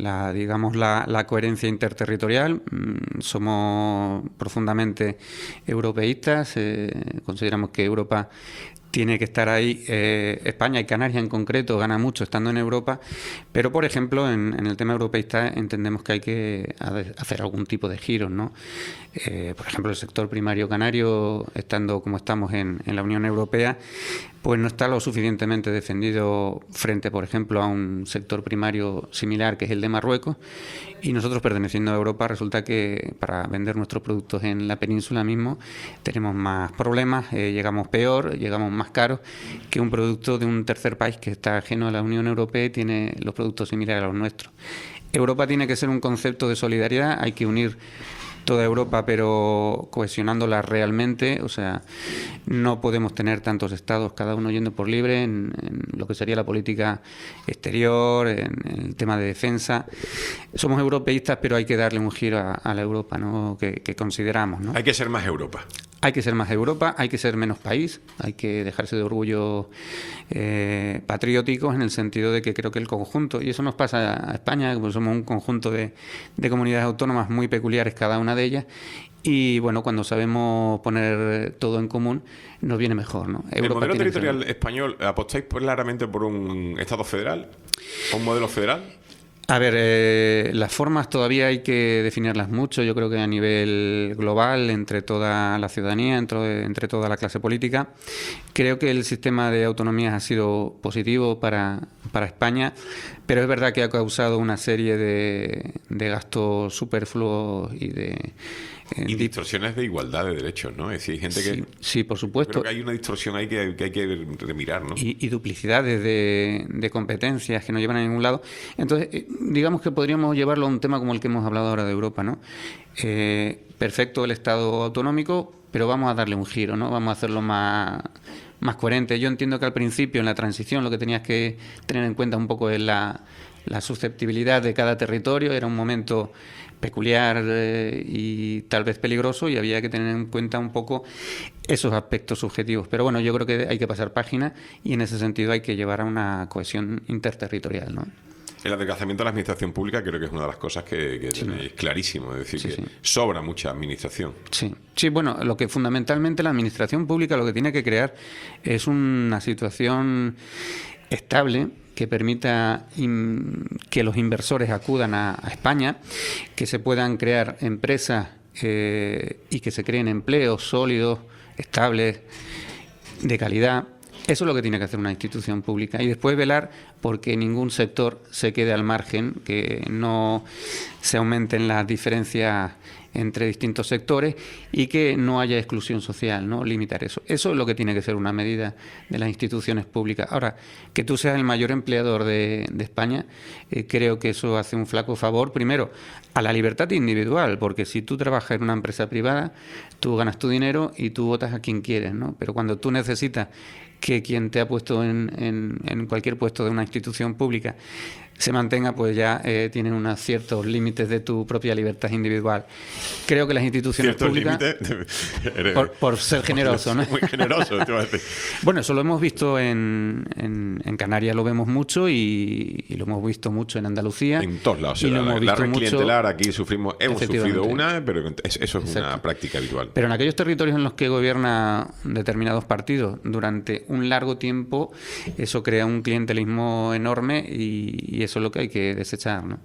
coherencia interterritorial. Somos profundamente europeístas, consideramos que Europa tiene que estar ahí. España y Canarias en concreto gana mucho estando en Europa, pero por ejemplo en el tema europeísta entendemos que hay que hacer algún tipo de giros, ¿no? Por ejemplo, el sector primario canario, estando como estamos en la Unión Europea, pues no está lo suficientemente defendido frente, por ejemplo, a un sector primario similar que es el de Marruecos, y nosotros, perteneciendo a Europa, resulta que para vender nuestros productos en la península mismo tenemos más problemas, llegamos peor, llegamos más caros que un producto de un tercer país que está ajeno a la Unión Europea y tiene los productos similares a los nuestros. Europa tiene que ser un concepto de solidaridad, hay que unir toda Europa, pero cohesionándola realmente. O sea, no podemos tener tantos estados, cada uno yendo por libre en lo que sería la política exterior, en el tema de defensa. Somos europeístas, pero hay que darle un giro a la Europa, ¿no?, que consideramos, ¿no? Hay que ser más Europa. Hay que ser más Europa, hay que ser menos país, hay que dejarse de orgullo patrióticos, en el sentido de que creo que el conjunto, y eso nos pasa a España, pues somos un conjunto de comunidades autónomas muy peculiares cada una de ellas, y bueno, cuando sabemos poner todo en común nos viene mejor, ¿no? ¿El modelo territorial español apostáis claramente por un Estado federal? ¿Un modelo federal? A ver, las formas todavía hay que definirlas mucho. Yo creo que a nivel global, entre toda la ciudadanía, entre toda la clase política, creo que el sistema de autonomías ha sido positivo para España, pero es verdad que ha causado una serie de gastos superfluos y de... Y distorsiones de igualdad de derechos, ¿no? Es decir, hay gente que... Sí, por supuesto. Creo que hay una distorsión ahí que hay que remirar, ¿no? Y duplicidades de competencias que no llevan a ningún lado. Entonces, digamos que podríamos llevarlo a un tema como el que hemos hablado ahora de Europa, ¿no? Perfecto el Estado autonómico, pero vamos a darle un giro, ¿no? Vamos a hacerlo más coherente. Yo entiendo que al principio, en la transición, lo que tenías que tener en cuenta un poco es la susceptibilidad de cada territorio. Era un momento peculiar y tal vez peligroso, y había que tener en cuenta un poco esos aspectos subjetivos. Pero bueno, yo creo que hay que pasar página y en ese sentido hay que llevar a una cohesión interterritorial, ¿no? El adelgazamiento de la administración pública creo que es una de las cosas que tenéis clarísimo, es decir, que sobra mucha administración. Sí, bueno, lo que fundamentalmente la administración pública lo que tiene que crear es una situación estable que permita que los inversores acudan a España, que se puedan crear empresas y que se creen empleos sólidos, estables, de calidad. Eso es lo que tiene que hacer una institución pública. Y después velar porque ningún sector se quede al margen, que no se aumenten las diferencias entre distintos sectores y que no haya exclusión social, ¿no? Limitar eso. Eso es lo que tiene que ser una medida de las instituciones públicas. Ahora, que tú seas el mayor empleador de España, creo que eso hace un flaco favor, primero, a la libertad individual, porque si tú trabajas en una empresa privada, tú ganas tu dinero y tú votas a quien quieres, ¿no? Pero cuando tú necesitas que quien te ha puesto en cualquier puesto de una institución pública se mantenga, pues ya tienen unos ciertos límites de tu propia libertad individual. Creo que las instituciones públicas, por ser generoso, ¿no? Muy generoso, te voy a decir. Bueno, eso lo hemos visto en Canarias, lo vemos mucho y lo hemos visto mucho en Andalucía. En todos lados. Y La red clientelar aquí hemos sufrido una, pero eso es una práctica habitual. Pero en aquellos territorios en los que gobierna determinados partidos durante un largo tiempo, eso crea un clientelismo enorme y eso es lo que hay que desechar, ¿no?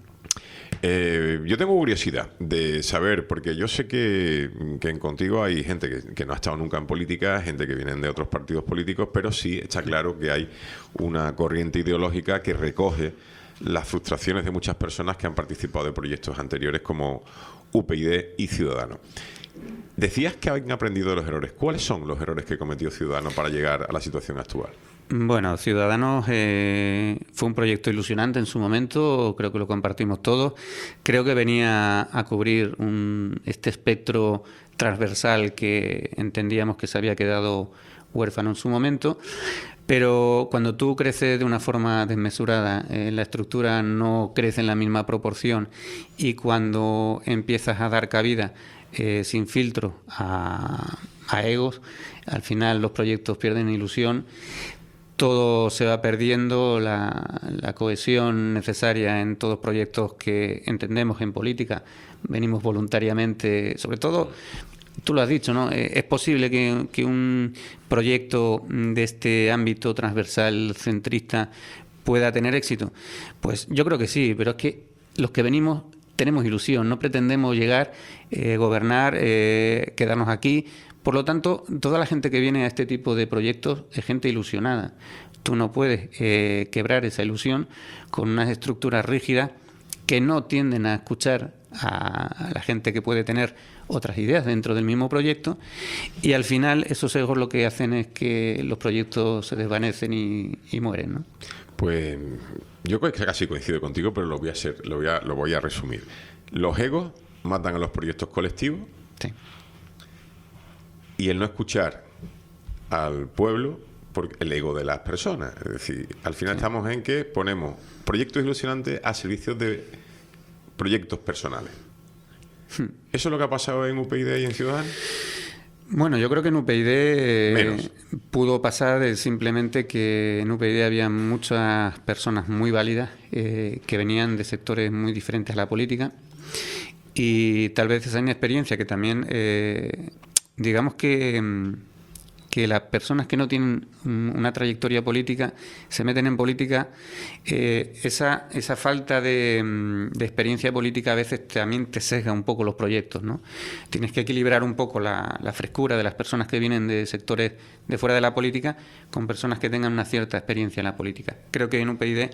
Yo tengo curiosidad de saber, porque yo sé que en Contigo hay gente que no ha estado nunca en política, gente que viene de otros partidos políticos, pero sí está claro que hay una corriente ideológica que recoge las frustraciones de muchas personas que han participado de proyectos anteriores como UPyD y Ciudadanos. Decías que habían aprendido de los errores. ¿Cuáles son los errores que cometió Ciudadanos para llegar a la situación actual? Bueno, Ciudadanos fue un proyecto ilusionante en su momento, creo que lo compartimos todos. Creo que venía a cubrir este espectro transversal que entendíamos que se había quedado huérfano en su momento. Pero cuando tú creces de una forma desmesurada, la estructura no crece en la misma proporción, y cuando empiezas a dar cabida sin filtro a egos, al final los proyectos pierden ilusión. Todo se va perdiendo, la cohesión necesaria en todos los proyectos que entendemos en política. Venimos voluntariamente, sobre todo, tú lo has dicho, ¿no? Es posible que un proyecto de este ámbito transversal centrista pueda tener éxito. Pues yo creo que sí, pero es que los que venimos tenemos ilusión, no pretendemos llegar, gobernar, quedarnos aquí. Por lo tanto, toda la gente que viene a este tipo de proyectos es gente ilusionada. Tú no puedes quebrar esa ilusión con unas estructuras rígidas que no tienden a escuchar a la gente que puede tener otras ideas dentro del mismo proyecto, y al final esos egos lo que hacen es que los proyectos se desvanecen y mueren, ¿no? Pues yo casi coincido contigo, pero lo voy a resumir. Los egos matan a los proyectos colectivos. Sí. Y el no escuchar al pueblo por el ego de las personas. Es decir, al final estamos en que ponemos proyectos ilusionantes a servicio de proyectos personales. ¿Eso es lo que ha pasado en UPyD y en Ciudadanos? Bueno, yo creo que en UPyD pudo pasar simplemente que en UPyD había muchas personas muy válidas que venían de sectores muy diferentes a la política, y tal vez esa inexperiencia que también... digamos que que las personas que no tienen una trayectoria política se meten en política, esa falta de experiencia política a veces también te sesga un poco los proyectos, ¿no? Tienes que equilibrar un poco la frescura de las personas que vienen de sectores de fuera de la política con personas que tengan una cierta experiencia en la política. Creo que en UPyD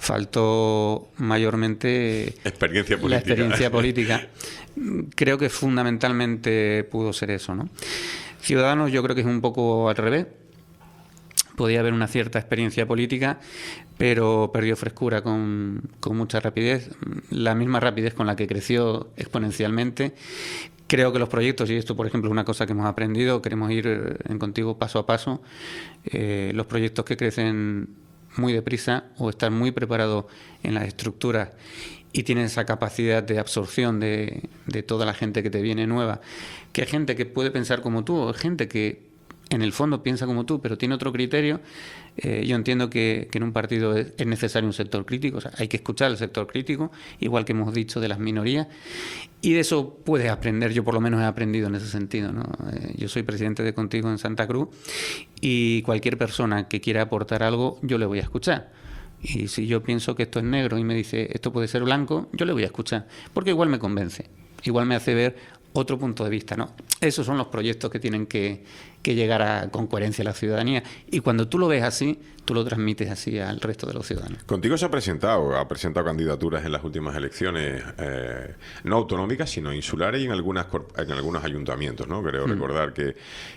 faltó mayormente experiencia política. La experiencia política. Creo que fundamentalmente pudo ser eso, ¿no? Ciudadanos yo creo que es un poco al revés. Podía haber una cierta experiencia política, pero perdió frescura con mucha rapidez, la misma rapidez con la que creció exponencialmente. Creo que los proyectos, y esto por ejemplo es una cosa que hemos aprendido, queremos ir en Contigo paso a paso, los proyectos que crecen muy deprisa o están muy preparados en las estructuras y tienen esa capacidad de absorción de toda la gente que te viene nueva, que hay gente que puede pensar como tú, o gente que en el fondo piensa como tú, pero tiene otro criterio. Yo entiendo que en un partido es necesario un sector crítico, o sea, hay que escuchar al sector crítico, igual que hemos dicho de las minorías, y de eso puedes aprender. Yo por lo menos he aprendido en ese sentido, ¿no? Yo soy presidente de Contigo en Santa Cruz y cualquier persona que quiera aportar algo, yo le voy a escuchar. Y si yo pienso que esto es negro y me dice esto puede ser blanco, yo le voy a escuchar, porque igual me convence, igual me hace ver otro punto de vista, ¿no? Esos son los proyectos que tienen que llegar con coherencia a la ciudadanía, y cuando tú lo ves así, tú lo transmites así al resto de los ciudadanos. Contigo se ha presentado candidaturas en las últimas elecciones, no autonómicas, sino insulares, y en algunos ayuntamientos, ¿no? Creo recordar que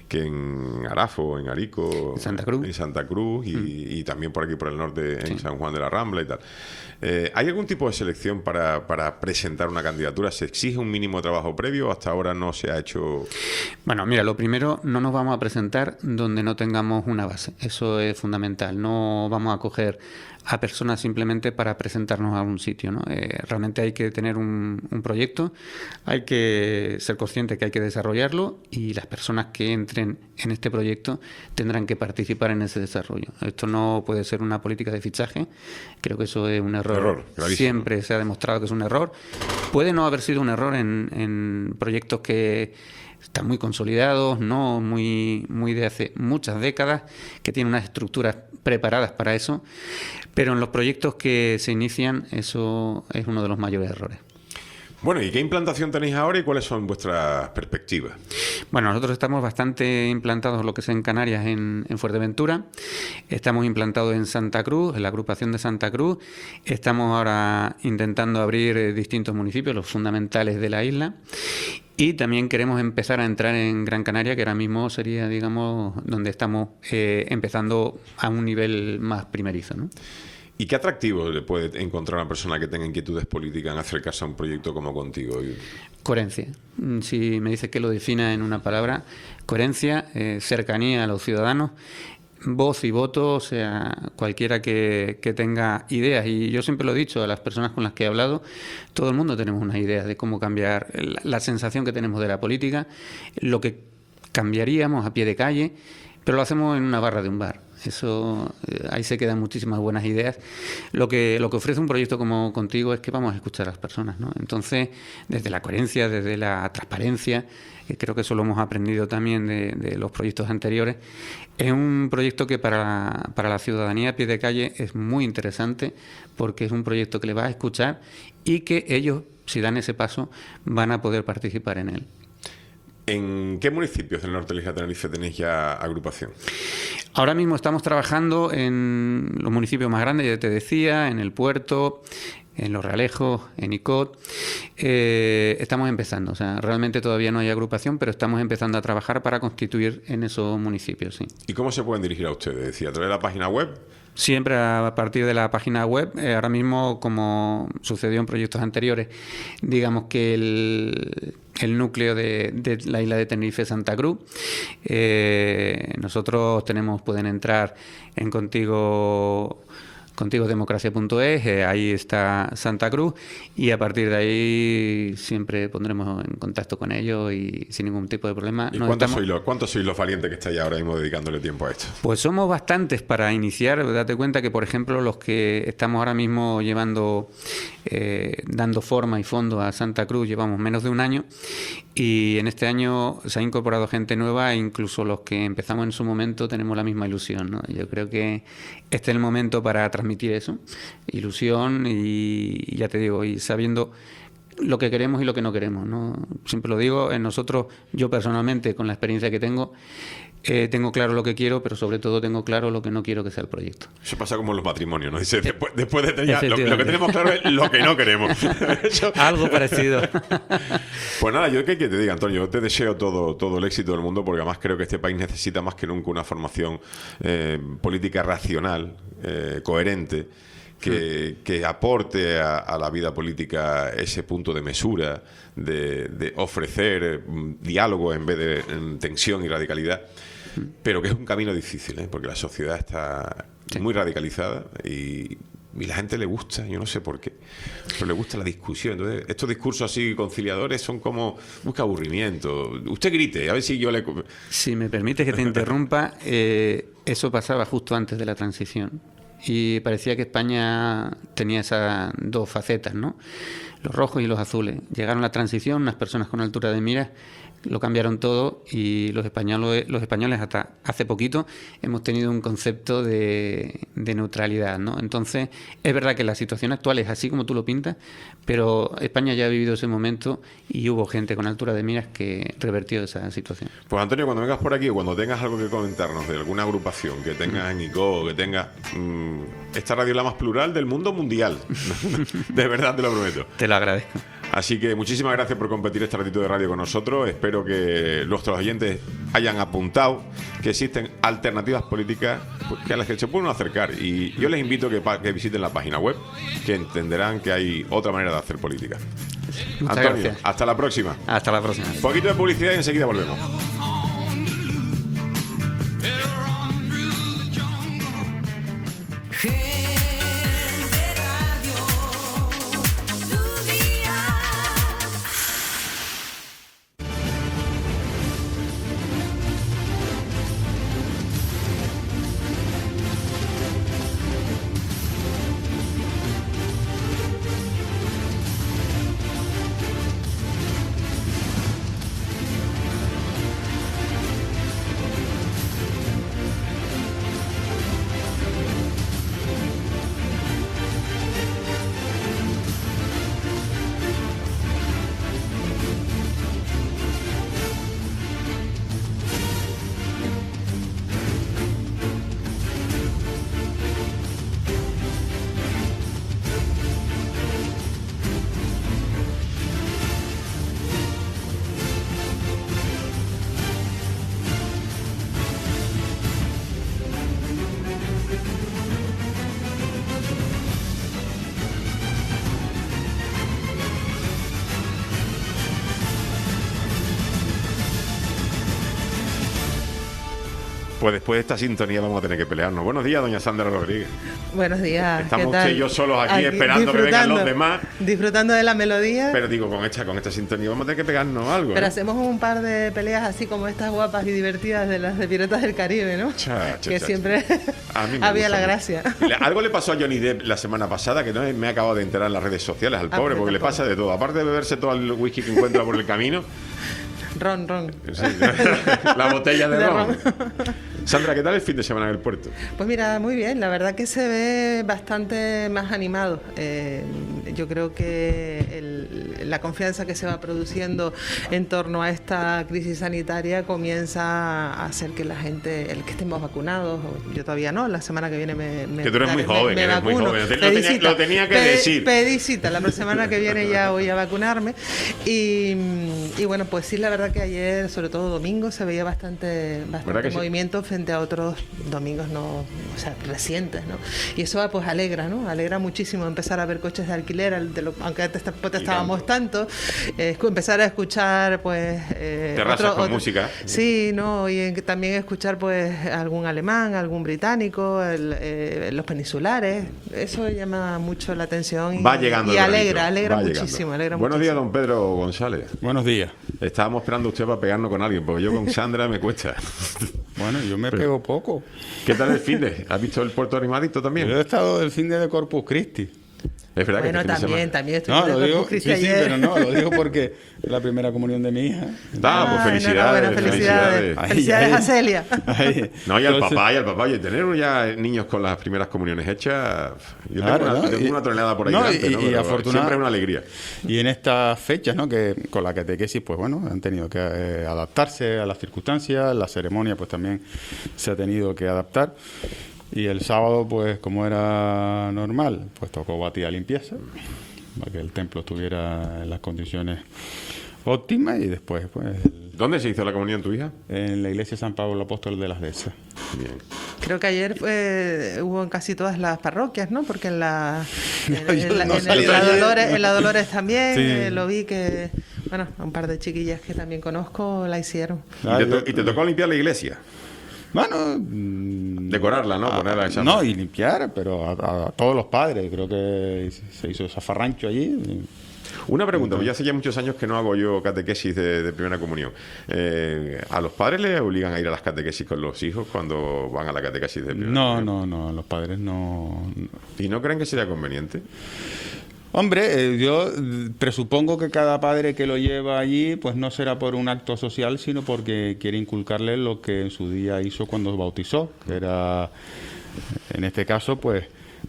en Arafo, en Arico, en Santa Cruz y también por aquí por el norte, en San Juan de la Rambla y tal. ¿Hay algún tipo de selección para presentar una candidatura? ¿Se exige un mínimo de trabajo previo? ¿Hasta ahora no se ha hecho? Bueno, mira, lo primero, no nos vamos a presentar donde no tengamos una base. Eso es fundamental. No vamos a coger a personas simplemente para presentarnos a un sitio, ¿no? Realmente hay que tener un proyecto, hay que ser consciente que hay que desarrollarlo, y las personas que entren en este proyecto tendrán que participar en ese desarrollo. Esto no puede ser una política de fichaje. Creo que eso es un error. Siempre se ha demostrado que es un error. Puede no haber sido un error en proyectos que están muy consolidados, no muy de hace muchas décadas, que tienen unas estructuras preparadas para eso, pero en los proyectos que se inician eso es uno de los mayores errores. Bueno, ¿y qué implantación tenéis ahora y cuáles son vuestras perspectivas? Bueno, nosotros estamos bastante implantados, lo que es en Canarias, en Fuerteventura. Estamos implantados en Santa Cruz, en la agrupación de Santa Cruz. Estamos ahora intentando abrir distintos municipios, los fundamentales de la isla. Y también queremos empezar a entrar en Gran Canaria, que ahora mismo sería, digamos, donde estamos empezando a un nivel más primerizo, ¿no? ¿Y qué atractivo le puede encontrar a una persona que tenga inquietudes políticas en acercarse a un proyecto como Contigo? Coherencia. Si me dices que lo defina en una palabra, coherencia, cercanía a los ciudadanos, voz y voto, o sea, cualquiera que tenga ideas. Y yo siempre lo he dicho a las personas con las que he hablado, todo el mundo tenemos unas ideas de cómo cambiar la sensación que tenemos de la política, lo que cambiaríamos a pie de calle, pero lo hacemos en una barra de un bar. Eso, ahí se quedan muchísimas buenas ideas. Lo que ofrece un proyecto como Contigo es que vamos a escuchar a las personas, ¿no? Entonces, desde la coherencia, desde la transparencia, creo que eso lo hemos aprendido también de los proyectos anteriores. Es un proyecto que para la ciudadanía a pie de calle es muy interesante, porque es un proyecto que le va a escuchar y que ellos, si dan ese paso, van a poder participar en él. ¿En qué municipios del norte de la isla de Tenerife tenéis ya agrupación? Ahora mismo estamos trabajando en los municipios más grandes, ya te decía, en El Puerto, en Los Realejos, en Icod. Estamos empezando, o sea, realmente todavía no hay agrupación, pero estamos empezando a trabajar para constituir en esos municipios, sí. ¿Y cómo se pueden dirigir a ustedes? ¿A través de la página web? Siempre a partir de la página web. Ahora mismo, como sucedió en proyectos anteriores, digamos que el núcleo de la isla de Tenerife, Santa Cruz, nosotros pueden entrar en Contigo contigodemocracia.es, ahí está Santa Cruz, y a partir de ahí siempre pondremos en contacto con ellos y sin ningún tipo de problema. ¿Y cuántos sois los valientes que estáis ahora mismo dedicándole tiempo a esto? Pues somos bastantes para iniciar. Date cuenta que, por ejemplo, los que estamos ahora mismo dando forma y fondo a Santa Cruz, llevamos menos de un año, y en este año se ha incorporado gente nueva, e incluso los que empezamos en su momento tenemos la misma ilusión, ¿no? Yo creo que este es el momento para transmitir eso, ilusión, y ya te digo, y sabiendo lo que queremos y lo que no queremos, ¿no? Siempre lo digo, en nosotros, yo personalmente, con la experiencia que tengo claro lo que quiero, pero sobre todo tengo claro lo que no quiero que sea el proyecto. Eso pasa como en los matrimonios, ¿no? Dice, después de tener lo que tenemos claro es lo que no queremos. Algo parecido. Pues nada, yo que te diga, Antonio, yo te deseo todo el éxito del mundo, porque además creo que este país necesita más que nunca una formación política racional, coherente, que aporte a la vida política ese punto de mesura, de ofrecer diálogo en vez de tensión y radicalidad, pero que es un camino difícil, porque la sociedad está muy radicalizada y la gente le gusta, yo no sé por qué, pero le gusta la discusión. Entonces, estos discursos así conciliadores son como busca aburrimiento. Usted grite, a ver si yo le... Si me permite que te interrumpa, eso pasaba justo antes de la transición. Y parecía que España tenía esas dos facetas, ¿no? Los rojos y los azules. Llegaron a la transición, unas personas con altura de miras lo cambiaron todo, y los españoles hasta hace poquito hemos tenido un concepto de neutralidad, ¿no? Entonces, es verdad que la situación actual es así como tú lo pintas, pero España ya ha vivido ese momento y hubo gente con altura de miras que revertió esa situación. Pues Antonio, cuando vengas por aquí o cuando tengas algo que comentarnos de alguna agrupación que tengas en ICO, que tengas... esta radio es la más plural del mundo mundial. De verdad, te lo prometo. Te lo agradezco. Así que muchísimas gracias por compartir este ratito de radio con nosotros. Espero que nuestros oyentes hayan apuntado que existen alternativas políticas que a las que se pueden acercar. Y yo les invito a que visiten la página web, que entenderán que hay otra manera de hacer política. Muchas Antonio, gracias. hasta la próxima. Hasta la próxima. Un poquito de publicidad y enseguida volvemos. Pues después de esta sintonía vamos a tener que pelearnos. Buenos días, doña Sandra Rodríguez. Buenos días. Estamos usted y yo solos aquí esperando que vengan los demás. Disfrutando de la melodía. Pero digo, con esta sintonía vamos a tener que pegarnos algo. Pero hacemos un par de peleas así como estas guapas y divertidas de las de Piratas del Caribe, ¿no? Siempre había la gracia. Algo le pasó a Johnny Depp la semana pasada, que no me he acabado de enterar en las redes sociales al pobre, porque le pasa de todo. Aparte de beberse todo el whisky que encuentra por el camino. Ron. Sí, la botella de ron. Sandra, ¿qué tal el fin de semana en el puerto? Pues mira, muy bien, la verdad que se ve bastante más animado. Yo creo que la confianza que se va produciendo en torno a esta crisis sanitaria comienza a hacer que la gente, el que estemos vacunados, yo todavía no, la semana que viene me que tú eres muy joven, me vacuno. Muy joven. Lo tenía que decir. Pedí cita, la semana que viene ya voy a vacunarme. Y bueno, pues sí, la verdad que ayer, sobre todo domingo, se veía bastante movimiento. frente a otros domingos no, o sea, recientes, ¿no? Y eso pues alegra, ¿no? Alegra muchísimo empezar a ver coches de alquiler, aunque antes protestábamos tanto, empezar a escuchar pues terrazas con música. Sí, ¿no? Y también escuchar pues algún alemán, algún británico, los peninsulares. Eso llama mucho la atención va llegando y alegra va muchísimo. Llegando. Buenos días, don Pedro González. Buenos días. Estábamos esperando usted para pegarnos con alguien, porque yo con Sandra me cuesta. Bueno, yo me pego poco. ¿Qué tal el finde? ¿Has visto el puerto animadito también? Yo he estado el finde de Corpus Christi. Es verdad bueno, que también estoy no, lo digo, Corpus Christi sí, ayer. pero no, lo digo porque es la primera comunión de mi hija. Pues felicidades. Felicidades a Celia. No, y al papá, oye, tener ya niños con las primeras comuniones hechas, yo tengo una tonelada por ahí delante, ¿no? Y afortunadamente siempre es una alegría. Y en estas fechas, ¿no? Que con la catequesis, pues bueno, han tenido que adaptarse a las circunstancias, la ceremonia pues también se ha tenido que adaptar. Y el sábado, pues como era normal, pues tocó batida limpieza, para que el templo estuviera en las condiciones óptimas y después, pues... ¿Dónde se hizo la comunión tu hija? En la iglesia San Pablo Apóstol de las Dehesas. Bien. Creo que ayer hubo en casi todas las parroquias, ¿no? Porque en la Dolores también sí. Lo vi que, bueno, un par de chiquillas que también conozco la hicieron. ¿Y te tocó limpiar la iglesia? Bueno, decorarla, ¿no? Ponerla esa. No, y limpiar, pero a todos los padres. Creo que se hizo zafarrancho allí. Una pregunta, pues ya hace ya muchos años que no hago yo catequesis de primera comunión. ¿A los padres les obligan a ir a las catequesis con los hijos cuando van a la catequesis de primera comunión? No, los padres no. ¿Y no creen que sería conveniente? Hombre, yo presupongo que cada padre que lo lleva allí, pues no será por un acto social, sino porque quiere inculcarle lo que en su día hizo cuando bautizó, que era, en este caso, pues,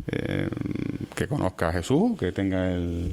que conozca a Jesús, que tenga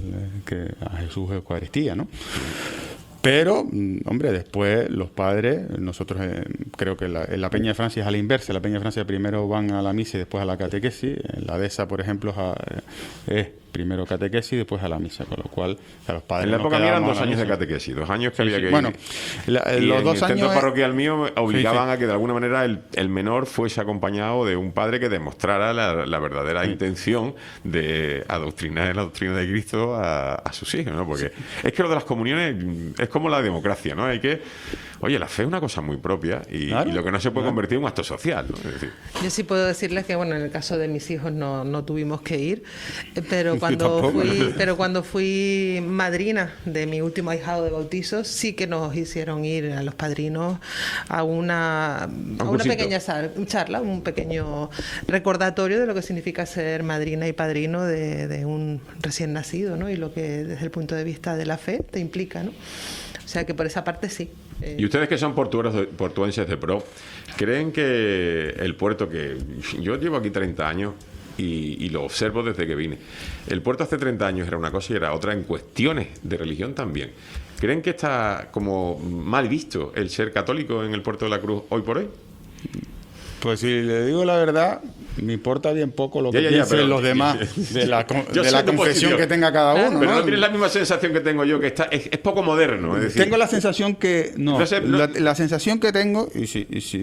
a Jesús Eucaristía, ¿no? Pero, hombre, después los padres, nosotros creo que en la Peña de Francia es a la inversa. En la Peña de Francia primero van a la misa y después a la catequesis. En la Dehesa, por ejemplo, es primero catequesis y después a la misa, con lo cual a los padres... En la época mía eran 2 años de catequesis, 2 años que había que ir. Bueno, y los 2 en años... el centro parroquial mío obligaban a que de alguna manera el menor fuese acompañado de un padre que demostrara la verdadera intención de adoctrinar en la doctrina de Cristo a sus hijos, ¿no? Porque es que lo de las comuniones es como la democracia, ¿no? Hay que... Oye, la fe es una cosa muy propia y lo que no se puede convertir en un acto social, ¿no? Es decir, yo sí puedo decirles que, bueno, en el caso de mis hijos no tuvimos que ir, pero cuando fui madrina de mi último ahijado de bautizos, sí que nos hicieron ir a los padrinos a una pequeña charla, un pequeño recordatorio de lo que significa ser madrina y padrino de un recién nacido, ¿no? Y lo que desde el punto de vista de la fe te implica, ¿no? O sea que por esa parte sí. Y ustedes que son portuenses de pro, ¿creen que el puerto, que yo llevo aquí 30 años y lo observo desde que vine, el puerto hace 30 años era una cosa y era otra en cuestiones de religión también? ¿Creen que está como mal visto el ser católico en el puerto de la Cruz hoy por hoy? Pues si le digo la verdad, me importa bien poco lo que piensen los demás de la confesión que tenga cada uno. Pero no tienes la misma sensación que tengo yo, que es poco moderno. Es decir, tengo la sensación que... La sensación que tengo es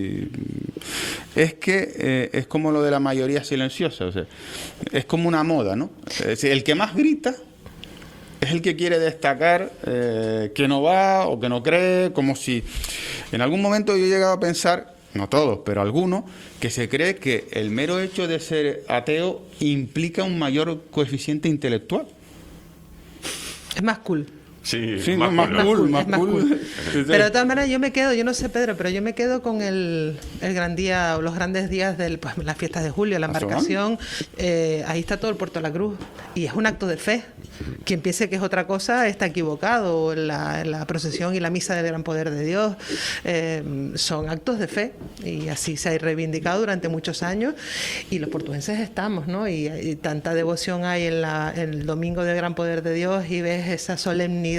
que es como lo de la mayoría silenciosa. O sea, es como una moda, ¿no? Es decir, el que más grita es el que quiere destacar que no va o que no cree, como si... En algún momento yo he llegado a pensar... No todos, pero algunos, que se cree que el mero hecho de ser ateo implica un mayor coeficiente intelectual. Es más cool. Sí, más cool. Pero de todas maneras yo no sé Pedro, pero yo me quedo con el gran día o los grandes días de las fiestas de julio, la embarcación, ahí está todo el Puerto de la Cruz y es un acto de fe. Quien piense que es otra cosa está equivocado. La procesión y la misa del Gran Poder de Dios son actos de fe y así se ha reivindicado durante muchos años y los portugueses estamos, ¿no? Y tanta devoción hay en el Domingo del Gran Poder de Dios y ves esa solemnidad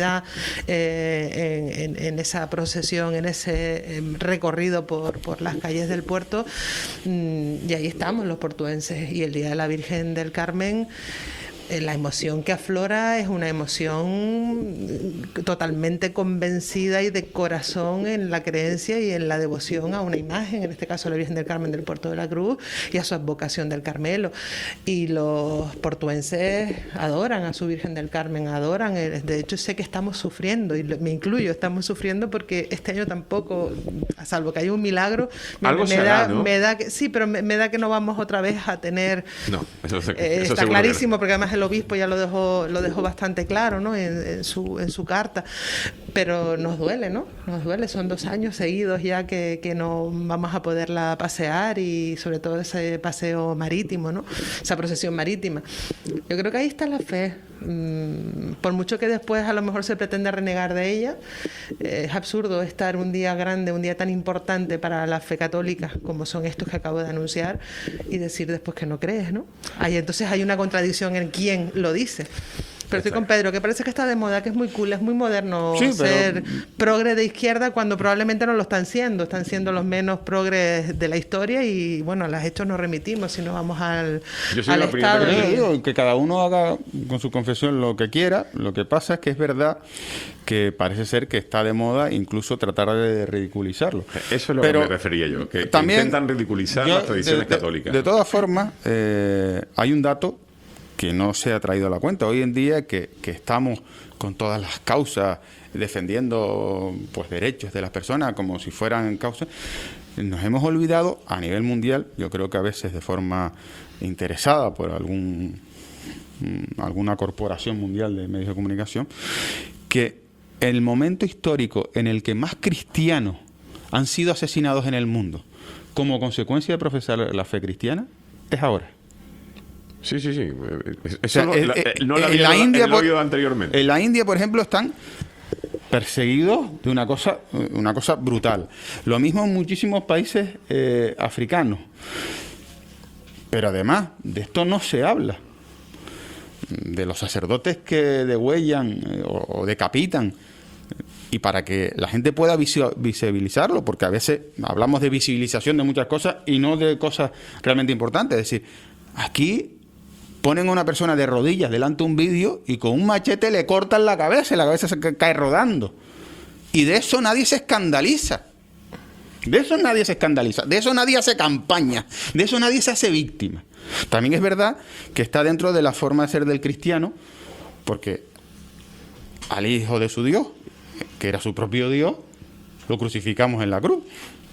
en esa procesión, en ese recorrido por las calles del puerto, y ahí estamos los portuenses. Y el Día de la Virgen del Carmen la emoción que aflora es una emoción totalmente convencida y de corazón en la creencia y en la devoción a una imagen, en este caso a la Virgen del Carmen del Puerto de la Cruz y a su advocación del Carmelo. Y los portuenses adoran a su Virgen del Carmen, adoran. De hecho, sé que estamos sufriendo, y me incluyo, estamos sufriendo porque este año tampoco, a salvo que hay un milagro, me da que sí, pero me da que no vamos otra vez a tener. No, eso está clarísimo, porque además el obispo ya lo dejó bastante claro, ¿no? en su carta. Pero nos duele, ¿no? Nos duele, son 2 años seguidos ya que no vamos a poderla pasear, y sobre todo ese paseo marítimo, ¿no? Esa procesión marítima. Yo creo que ahí está la fe. Por mucho que después a lo mejor se pretenda renegar de ella, es absurdo estar un día grande, un día tan importante para la fe católica como son estos que acabo de anunciar, y decir después que no crees, ¿no? Entonces hay una contradicción en quién lo dice. Pero estoy con Pedro, que parece que está de moda, que es muy cool, es muy moderno ser progre de izquierda, cuando probablemente no lo están siendo los menos progres de la historia, y bueno, a los hechos nos remitimos, si no vamos al Estado. Yo digo que cada uno haga con su confesión lo que quiera. Lo que pasa es que es verdad que parece ser que está de moda incluso tratar de ridiculizarlo. Eso es lo que me refería yo, que intentan ridiculizar las tradiciones católicas. De todas formas, hay un dato que no se ha traído a la cuenta. Hoy en día que estamos con todas las causas defendiendo pues derechos de las personas como si fueran causas, nos hemos olvidado a nivel mundial, yo creo que a veces de forma interesada por alguna corporación mundial de medios de comunicación, que el momento histórico en el que más cristianos han sido asesinados en el mundo como consecuencia de profesar la fe cristiana es ahora. Sí. Eso no lo había oído anteriormente. En la India, por ejemplo, están perseguidos de una cosa brutal. Lo mismo en muchísimos países africanos. Pero además, de esto no se habla. De los sacerdotes que degüellan o decapitan. Y para que la gente pueda visibilizarlo, porque a veces hablamos de visibilización de muchas cosas y no de cosas realmente importantes. Es decir, aquí ponen a una persona de rodillas delante de un vídeo y con un machete le cortan la cabeza y la cabeza se cae rodando. Y de eso nadie se escandaliza. De eso nadie hace campaña. De eso nadie se hace víctima. También es verdad que está dentro de la forma de ser del cristiano, porque al hijo de su Dios, que era su propio Dios, lo crucificamos en la cruz.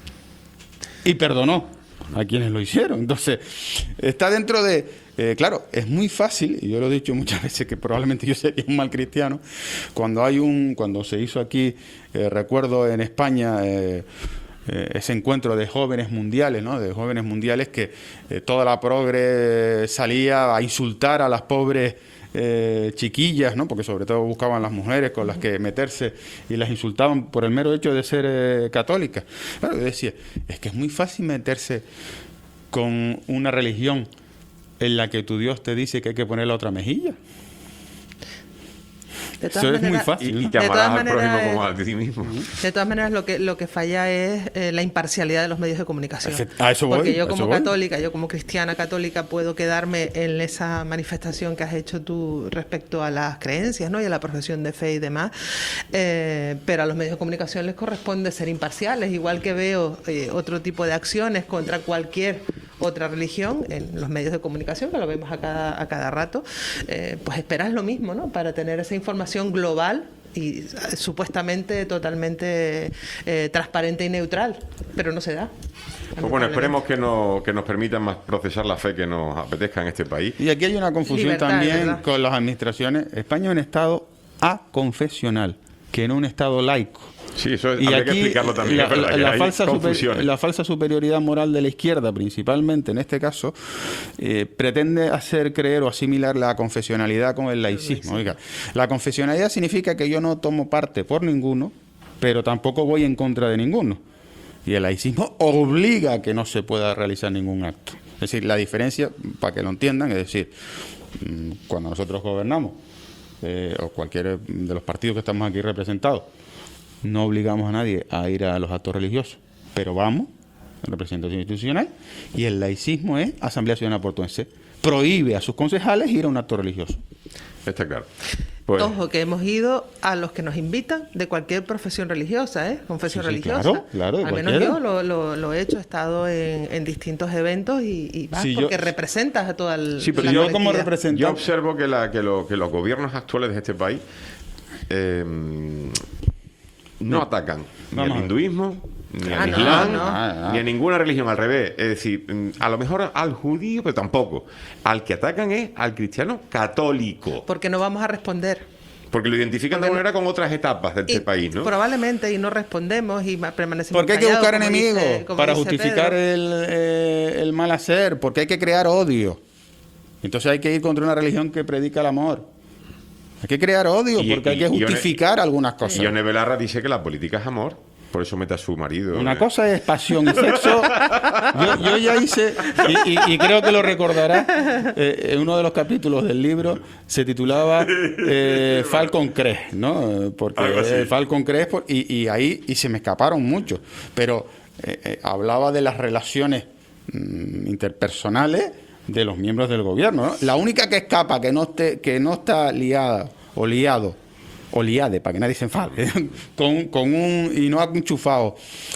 Y perdonó a quienes lo hicieron. Entonces, está dentro de... claro, es muy fácil, y yo lo he dicho muchas veces que probablemente yo sería un mal cristiano, cuando se hizo aquí, recuerdo en España, ese encuentro de jóvenes mundiales, ¿no? De jóvenes mundiales que toda la progre salía a insultar a las pobres chiquillas, ¿no? Porque sobre todo buscaban las mujeres con las que meterse y las insultaban por el mero hecho de ser católicas. Claro, yo decía, es que es muy fácil meterse con una religión en la que tu Dios te dice que hay que poner la otra mejilla. Eso maneras, es muy fácil. Y te amarás al prójimo como a ti mismo. De todas maneras, lo que falla es la imparcialidad de los medios de comunicación. A eso voy. Porque yo como católica, yo como cristiana católica, puedo quedarme en esa manifestación que has hecho tú respecto a las creencias, ¿no? Y a la profesión de fe y demás. Pero a los medios de comunicación les corresponde ser imparciales, igual que veo otro tipo de acciones contra cualquier otra religión en los medios de comunicación, que lo vemos a cada rato, pues esperas lo mismo, ¿no? Para tener esa información global y supuestamente totalmente transparente y neutral, pero no se da. Pues bueno, esperemos que nos permitan más procesar la fe que nos apetezca en este país. Y aquí hay una confusión también con las administraciones. España es un estado aconfesional, que no un estado laico. Sí, eso habría que explicarlo también. La falsa superioridad moral de la izquierda, principalmente en este caso, pretende hacer creer o asimilar la confesionalidad con el laicismo. Oiga, la confesionalidad significa que yo no tomo parte por ninguno, pero tampoco voy en contra de ninguno. Y el laicismo obliga a que no se pueda realizar ningún acto. Es decir, la diferencia, para que lo entiendan, es decir, cuando nosotros gobernamos, o cualquier de los partidos que estamos aquí representados, no obligamos a nadie a ir a los actos religiosos, pero vamos, en representación institucional, y el laicismo es Asamblea Ciudadana Portuense. prohíbe a sus concejales ir a un acto religioso. Está claro. Pues, Ojo, que hemos ido a los que nos invitan de cualquier profesión religiosa, confesión Sí, religiosa. claro, de al menos cualquiera. yo lo he hecho, he estado en distintos eventos y vas Sí, porque representas a toda el Sí, pero la yo como colectividad. representante... yo observo que los gobiernos actuales de este país no atacan ni Vamos a al ver. hinduismo, ni al no, islam, no. ni a ninguna religión, al revés. Es decir, a lo mejor al judío, pero tampoco. Al que atacan es al cristiano católico. Porque no vamos a responder. Porque lo identifican de alguna manera con otras etapas de este Y país, ¿no? probablemente, y no respondemos y permanecemos Porque hay que callados, buscar como enemigos dice- como para dice justificar Pedro. el mal hacer, porque hay que crear odio. Entonces hay que ir contra una religión que predica el amor. Hay que crear odio, porque hay que justificar algunas cosas. Y Yone Belarra dice que la política es amor, por eso mete a su marido. Una cosa es pasión y sexo. Yo ya hice, y creo que lo recordarás, en uno de los capítulos del libro se titulaba Falcon Crest, ¿no? Algo Porque así. Falcon Crest, y ahí se me escaparon muchos, pero hablaba de las relaciones interpersonales de los miembros del gobierno, ¿no? La única que escapa, que no está liada o liado o liade, para que nadie se enfade, con un y no ha enchufado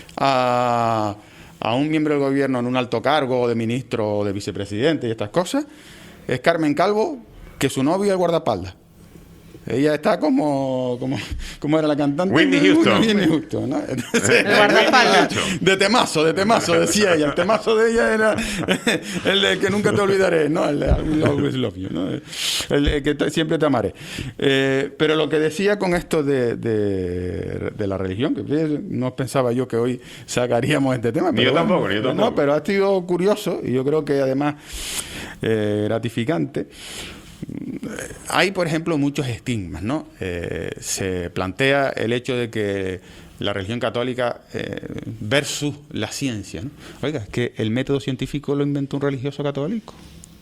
a un miembro del gobierno en un alto cargo de ministro o de vicepresidente y estas cosas, es Carmen Calvo, que su novio es el guardaespaldas. Ella está como era la cantante. Whitney Houston. Whitney Houston, ¿no? Entonces, El guardaespaldas. de temazo, decía ella. El temazo de ella era el de que nunca te olvidaré, ¿no? El de I will always love you, ¿no? El que siempre te amaré. Pero lo que decía con esto de la religión, que no pensaba yo que hoy sacaríamos este tema. Ni yo tampoco. No, pero ha sido curioso y yo creo que además gratificante. Hay, por ejemplo, muchos estigmas, ¿no? Se plantea el hecho de que la religión católica versus la ciencia, ¿no? Oiga, es que el método científico lo inventó un religioso católico.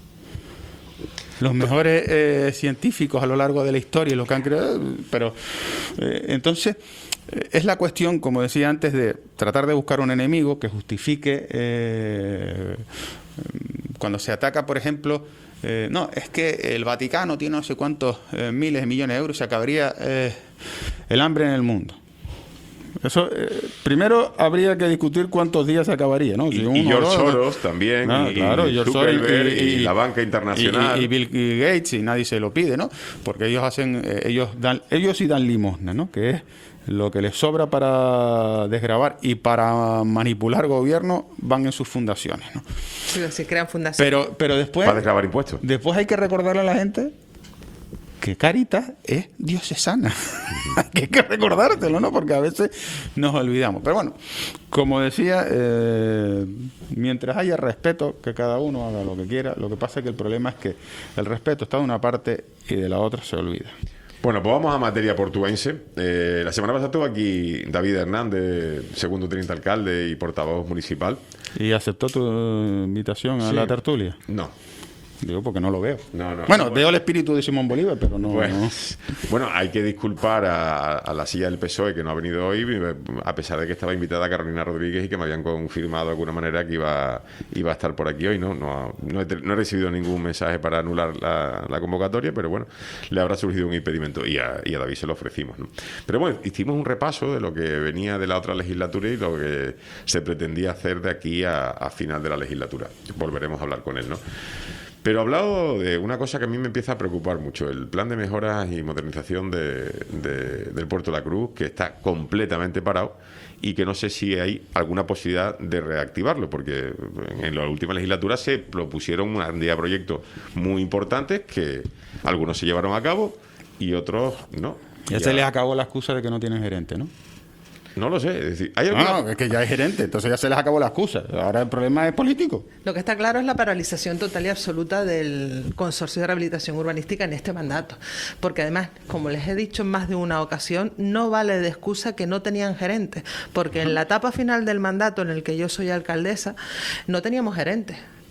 Los mejores científicos a lo largo de la historia, los que han creado, pero entonces es la cuestión, como decía antes, de tratar de buscar un enemigo que justifique cuando se ataca, por ejemplo, no, es que el Vaticano tiene no sé cuántos miles de millones de euros y se acabaría el hambre en el mundo. Eso, primero habría que discutir cuántos días se acabaría, ¿no? Si Y George Soros también, claro, y George Soros Zuckerberg, y la banca internacional. y Bill Gates, y nadie se lo pide, ¿no? Porque ellos sí dan limosna, ¿no? Que es lo que les sobra para desgravar y para manipular gobierno, van en sus fundaciones, ¿no? Sí, se crean fundaciones. Pero después... Para desgravar impuestos. Después hay que recordarle a la gente que Cáritas es diocesana. Hay que recordártelo, ¿no? Porque a veces nos olvidamos. Pero bueno, como decía, mientras haya respeto, que cada uno haga lo que quiera. Lo que pasa es que el problema es que el respeto está de una parte y de la otra se olvida. Bueno, pues vamos a materia portuense. La semana pasada estuvo aquí David Hernández, segundo teniente alcalde y portavoz municipal. ¿Y aceptó tu invitación a Sí. la tertulia? No. Digo, porque no lo veo. No, Bueno, veo el espíritu de Simón Bolívar, pero no... Bueno, hay que disculpar a la silla del PSOE que no ha venido hoy, a pesar de que estaba invitada Carolina Rodríguez y que me habían confirmado de alguna manera que iba a estar por aquí hoy. No he recibido ningún mensaje para anular la convocatoria, pero bueno, le habrá surgido un impedimento y a David se lo ofrecimos, ¿no? Pero bueno, hicimos un repaso de lo que venía de la otra legislatura y lo que se pretendía hacer de aquí a final de la legislatura. Volveremos a hablar con él, ¿no? Pero he hablado de una cosa que a mí me empieza a preocupar mucho, el plan de mejoras y modernización del Puerto de la Cruz, que está completamente parado y que no sé si hay alguna posibilidad de reactivarlo, porque en la última legislatura se propusieron una cantidad de proyectos muy importantes que algunos se llevaron a cabo y otros no. Ya se les acabó la excusa de que no tienen gerente, ¿no? No lo sé, es decir, ¿hay alguna... No, es que ya es gerente, entonces ya se les acabó la excusa. Ahora el problema es político. Lo que está claro es la paralización total y absoluta del Consorcio de Rehabilitación Urbanística en este mandato. Porque además, como les he dicho en más de una ocasión, no vale de excusa que no tenían gerentes. Porque en la etapa final del mandato en el que yo soy alcaldesa, no teníamos gerentes.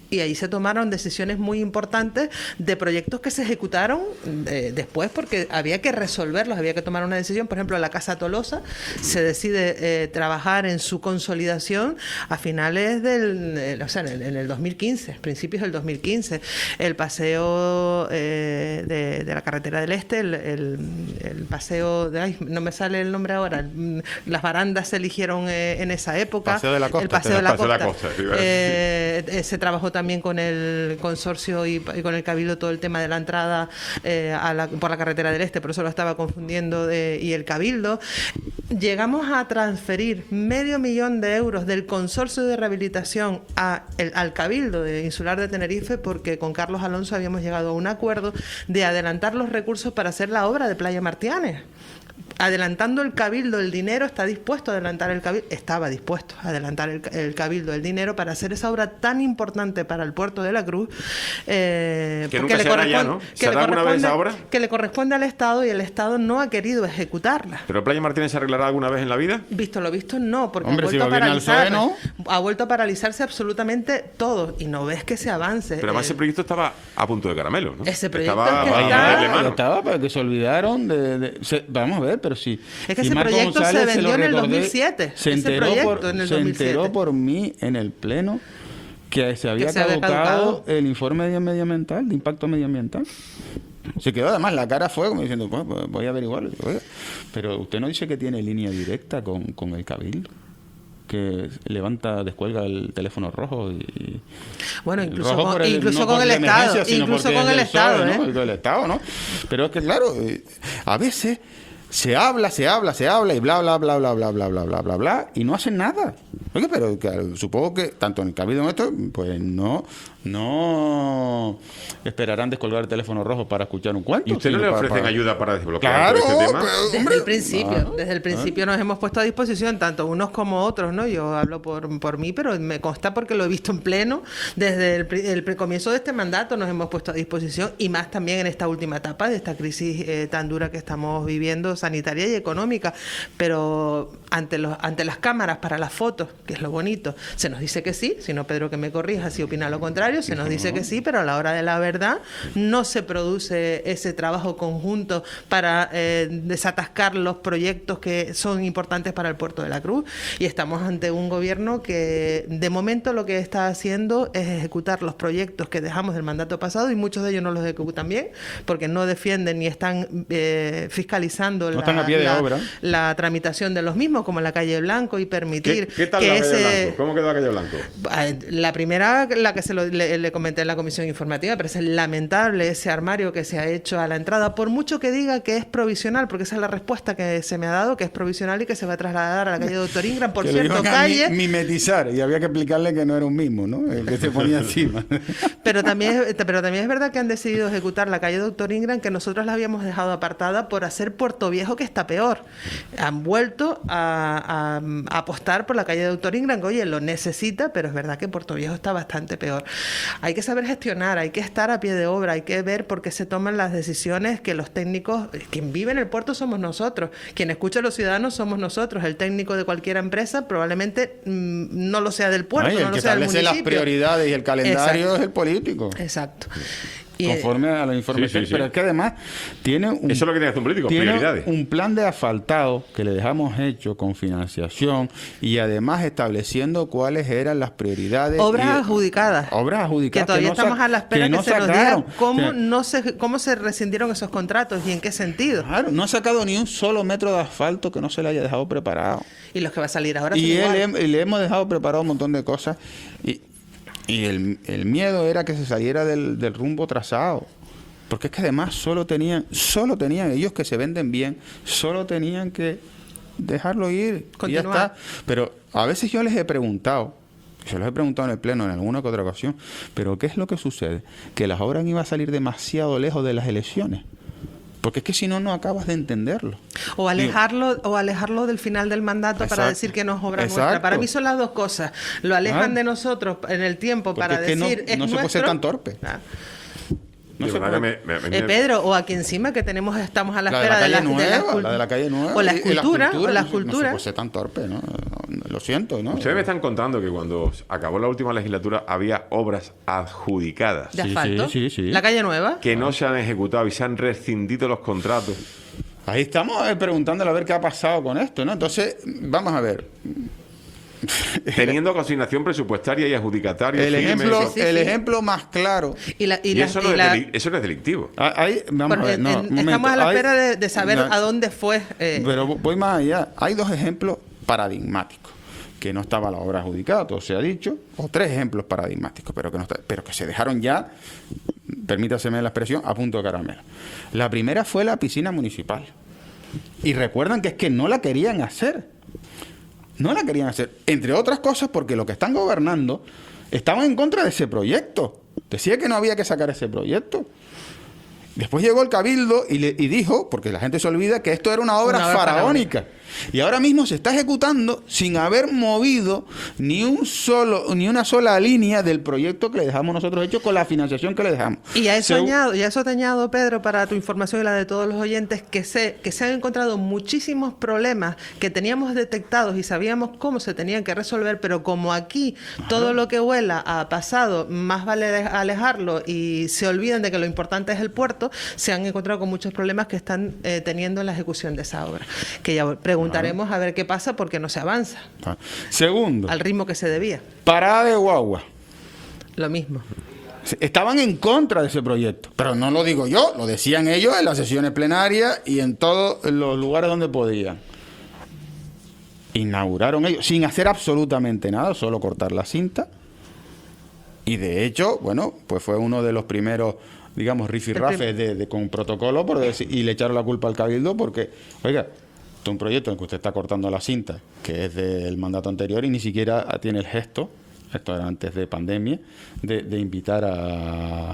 y ahí se tomaron decisiones muy importantes de proyectos que se ejecutaron después porque había que resolverlos, había que tomar una decisión. Por ejemplo, la Casa Tolosa se decide trabajar en su consolidación a finales en el 2015, principios del 2015. El paseo de la Carretera del Este, el paseo de... no me sale el nombre ahora. Las barandas se eligieron en esa época. Paseo de la Costa. El paseo de la Costa. Sí, se trabajó también con el consorcio y con el Cabildo todo el tema de la entrada por la Carretera del Este, por eso lo estaba confundiendo, y el Cabildo. Llegamos a transferir 500.000 euros del consorcio de rehabilitación al Cabildo de Insular de Tenerife, porque con Carlos Alonso habíamos llegado a un acuerdo de adelantar los recursos para hacer la obra de Playa Martianes. Adelantando el Cabildo el dinero, estaba dispuesto a adelantar el Cabildo el dinero para hacer esa obra tan importante para el puerto de la Cruz, que nunca se hará ya, ¿no? ¿Se hará alguna vez esa obra? Que le corresponde al Estado, y el Estado no ha querido ejecutarla. ¿Pero Playa Martínez se arreglará alguna vez en la vida? Visto lo visto, no, porque Hombre, ha vuelto a paralizarse absolutamente todo, y no ves que se avance. Pero además ese proyecto estaba a punto de caramelo, ¿no? Ese proyecto estaba para que se olvidaron vamos a ver, pero sí. Es que ese proyecto se vendió en el 2007. Se enteró por mí en el Pleno que se había caducado el informe medioambiental, de impacto medioambiental. Se quedó, además, la cara fue como diciendo, pues voy a averiguarlo. Pero usted no dice que tiene línea directa con el Cabildo, que descuelga el teléfono rojo y bueno, incluso con el Estado, incluso con el Estado, ¿no? El Estado, ¿no? Pero es que claro, a veces se habla y bla bla bla bla bla bla bla bla bla bla y no hacen nada. Oye, pero supongo que tanto en el Cabildo como esto, pues no esperarán descolgar el teléfono rojo para escuchar un cuento. ¿Y usted no le ofrecen ayuda para desbloquear este tema? Desde el principio nos hemos puesto a disposición, tanto unos como otros, ¿no? Yo hablo por mí, pero me consta porque lo he visto en pleno. Desde el comienzo de este mandato nos hemos puesto a disposición, y más también en esta última etapa de esta crisis tan dura que estamos viviendo, sanitaria y económica. Pero ante las cámaras, para las fotos, que es lo bonito, se nos dice que sí, si no Pedro que me corrija si opina lo contrario, se nos dice que sí, pero a la hora de la verdad no se produce ese trabajo conjunto para desatascar los proyectos que son importantes para el puerto de la Cruz, y estamos ante un gobierno que de momento lo que está haciendo es ejecutar los proyectos que dejamos del mandato pasado, y muchos de ellos no los ejecutan bien porque no defienden ni están fiscalizando la tramitación de los mismos, como la calle Blanco, y permitir ¿Qué tal la calle Blanco? ¿Cómo quedó la calle Blanco? La primera, la que le comenté en la comisión informativa, pero es lamentable ese armario que se ha hecho a la entrada, por mucho que diga que es provisional, porque esa es la respuesta que se me ha dado, que es provisional y que se va a trasladar a la calle Doctor Ingram, por cierto, calle... mimetizar, y había que explicarle que no era un mismo, ¿no? El que se ponía encima. Pero también es verdad que han decidido ejecutar la calle Doctor Ingram, que nosotros la habíamos dejado apartada por hacer Puerto Viejo, que está peor. Han vuelto a apostar por la calle Doctor Ingram, que oye, lo necesita, pero es verdad que Puerto Viejo está bastante peor. Hay que saber gestionar, hay que estar a pie de obra, hay que ver por qué se toman las decisiones, que los técnicos, quien vive en el puerto somos nosotros, quien escucha a los ciudadanos somos nosotros, el técnico de cualquier empresa probablemente no lo sea del puerto, no lo sea del municipio. El que establece las prioridades y el calendario es el político. Exacto. Conforme a los informes. Sí. Pero es que además tiene un... Eso es lo que tiene que hacer un político, prioridades. Un plan de asfaltado que le dejamos hecho con financiación, y además estableciendo cuáles eran las prioridades. Obras adjudicadas. Que todavía estamos a la espera que se nos diga cómo se rescindieron esos contratos y en qué sentido. Claro, no ha sacado ni un solo metro de asfalto que no se le haya dejado preparado. Y los que va a salir ahora y le hemos dejado preparado un montón de cosas. Y el miedo era que se saliera del rumbo trazado. Porque es que además solo tenían ellos, que se venden bien, solo tenían que dejarlo ir. Continuar. Y ya está. Pero a veces yo les he preguntado, se los he preguntado en el Pleno en alguna que otra ocasión, pero ¿qué es lo que sucede? Que las obras iban a salir demasiado lejos de las elecciones. Porque es que si no acabas de entenderlo. O alejarlo del final del mandato. Exacto. Para decir que no es obra nuestra. Para mí son las dos cosas. Lo alejan de nosotros en el tiempo. Porque para decir no se puede ser tan torpe. No sé, Pedro, o aquí encima que estamos a la espera de la calle nueva. O la escultura. No se puede ser tan torpe, ¿no? lo siento, ¿no? Ustedes me están contando que cuando acabó la última legislatura había obras adjudicadas ¿De asfalto? Sí. ¿La calle Nueva? que no se han ejecutado y se han rescindido los contratos. Ahí estamos preguntándole a ver qué ha pasado con esto, ¿no? Entonces, vamos a ver. Teniendo consignación presupuestaria y adjudicataria. El firme, ejemplo, eso. el ejemplo más claro. Y eso no es delictivo. Ahí, vamos a ver, no, un momento. Estamos a la espera de saber no, a dónde fue. Pero voy más allá. Hay dos ejemplos paradigmáticos. Que no estaba la obra adjudicada, todo se ha dicho, o tres ejemplos paradigmáticos, pero que se dejaron ya, permítaseme la expresión, a punto de caramelo. La primera fue la piscina municipal. Y recuerdan que es que no la querían hacer. No la querían hacer, entre otras cosas porque los que están gobernando estaban en contra de ese proyecto. Decía que no había que sacar ese proyecto. Después llegó el Cabildo y dijo, porque la gente se olvida, que esto era una obra faraónica. Y ahora mismo se está ejecutando sin haber movido ni una sola línea del proyecto que le dejamos nosotros hecho con la financiación que le dejamos. Y a eso te añado, Pedro, para tu información y la de todos los oyentes, que se han encontrado muchísimos problemas que teníamos detectados y sabíamos cómo se tenían que resolver, pero como aquí todo lo que huela a pasado, más vale alejarlo y se olvidan de que lo importante es el puerto, se han encontrado con muchos problemas que están teniendo en la ejecución de esa obra. Que ya preguntaremos a ver qué pasa porque no se avanza. Segundo. Al ritmo que se debía. Parada de guagua. Lo mismo. Estaban en contra de ese proyecto, pero no lo digo yo, lo decían ellos en las sesiones plenarias y en todos los lugares donde podían. Inauguraron ellos sin hacer absolutamente nada, solo cortar la cinta. Y de hecho, bueno, pues fue uno de los primeros, digamos, rifirrafes con protocolo y le echaron la culpa al Cabildo porque, oiga, un proyecto en el que usted está cortando la cinta, que es del mandato anterior y ni siquiera tiene el gesto, esto era antes de pandemia, de invitar a...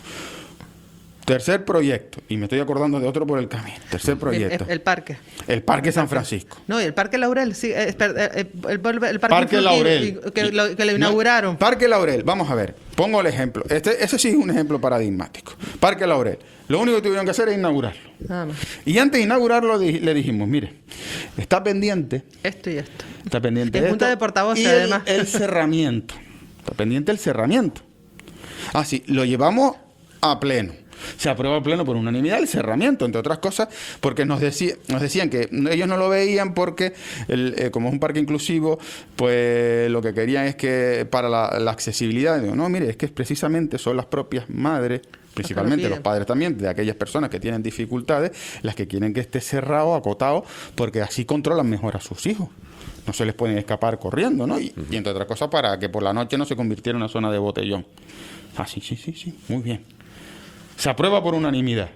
Tercer proyecto, y me estoy acordando de otro por el camino. Tercer proyecto. El parque. El Parque San Francisco. No, y el Parque Laurel, sí, el Parque Laurel. Que lo inauguraron. No, Parque Laurel, vamos a ver, pongo el ejemplo. Ese sí es un ejemplo paradigmático. Parque Laurel. Lo único que tuvieron que hacer es inaugurarlo. Nada más. Y antes de inaugurarlo le dijimos, mire, está pendiente. Esto y esto. Está pendiente. En junta de portavoces, además. El cerramiento. Está pendiente el cerramiento. Así, lo llevamos a pleno. Se aprueba a pleno por unanimidad el cerramiento, entre otras cosas, porque nos decían que ellos no lo veían porque, como es un parque inclusivo, pues lo que querían es que para la accesibilidad, digo, no, mire, es que precisamente son las propias madres, principalmente los padres también, de aquellas personas que tienen dificultades, las que quieren que esté cerrado, acotado, porque así controlan mejor a sus hijos. No se les pueden escapar corriendo, ¿no? Y entre otras cosas, para que por la noche no se convirtiera en una zona de botellón. Ah, sí, muy bien. Se aprueba por unanimidad.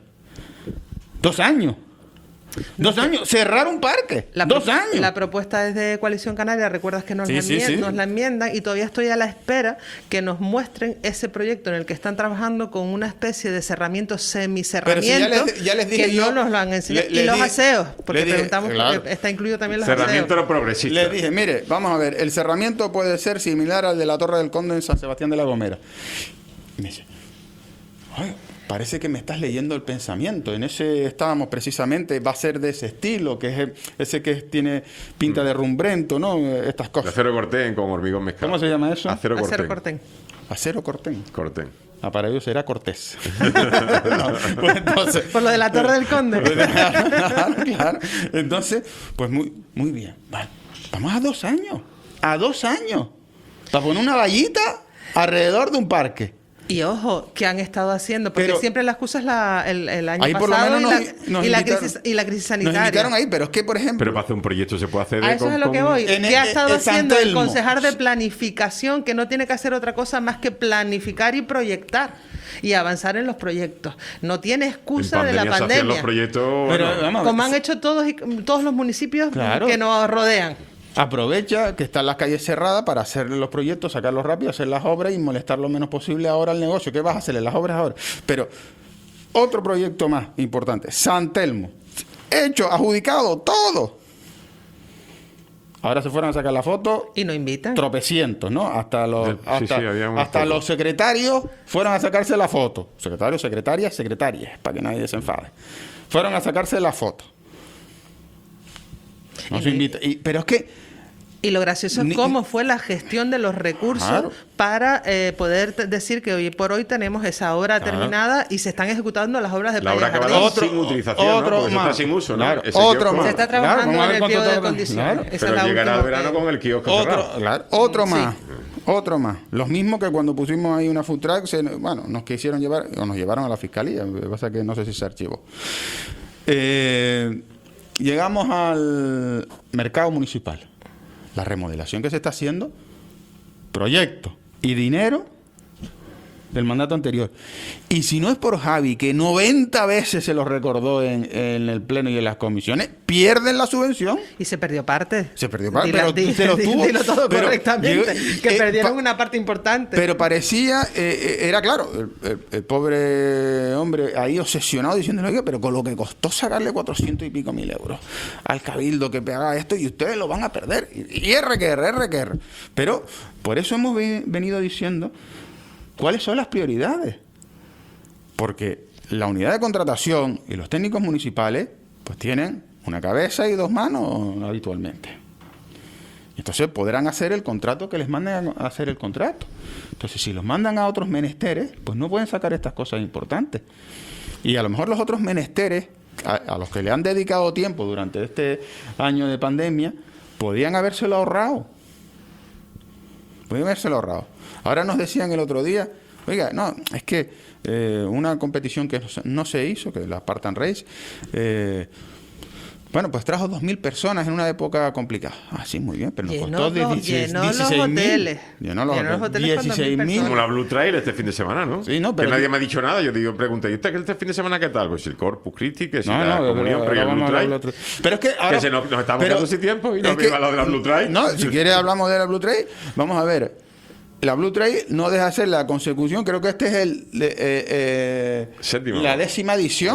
2 años. 2 años. Cerrar un parque. 2 años. La propuesta es de Coalición Canaria. Recuerdas que nos la enmiendan y todavía estoy a la espera que nos muestren ese proyecto en el que están trabajando con una especie de cerramiento, semicerramiento, ya les dije que no nos lo han enseñado. Y los aseos, porque preguntamos, claro, está incluido también los cerramiento aseos. Progresista. Les dije, mire, vamos a ver, el cerramiento puede ser similar al de la Torre del Conde en San Sebastián de la Gomera. Y me dice, oye, parece que me estás leyendo el pensamiento. En ese estábamos precisamente, va a ser de ese estilo, que es ese que tiene pinta de rumbrento, ¿no? Estas cosas. De acero cortén con hormigón mezclado. ¿Cómo se llama eso? Acero cortén. Acero cortén. Cortén. Ah, para ellos será Cortés. No, pues entonces, por lo de la Torre del Conde. Claro. Entonces, pues muy bien. Vale. Vamos a 2 años. A 2 años. Para poner una vallita alrededor de un parque. Y ojo, ¿qué han estado haciendo? Porque pero, siempre la excusa es el año ahí pasado por lo menos y la crisis sanitaria. Nos invitaron ahí, pero es que, por ejemplo... Pero para hacer un proyecto se puede hacer... A eso es a lo que voy. ¿Qué ha estado haciendo el concejal de planificación, que no tiene que hacer otra cosa más que planificar y proyectar y avanzar en los proyectos? No tiene excusa de la pandemia. Los proyectos, pero, vamos, como han hecho todos los municipios, claro, que nos rodean. Aprovecha que están las calles cerradas para hacer los proyectos, sacarlos rápido, hacer las obras y molestar lo menos posible ahora al negocio. ¿Qué vas a hacerle? Las obras ahora. Pero otro proyecto más importante, San Telmo. Hecho, adjudicado, todo. Ahora se fueron a sacar la foto. Y no invitan. Tropecientos, ¿no? Hasta los secretarios fueron a sacarse la foto. Secretarios, secretarias, para que nadie se enfade. Fueron a sacarse la foto. No se invita. Pero es que Y lo gracioso es cómo fue la gestión de los recursos para poder decir que hoy por hoy tenemos esa obra terminada y se están ejecutando las obras de Playa Jardín. Sin utilización, ¿no? Porque está sin uso, ¿no? Otro más. Se está trabajando en el pliego de condiciones. Pero llegará el verano con el kiosco cerrado. Otro más. Otro más. Los mismos que cuando pusimos ahí una food truck, nos quisieron llevar, o nos llevaron a la fiscalía. Lo que pasa es que no sé si se archivó. Llegamos al mercado municipal. La remodelación que se está haciendo, proyecto y dinero del mandato anterior. Y si no es por Javi, que 90 veces se lo recordó en el Pleno y en las comisiones, pierden la subvención. Y se perdió parte. Se perdió parte, pero se lo tuvo. Dilo todo correctamente, que perdieron una parte importante. Pero parecía, era claro, el pobre hombre ahí obsesionado diciéndole, oye, pero con lo que costó sacarle 400 y pico mil euros al cabildo que haga esto y ustedes lo van a perder. Y RQR. Pero por eso hemos venido diciendo ¿cuáles son las prioridades? Porque la unidad de contratación y los técnicos municipales pues tienen una cabeza y dos manos habitualmente. Entonces podrán hacer el contrato que les manden a hacer el contrato. Entonces si los mandan a otros menesteres, pues no pueden sacar estas cosas importantes. Y a lo mejor los otros menesteres, a los que le han dedicado tiempo durante este año de pandemia, podían habérselo ahorrado. Ahora nos decían el otro día, oiga, no, es que una competición que no se hizo, que la Spartan Race, bueno, pues trajo 2.000 personas en una época complicada. Ah, sí, muy bien, pero nos costó 16.000. Llenó los hoteles 16.000. Como la Blue Trail este fin de semana, ¿no? Sí, no, pero que nadie me ha dicho nada. Yo pregunté, ¿y usted este fin de semana qué tal? Pues el Corpus Christi, que si la comunión, pero el Blue Trail. Pero es que ahora... Que nos estamos quedando sin tiempo y no me iba a lo de la Blue Trail. No, si quiere hablamos de la Blue Trail. Vamos a ver. La Blue Trail no deja de ser la consecución, creo que este es la 10ª edición.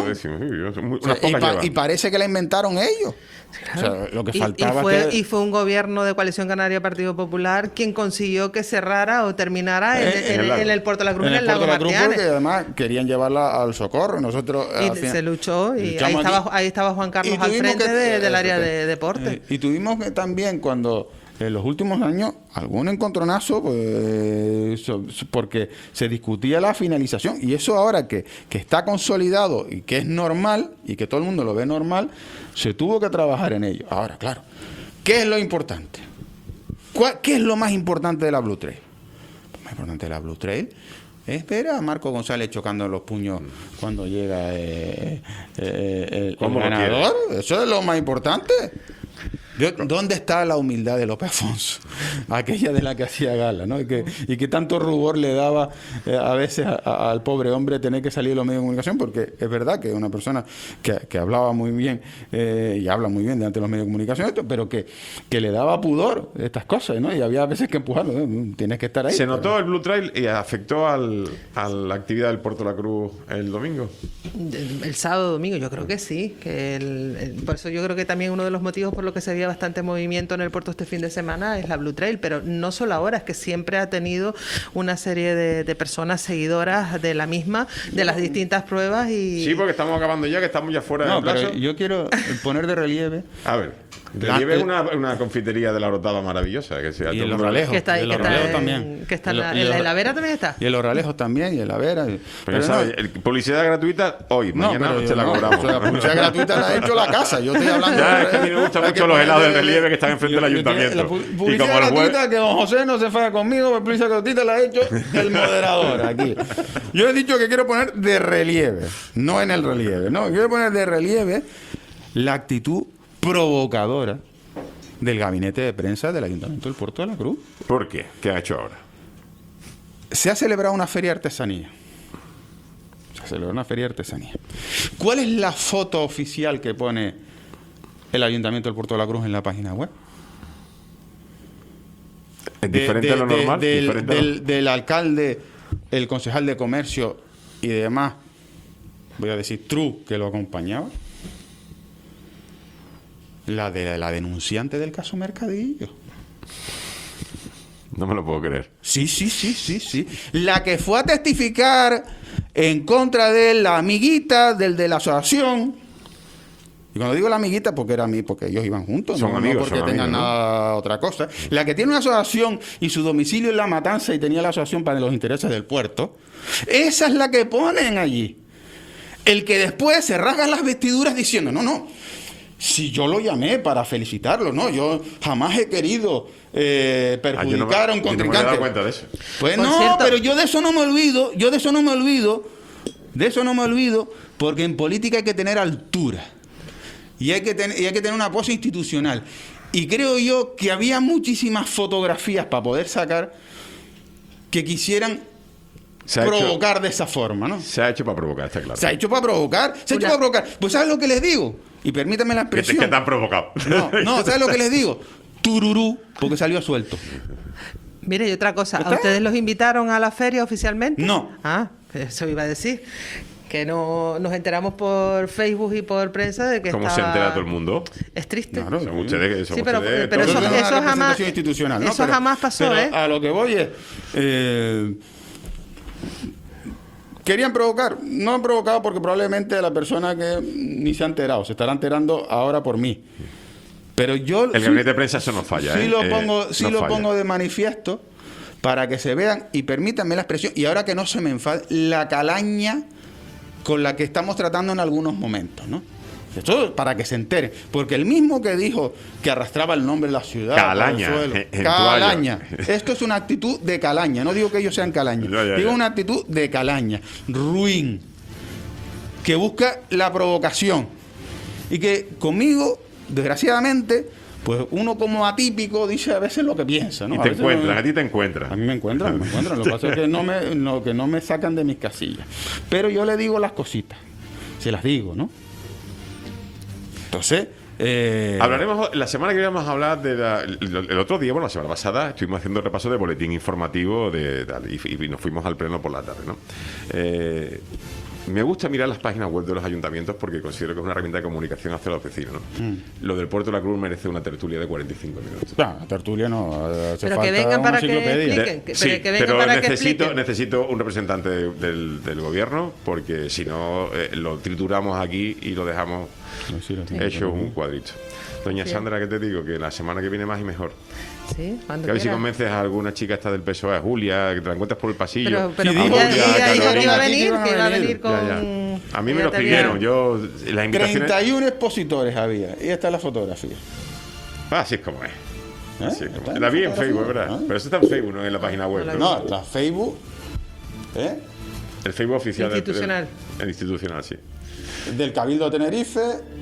Y parece que la inventaron ellos. Claro. O sea, lo que faltaba y fue un gobierno de Coalición Canaria Partido Popular quien consiguió que cerrara o terminara en el Puerto de la Cruz, en el Lago Martianes. Porque además querían llevarla al Socorro. Nosotros se luchó y ahí estaba Juan Carlos al frente del área de deporte. Y tuvimos que también cuando... En los últimos años, algún encontronazo, pues, porque se discutía la finalización. Y eso ahora que está consolidado y que es normal, y que todo el mundo lo ve normal, se tuvo que trabajar en ello. Ahora, claro, ¿qué es lo importante? ¿Qué es lo más importante de la Blue Trail? Lo más importante de la Blue Trail es ver a Marco González chocando los puños cuando llega el ganador. Eso es lo más importante. ¿Dónde está la humildad de López Afonso? Aquella de la que hacía gala, ¿no? Y que tanto rubor le daba a veces al pobre hombre tener que salir de los medios de comunicación, porque es verdad que es una persona que hablaba muy bien y habla muy bien delante de los medios de comunicación, pero que le daba pudor estas cosas, ¿no? Y había veces que empujarlo, ¿no? Tienes que estar ahí. ¿Se notó el Blue Trail y afectó a la actividad del Puerto de la Cruz el domingo? El sábado, domingo, yo creo que sí. Por eso yo creo que también uno de los motivos por los que se había bastante movimiento en el puerto este fin de semana es la Blue Trail, pero no solo ahora, es que siempre ha tenido una serie de personas seguidoras de la misma, de las distintas pruebas. Sí, porque estamos acabando ya, que estamos ya fuera del plazo. Pero yo quiero poner de relieve. A ver. Relieve es una confitería de la Orotava maravillosa. Y el Orralejo. Que está también. Que está en la Vera también está. Y el Orralejo también, y el Vera. Pero ¿sabes? Publicidad gratuita hoy, mañana se la cobramos. La publicidad gratuita la ha hecho la casa. Yo estoy hablando. Ya, es que a mí me gustan mucho los helados del relieve que están enfrente del ayuntamiento. La publicidad gratuita, que don José no se enfada conmigo, la publicidad gratuita la ha hecho el moderador aquí. Yo he dicho que quiero poner de relieve, no en el relieve. No, quiero poner de relieve la actitud provocadora del gabinete de prensa del Ayuntamiento del Puerto de la Cruz. ¿Por qué? ¿Qué ha hecho ahora? Se ha celebrado una feria de artesanía. ¿Cuál es la foto oficial que pone el Ayuntamiento del Puerto de la Cruz en la página web? ¿Es diferente a lo normal? Del alcalde, el concejal de comercio y demás, voy a decir True, que lo acompañaba. La de la denunciante del caso Mercadillo. No me lo puedo creer. Sí. La que fue a testificar en contra de la amiguita del de la asociación Y cuando digo la amiguita, porque era a mí, porque ellos iban juntos, Son no, amigos, no porque son tengan amigos, ¿no? nada otra cosa. La que tiene una asociación y su domicilio en La Matanza y tenía la asociación para los intereses del puerto, esa es la que ponen allí. El que después se rasga las vestiduras diciendo, no, si yo lo llamé para felicitarlo, no, yo jamás he querido perjudicar a un contrincante. Yo no me he dado cuenta de eso. Pues Por no, cierto, pero yo de eso no me olvido, porque en política hay que tener altura y hay que tener una pose institucional. Y creo yo que había muchísimas fotografías para poder sacar que quisieran provocar de esa forma, ¿no? Se ha hecho para provocar, está claro. Se ha hecho para provocar. Pues ¿sabes lo que les digo? Y permítanme la expresión. Que te han provocado. No, ¿sabes lo que les digo? Tururú, porque salió suelto. Mire, y otra cosa, ¿Está? ¿a ustedes los invitaron a la feria oficialmente? No. Ah, eso iba a decir. Que no nos enteramos por Facebook y por prensa de que ¿Cómo se entera todo el mundo? Es triste. Claro. Son ustedes, Sí, pero Todo eso es una jamás, representación institucional, ¿no? eso jamás pasó, pero a lo que voy es, querían provocar, no han provocado porque probablemente la persona que ni se ha enterado, se estará enterando ahora por mí. Pero yo El gabinete de prensa eso no falla, sí ¿eh? lo No falla. pongo de manifiesto para que se vean y permítanme la expresión, y ahora que no se me enfade, la calaña con la que estamos tratando en algunos momentos, ¿no? Esto para que se enteren, porque el mismo que dijo que arrastraba el nombre de la ciudad, Calaña, por el suelo, en calaña. toalla. Esto es una actitud de calaña, no digo que ellos sean calaña, Ya. digo una actitud de calaña, ruin, que busca la provocación y que conmigo, desgraciadamente, pues uno como atípico dice a veces lo que piensa, ¿no? Y A te veces encuentran, no- a ti te encuentran. a mí me encuentran. Lo que pasa es que no me sacan de mis casillas. Pero yo le digo las cositas. Se las digo, ¿no? Entonces... Hablaremos, la semana que viene vamos a hablar el otro día, bueno, la semana pasada, estuvimos haciendo el repaso de boletín informativo y nos fuimos al pleno por la tarde, ¿no? Me gusta mirar las páginas web de los ayuntamientos porque considero que es una herramienta de comunicación hacia los vecinos, ¿no? Lo del Puerto de la Cruz merece una tertulia de 45 minutos. la tertulia no, hace Pero falta que vengan una para que enciclopedia. expliquen. Sí, que vengan pero para que expliquen. necesito un representante del gobierno porque si no lo trituramos aquí y lo dejamos Sí. hecho un cuadrito. Doña Sandra, ¿qué te digo? Que la semana que viene más y mejor. Sí, cuando Que a ver si quiera. convences a alguna chica esta del PSOE, a Julia, que te la encuentras por el pasillo. Pero Sí, ella digo, ella ya, dijo que iba a Carolina, venir, aquí que iba a venir. venir con... Ya. A mí me ella lo te había- pidieron. Yo, las invitaciones. 31 expositores había. Y esta es la fotografía. Así es como es. Así es como Está es. en La vi en fotografía, Facebook, ¿verdad? ¿no? Pero eso está en Facebook, no en la página web. No, la Facebook, El Facebook oficial Institucional. El institucional, sí. del Cabildo de Tenerife,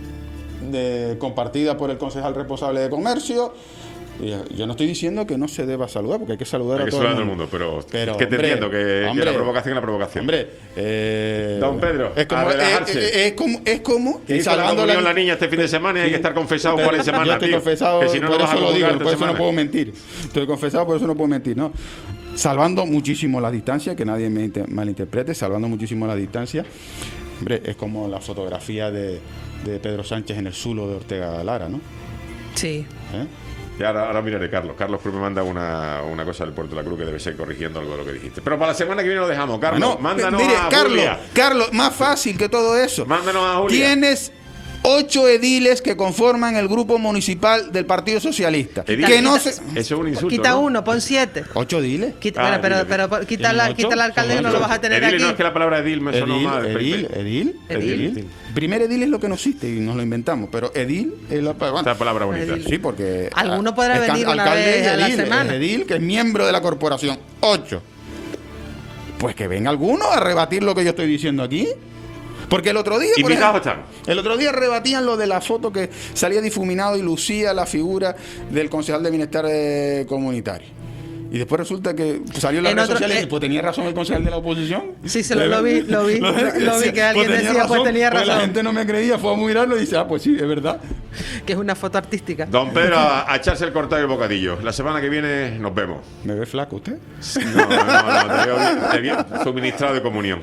compartida por el concejal responsable de comercio. Y yo no estoy diciendo que no se deba saludar, porque hay que saludar Hay a que todo saludar el a todo el mundo. mundo, pero Pero, que te hombre, entiendo que la provocación es la provocación. Hombre, Don Pedro, es como, a relajarse. es como Que hizo la salvando comunión la niña este fin de semana y hay que estar confesado Pero 40 semanas, yo estoy tío. confesado, Que si no, por no vas eso a lo digo, convocar por esta eso no semana. puedo mentir. Estoy confesado, por eso no puedo mentir, ¿no? Salvando muchísimo la distancia, que nadie me malinterprete, salvando muchísimo la distancia. Hombre, es como la fotografía de Pedro Sánchez en el Zulo de Ortega Lara, ¿no? Sí. ¿Eh? Y ahora miraré, Carlos. Carlos Cruz me manda una cosa del Puerto de la Cruz que debe ser corrigiendo algo de lo que dijiste. Pero para la semana que viene lo dejamos. Carlos, Bueno, mándanos mire, a Carlos, Julia. Carlos, más fácil que todo eso. Mándanos a Julia. Tienes 8 ediles que conforman el grupo municipal del Partido Socialista. Edil. Que no se... Eso es un insulto, Quita ¿no? uno, pon 7. 8 ediles. Ah, Bueno, dile. pero quita ¿Tienen ocho? quita al alcalde que no Son lo vas a tener Edil, aquí. no, es que la palabra edil me sonó mal. Edil. Primer edil es lo que no existe y nos lo inventamos, pero edil es la Esta palabra bonita. Sí, porque... Alguno podrá es que venir una alcalde vez es a la edil, semana. es edil, que es miembro de la corporación. 8. Pues que venga alguno a rebatir lo que yo estoy diciendo aquí. Porque el otro día, por Invitados ejemplo, están. el otro día rebatían lo de la foto que salía difuminado y lucía la figura del concejal de bienestar comunitario. Y después resulta que salió en las En redes otro- sociales y pues tenía razón el concejal de la oposición. Sí, lo vi que alguien decía, pues tenía porque la razón. gente no me creía, fue a mirarlo y dice, pues sí, es verdad. Que es una foto artística. Don Pedro, a echarse el cortado y el bocadillo. La semana que viene nos vemos. ¿Me ve flaco usted? No, te veo suministrado de comunión.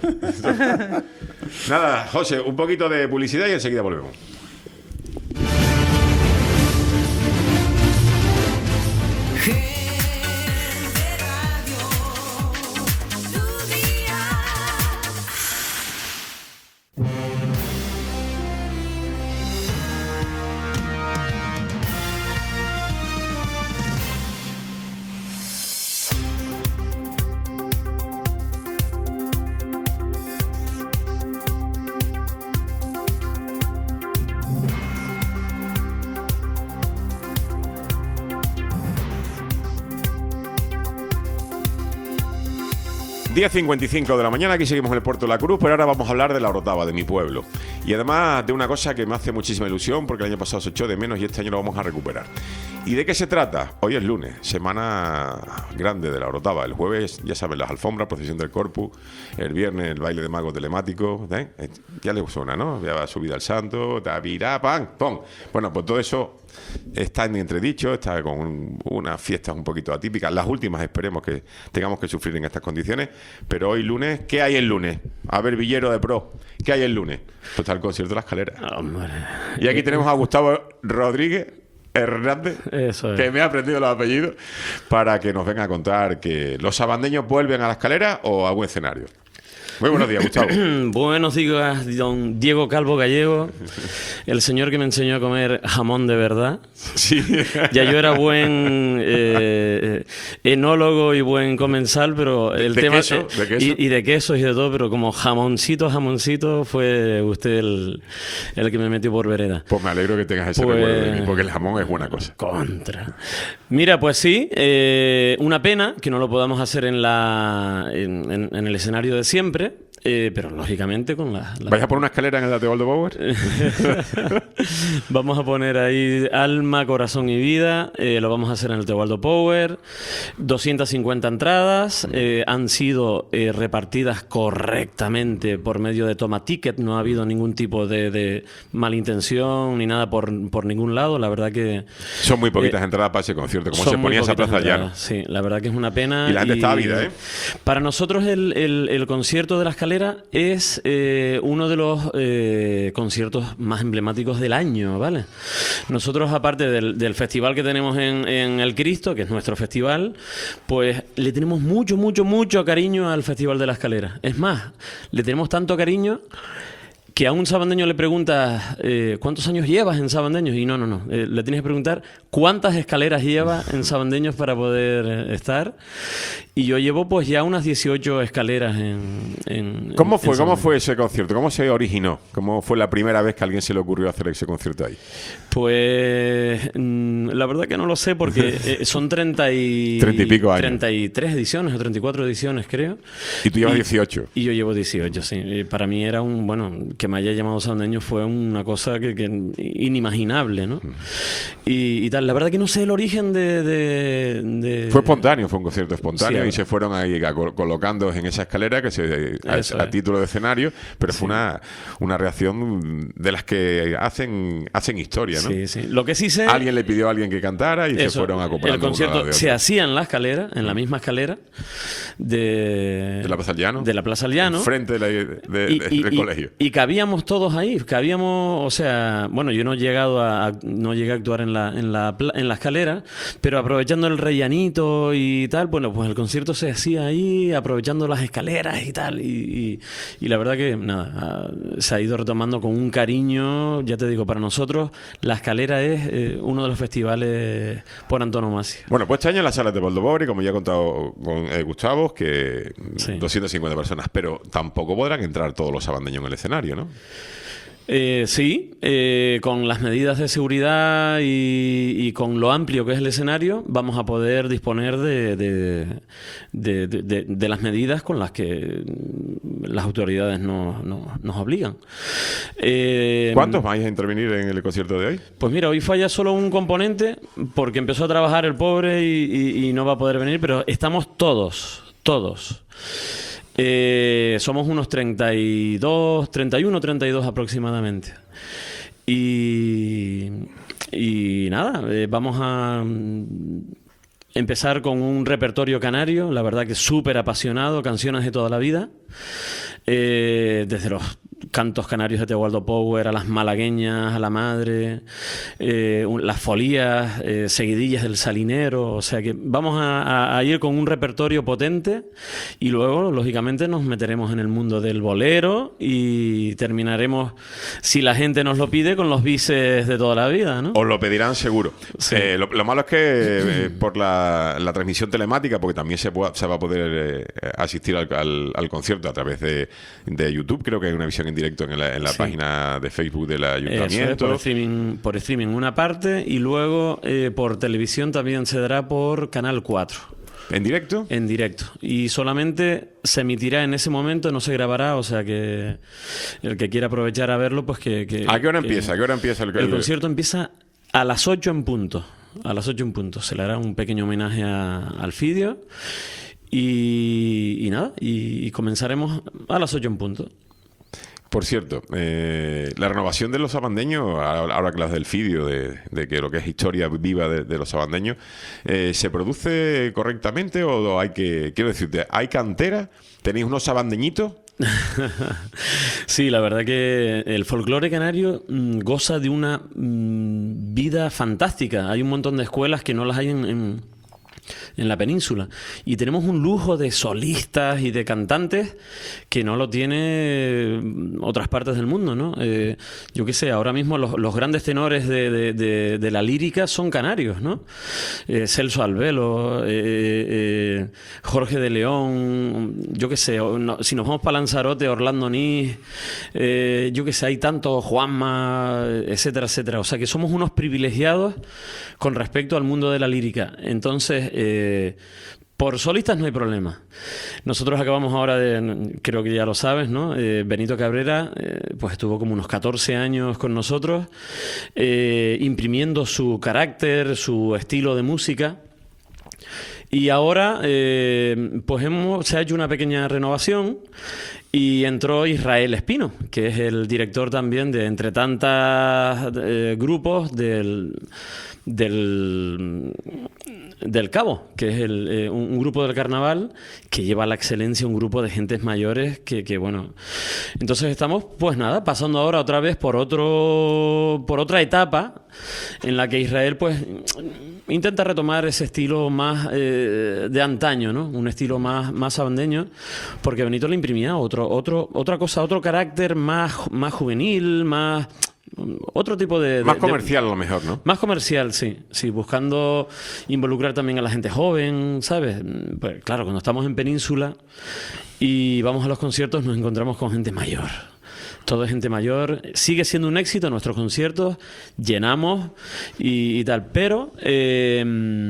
Nada, José, un poquito de publicidad y enseguida volvemos. 10:55 de la mañana, aquí seguimos en el Puerto de la Cruz, pero ahora vamos a hablar de la Orotava, de mi pueblo. Y además de una cosa que me hace muchísima ilusión, porque el año pasado se echó de menos y este año lo vamos a recuperar. ¿Y de qué se trata? Hoy es lunes, semana grande de la Orotava. El jueves, ya saben, las alfombras, procesión del Corpus. El viernes, el baile de magos telemático. Ya le suena, ¿no? Ya va subida al santo, tavirá, pan, pon. Bueno, pues todo eso está en entredicho, está con unas fiestas un poquito atípicas. Las últimas esperemos que tengamos que sufrir en estas condiciones. Pero hoy lunes, ¿qué hay el lunes? A ver, Villero de Pro, ¿qué hay el lunes? Pues está el concierto de la Escalera. Y aquí tenemos a Gustavo Rodríguez Hernández, eso es, que me ha aprendido los apellidos, para que nos venga a contar que los sabandeños vuelven a la Escalera o a buen escenario. Muy buenos días, Gustavo. Buenos días, don Diego Calvo Gallego, el señor que me enseñó a comer jamón de verdad. Sí. Ya yo era buen enólogo y buen comensal, pero el tema... Queso, de queso. Y de quesos y de todo, pero como jamoncito, fue usted el que me metió por vereda. Pues me alegro que tengas ese recuerdo de mí, porque el jamón es buena cosa. Contra. Mira, pues sí, una pena que no lo podamos hacer en el escenario de siempre. Pero lógicamente con la... ¿Vais a poner una escalera en el Teobaldo Power? Vamos a poner ahí alma, corazón y vida. Lo vamos a hacer en el Teobaldo Power. 250 entradas. Han sido repartidas correctamente por medio de toma ticket. No ha habido ningún tipo de malintención ni nada por ningún lado. La verdad que... Son muy poquitas entradas para ese concierto, como se ponía esa plaza llana. Sí, la verdad que es una pena. Y la gente está ávida, ¿eh? Para nosotros el concierto de la Escalera es uno de los conciertos más emblemáticos del año, ¿vale? Nosotros, aparte del festival que tenemos en El Cristo, que es nuestro festival, pues le tenemos mucho cariño al Festival de la Escalera. Es más, le tenemos tanto cariño que a un sabandeño le preguntas ¿cuántos años llevas en Sabandeños? Y no. Le tienes que preguntar cuántas escaleras lleva en Sabandeños para poder estar. Y yo llevo pues ya unas 18 escaleras ¿Cómo fue ese concierto? ¿Cómo se originó? ¿Cómo fue la primera vez que a alguien se le ocurrió hacer ese concierto ahí? Pues la verdad que no lo sé, porque son 30 y pico años. 33 ediciones o 34 ediciones, creo. ¿Y tú llevas 18? Y yo llevo 18, sí. Para mí era que me haya llamado sabandeño fue una cosa que inimaginable, ¿no? Y tal, la verdad que no sé el origen de... Fue espontáneo, fue un concierto espontáneo, sí, y se fueron ahí colocando en esa escalera a título de escenario, pero fue una reacción de las que hacen historia, ¿no? Sí. Lo que sí sé... Alguien le pidió a alguien que cantara y se fueron acoplando. El concierto se hacía en la escalera, en la misma escalera de la Plaza Llano. De la Plaza Llano. Frente del colegio. Y cabíamos todos ahí, o sea, bueno, yo no llegué a actuar en la escalera, pero aprovechando el rellanito y tal, bueno, pues el concierto se hacía ahí, aprovechando las escaleras y tal, y la verdad que nada, se ha ido retomando con un cariño. Ya te digo, para nosotros la escalera es uno de los festivales por antonomasia. Bueno, pues este año en la sala de Teobaldo Power, como ya he contado con Gustavo, que 250 personas, pero tampoco podrán entrar todos los sabandeños en el escenario, ¿no? Sí, con las medidas de seguridad y con lo amplio que es el escenario, vamos a poder disponer de las medidas con las que las autoridades nos obligan. ¿Cuántos vais a intervenir en el concierto de hoy? Pues mira, hoy falla solo un componente porque empezó a trabajar el pobre y no va a poder venir, pero estamos todos. Somos unos 31, 32 aproximadamente. Y nada, vamos a empezar con un repertorio canario, la verdad que súper apasionado, canciones de toda la vida. Desde los cantos canarios de Teobaldo Power a las malagueñas, a la madre, las folías, seguidillas del salinero. O sea que vamos a ir con un repertorio potente y luego, lógicamente, nos meteremos en el mundo del bolero y terminaremos, si la gente nos lo pide, con los bises de toda la vida, ¿no? Os lo pedirán seguro. Sí. Lo malo es que por la transmisión telemática, porque también se va a poder asistir al concierto a través de YouTube, creo que hay una visión en directo en la página de Facebook del Ayuntamiento. Eso es, por streaming una parte, y luego por televisión también se dará por Canal 4. ¿En directo? En directo. Y solamente se emitirá en ese momento, no se grabará, o sea que el que quiera aprovechar a verlo, pues que ¿A qué hora empieza? ¿A qué hora empieza el concierto? Empieza a las 8 en punto. A las 8 en punto. Se le hará un pequeño homenaje al Fidio. Y nada, y comenzaremos a las 8 en punto. Por cierto, la renovación de los sabandeños, ahora que las del Fidio, de que lo que es historia viva de los sabandeños, ¿se produce correctamente o hay que, quiero decirte, hay cantera? ¿Tenéis unos sabandeñitos? Sí, la verdad que el folclore canario goza de una vida fantástica. Hay un montón de escuelas que no las hay en la península, y tenemos un lujo de solistas y de cantantes que no lo tiene otras partes del mundo, ¿no? Yo qué sé, ahora mismo los grandes tenores de la lírica son canarios, ¿no? Celso Albelo, Jorge de León, yo qué sé, si nos vamos para Lanzarote, Orlando Nis, yo qué sé, hay tanto, Juanma, etcétera, etcétera. O sea que somos unos privilegiados con respecto al mundo de la lírica. Entonces, por solistas no hay problema. Nosotros acabamos ahora creo que ya lo sabes, ¿no? Benito Cabrera pues estuvo como unos 14 años con nosotros, imprimiendo su carácter, su estilo de música. Y ahora pues se ha hecho una pequeña renovación y entró Israel Espino, que es el director también de entre tantas grupos del Cabo, que es un grupo del carnaval que lleva a la excelencia un grupo de gentes mayores que bueno. Entonces estamos, pues nada, pasando ahora otra vez por otra etapa en la que Israel pues intenta retomar ese estilo más de antaño, ¿no? Un estilo más sabandeño, porque Benito le imprimía otra cosa, otro carácter más juvenil, más otro tipo de... Más comercial a lo mejor, ¿no? Más comercial, sí. Sí, buscando involucrar también a la gente joven, ¿sabes? Pues claro, cuando estamos en Península y vamos a los conciertos nos encontramos con gente mayor. Todo es gente mayor. Sigue siendo un éxito nuestros conciertos, llenamos y tal, pero es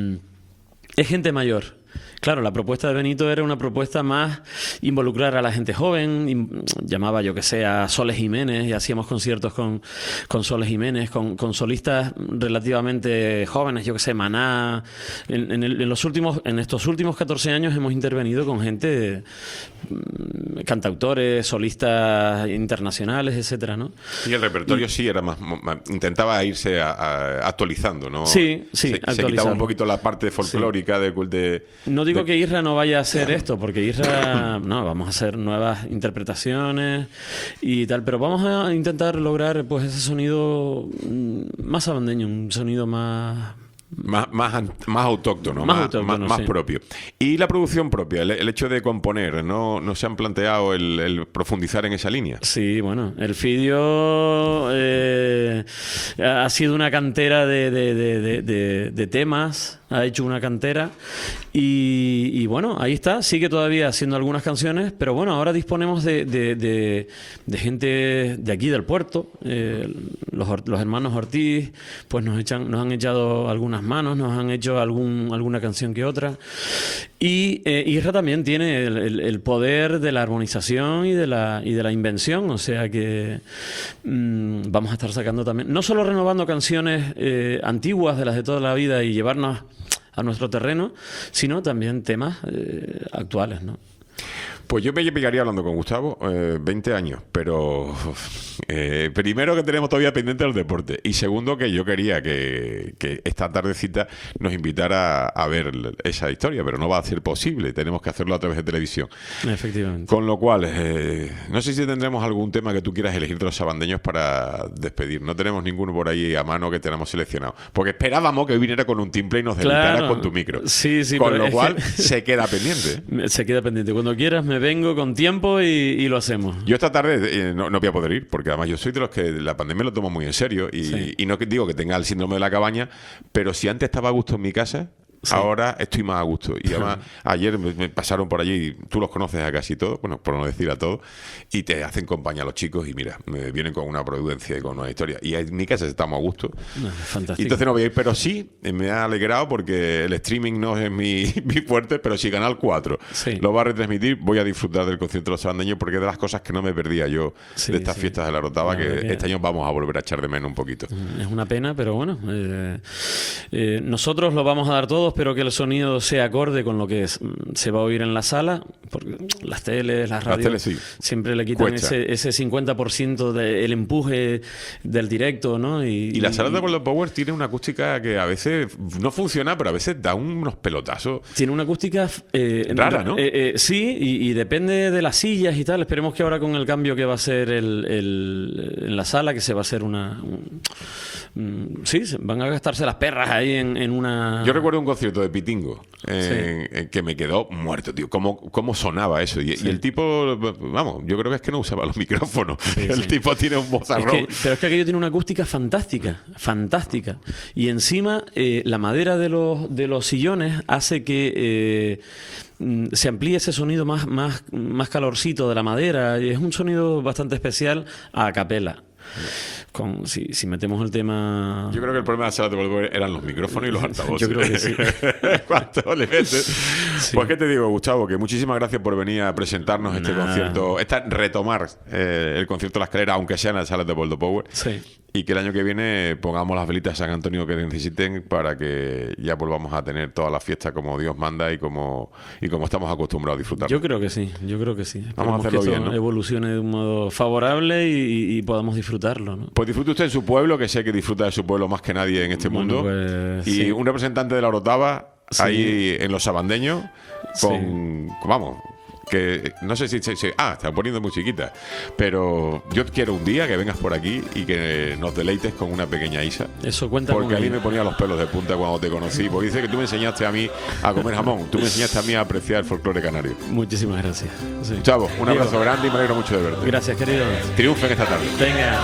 gente mayor. Claro, la propuesta de Benito era una propuesta más involucrar a la gente joven, llamaba, yo que sé, a Soles Jiménez, y hacíamos conciertos con Soles Jiménez, con solistas relativamente jóvenes, yo que sé, Maná. En estos últimos 14 años hemos intervenido con gente, cantautores, solistas internacionales, etcétera, ¿no? Y el repertorio sí era más intentaba irse actualizando, ¿no? Sí, se quitaba un poquito la parte folclórica de no digo que Isra no vaya a hacer esto, porque Isra, no, vamos a hacer nuevas interpretaciones y tal, pero vamos a intentar lograr pues ese sonido más sabandeño, un sonido más autóctono, más sí. Propio. Y la producción propia, el hecho de componer, ¿no se han planteado el profundizar en esa línea? Sí, bueno, el Fidio ha sido una cantera de temas, ha hecho una cantera y bueno, ahí está, sigue todavía haciendo algunas canciones, pero bueno, ahora disponemos de gente de aquí del puerto, los hermanos Ortiz, pues nos han echado algunas manos, nos han hecho alguna canción que otra, y Isra también tiene el poder de la armonización y de la invención, o sea que vamos a estar sacando también, no solo renovando canciones antiguas de las de toda la vida y llevarnos a nuestro terreno, sino también temas actuales, ¿no? Pues yo me pegaría hablando con Gustavo 20 años, pero primero que tenemos todavía pendiente el deporte y segundo que yo quería que esta tardecita nos invitara a ver esa historia, pero no va a ser posible, tenemos que hacerlo a través de televisión. Efectivamente. Con lo cual, no sé si tendremos algún tema que tú quieras elegir de los sabandeños para despedir, no tenemos ninguno por ahí a mano que tenemos seleccionado, porque esperábamos que viniera con un timple y nos delitaras con tu micro. Sí, con lo cual se queda pendiente. Se queda pendiente, cuando quieras me vengo con tiempo y lo hacemos. Yo esta tarde no voy a poder ir, porque además yo soy de los que la pandemia lo tomo muy en serio y no digo que tenga el síndrome de la cabaña, pero si antes estaba a gusto en mi casa, Sí. Ahora estoy más a gusto. Y además, ayer me pasaron por allí, tú los conoces a casi todos, bueno, por no decir a todos, y te hacen compañía a los chicos y mira, me vienen con una prudencia y con una historia. Y en mi casa estamos a gusto. Fantástico. Y entonces no voy a ir, pero sí, me ha alegrado porque el streaming no es mi fuerte, pero si Canal 4 lo va a retransmitir, voy a disfrutar del concierto de los sabandeños porque es de las cosas que no me perdía yo de estas fiestas de la Rotava, que este año vamos a volver a echar de menos un poquito. Es una pena, pero bueno, nosotros lo vamos a dar todo. Espero que el sonido sea acorde con lo que se va a oír en la sala, porque las teles, las radios siempre le quitan ese 50% del empuje del directo, ¿no? Y la sala de World of Power tiene una acústica que a veces no funciona, pero a veces da unos pelotazos. Tiene una acústica rara, ¿no? Sí, y depende de las sillas y tal. Esperemos que ahora con el cambio que va a ser en la sala, que se va a hacer sí, van a gastarse las perras ahí en una... Yo recuerdo un concierto de Pitingo que me quedó muerto, tío. ¿Cómo sonaba eso? Y el tipo, vamos, yo creo que es que no usaba los micrófonos. El tipo tiene un vozarrón. Pero es que aquello tiene una acústica fantástica. Y encima, la madera de los sillones hace que... se amplía ese sonido más calorcito de la madera, y es un sonido bastante especial a capela. Si metemos el tema... Yo creo que el problema de la sala de Volver eran los micrófonos y los altavoces. Yo creo que sí. ¿Cuánto le metes? Sí. Pues qué te digo, Gustavo, que muchísimas gracias por venir a presentarnos este concierto, retomar el concierto de la Escalera, aunque sea en las salas de World of Power. Sí. Y que el año que viene pongamos las velitas de San Antonio que necesiten para que ya volvamos a tener todas las fiestas como Dios manda y como estamos acostumbrados a disfrutar. Yo creo que sí. Vamos a hacerlo bien, ¿no? Evolucione de un modo favorable y podamos disfrutarlo, ¿no? Pues disfrute usted en su pueblo, que sé que disfruta de su pueblo más que nadie en este mundo. Pues, y un representante de la Rotava ahí en los sabandeños vamos, que no sé si están poniendo musiquita, pero yo quiero un día que vengas por aquí y que nos deleites con una pequeña Isa. Eso cuenta. Porque a mí me ponía los pelos de punta cuando te conocí, porque dice que tú me enseñaste a mí a comer jamón, tú me enseñaste a mí a apreciar el folclore canario. Muchísimas gracias. Chavo, un abrazo grande y me alegro mucho de verte. Gracias, querido. Triunfen esta tarde. Venga.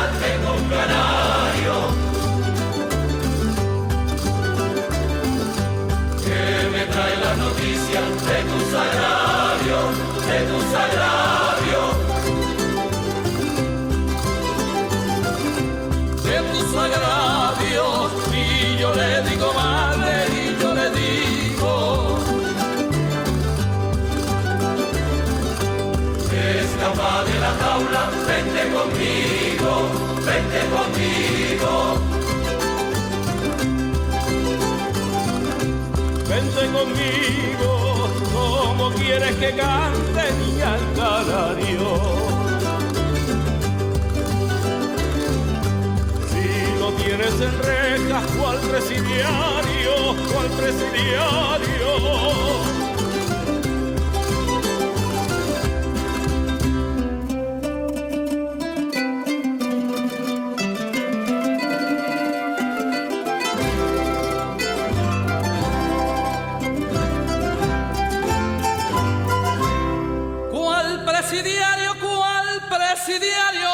Que me trae la noticia de tu sagrario, de tu sagrario, de tu sagrario. Y yo le digo, madre, y yo le digo, escapa de la jaula, vente conmigo, vente conmigo. Vente conmigo, como quieres que cante mi canario. Si lo tienes en rejas, cual presidiario, cual presidiario. Presidiario,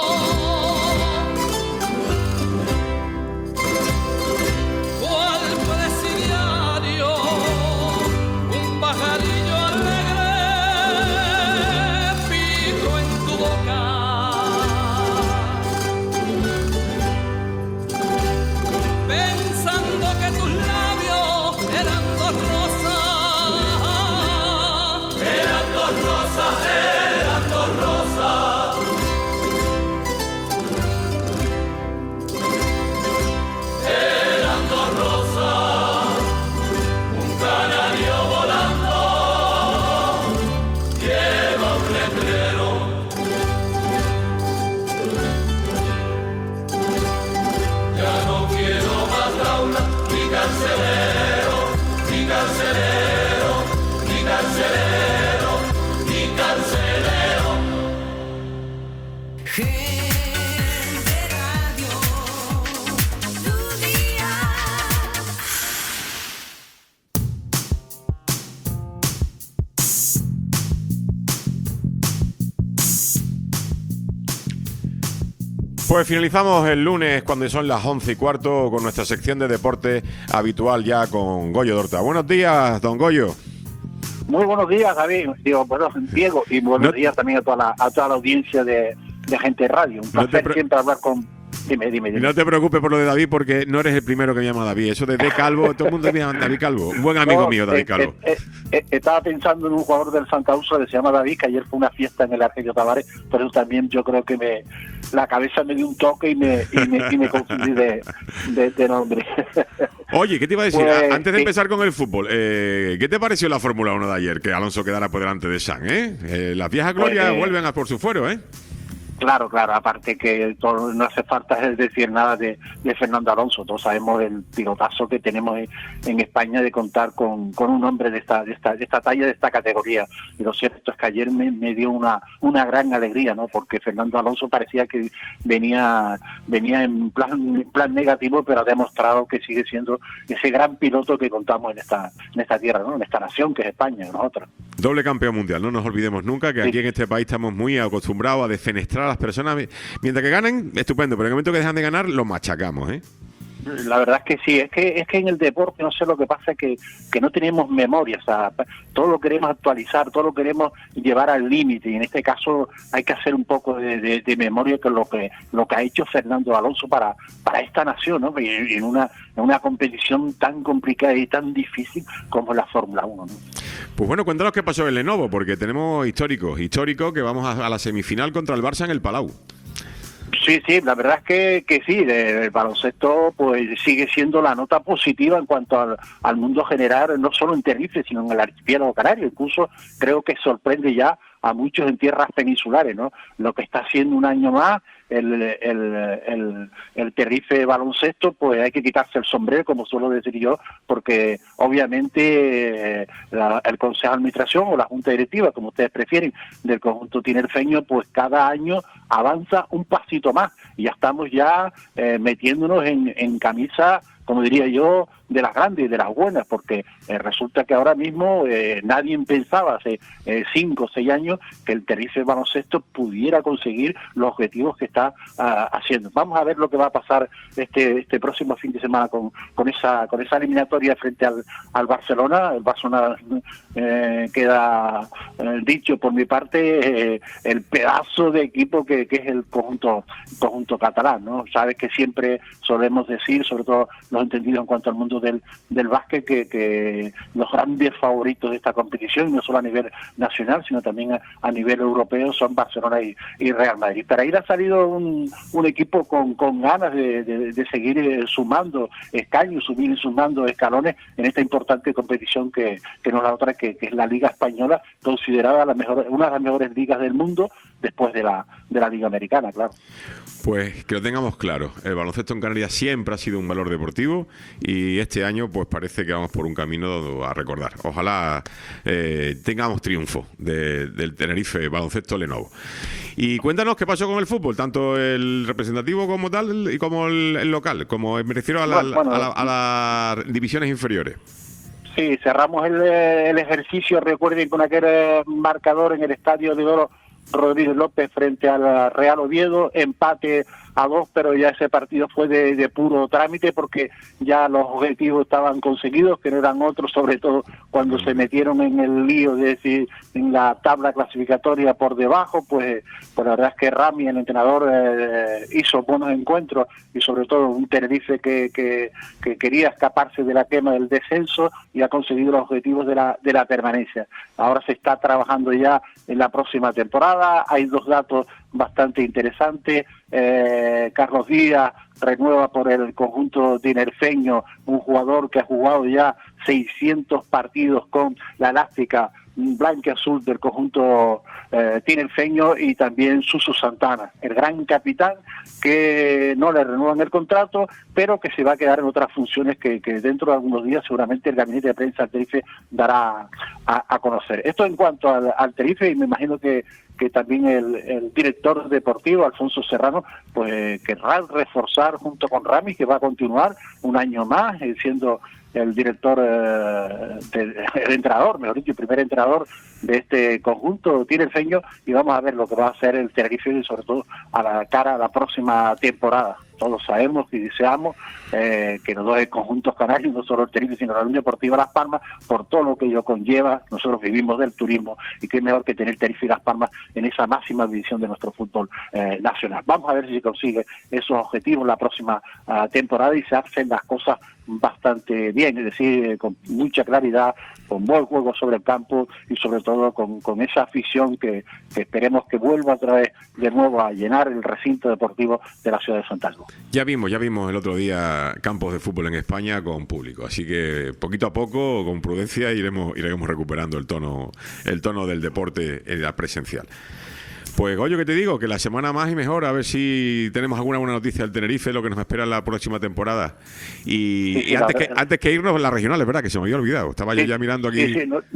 ¿cuál presidiario? Un pajarillo alegre, pico en tu boca. Pensando que tus labios eran dos rosas, eran dos rosas, eran dos rosas. Carcelero, Pues finalizamos el lunes cuando son las 11:15 con nuestra sección de deporte habitual ya con Goyo Dorta. Buenos días, don Goyo. Muy buenos días, David. Diego, y buenos días también a toda la audiencia de Gente Radio. Un placer siempre hablar con... Dime. No te preocupes por lo de David, porque no eres el primero que me llama David. Eso de Calvo, todo el mundo me llama David Calvo. Un buen amigo mío, David Calvo. Estaba pensando en un jugador del Santa Úrsula que se llama David, que ayer fue una fiesta en el Argelio Tavares, pero también yo creo que la cabeza me dio un toque y me confundí de nombre. Oye, ¿qué te iba a decir? Pues, antes de empezar con el fútbol, ¿qué te pareció la Fórmula 1 de ayer? Que Alonso quedara por delante de Sainz, las viejas glorias vuelven a por su fuero, Claro, aparte que no hace falta decir nada de Fernando Alonso. Todos sabemos el pilotazo que tenemos en España de contar con un hombre de esta talla, de esta categoría. Y lo cierto es que ayer me dio una gran alegría, ¿no? Porque Fernando Alonso parecía que venía en plan negativo, pero ha demostrado que sigue siendo ese gran piloto que contamos en esta tierra, ¿no? En esta nación que es España, nosotros. Doble campeón mundial, no nos olvidemos nunca que aquí en este país estamos muy acostumbrados a defenestrar a las personas. Mientras que ganen, estupendo, pero en el momento que dejan de ganar, los machacamos, La verdad es que sí, es que en el deporte, no sé, lo que pasa es que no tenemos memoria, o sea, todo lo queremos actualizar, todo lo queremos llevar al límite, y en este caso hay que hacer un poco de memoria, que lo que ha hecho Fernando Alonso para esta nación, ¿no? Y en una competición tan complicada y tan difícil como la Fórmula 1, ¿no? Pues bueno, cuéntanos qué pasó en Lenovo, porque tenemos histórico que vamos a la semifinal contra el Barça en el Palau. Sí, la verdad es que sí, el baloncesto pues sigue siendo la nota positiva en cuanto al mundo general, no solo en Tenerife, sino en el archipiélago canario. Incluso creo que sorprende ya a muchos en tierras peninsulares, ¿no? Lo que está haciendo un año más el Tenerife baloncesto, pues hay que quitarse el sombrero, como suelo decir yo, porque obviamente el Consejo de Administración o la Junta Directiva, como ustedes prefieren, del conjunto tinerfeño, pues cada año avanza un pasito más, y ya estamos metiéndonos en camisa, como diría yo, de las grandes y de las buenas, porque resulta que ahora mismo nadie pensaba hace 5 o 6 años que el Tenerife baloncesto pudiera conseguir los objetivos que está haciendo. Vamos a ver lo que va a pasar este próximo fin de semana con esa eliminatoria frente al Barcelona. El Barcelona queda dicho por mi parte el pedazo de equipo que es el conjunto catalán, ¿no? Sabes que siempre solemos decir, sobre todo los entendidos en cuanto al mundo del básquet, que los grandes favoritos de esta competición, no solo a nivel nacional, sino también a nivel europeo, son Barcelona y Real Madrid. Pero ahí ha salido un equipo con ganas de seguir sumando escaños, sumando escalones en esta importante competición que no es la otra, que es la Liga Española, considerada una de las mejores ligas del mundo, después de la Liga Americana, claro. Pues que lo tengamos claro, el baloncesto en Canarias siempre ha sido un valor deportivo, y este año pues parece que vamos por un camino a recordar. Ojalá tengamos triunfo del Tenerife baloncesto Lenovo. Y cuéntanos qué pasó con el fútbol, tanto el representativo como tal y como el local, como me refiero a las divisiones inferiores. Sí, cerramos el ejercicio, recuerden, con aquel marcador en el Estadio de Oro Rodríguez López frente al Real Oviedo, empate a 2, pero ya ese partido fue de puro trámite, porque ya los objetivos estaban conseguidos, que no eran otros, sobre todo cuando se metieron en el lío de decir en la tabla clasificatoria por debajo. Pues la verdad es que Rami, el entrenador, hizo buenos encuentros, y sobre todo un Tenerife que quería escaparse de la quema del descenso, y ha conseguido los objetivos de la permanencia. Ahora se está trabajando ya en la próxima temporada. Hay 2 datos bastante interesantes. Carlos Díaz renueva por el conjunto tinerfeño, un jugador que ha jugado ya 600 partidos con la elástica blanca azul del conjunto tinerfeño, y también Suso Santana, el gran capitán, que no le renuevan el contrato, pero que se va a quedar en otras funciones que dentro de algunos días seguramente el gabinete de prensa del Tenerife dará a conocer. Esto en cuanto al Tenerife, y me imagino que también el director deportivo, Alfonso Serrano, pues querrá reforzar junto con Rami, que va a continuar un año más siendo el director, el entrenador, mejor dicho, el primer entrenador de este conjunto tinerfeño, y vamos a ver lo que va a hacer el Tenerife y sobre todo a la cara a la próxima temporada. Todos sabemos y deseamos que los dos conjuntos canarios, no solo el Tenerife sino la Unión Deportiva Las Palmas, por todo lo que ello conlleva, nosotros vivimos del turismo y qué mejor que tener Tenerife y Las Palmas en esa máxima división de nuestro fútbol nacional. Vamos a ver si se consigue esos objetivos la próxima temporada y se hacen las cosas bastante bien, es decir, con mucha claridad, con buen juego sobre el campo y sobre todo con esa afición que esperemos que vuelva otra vez de nuevo a llenar el recinto deportivo de la ciudad de Santa Cruz. Ya vimos el otro día campos de fútbol en España con público, así que poquito a poco, con prudencia, iremos recuperando el tono del deporte en la presencial. Pues Goyo, que te digo, que la semana más y mejor, a ver si tenemos alguna buena noticia del Tenerife, lo que nos espera en la próxima temporada. Y antes que irnos a las regionales, ¿verdad? Que se me había olvidado, estaba yo ya mirando aquí.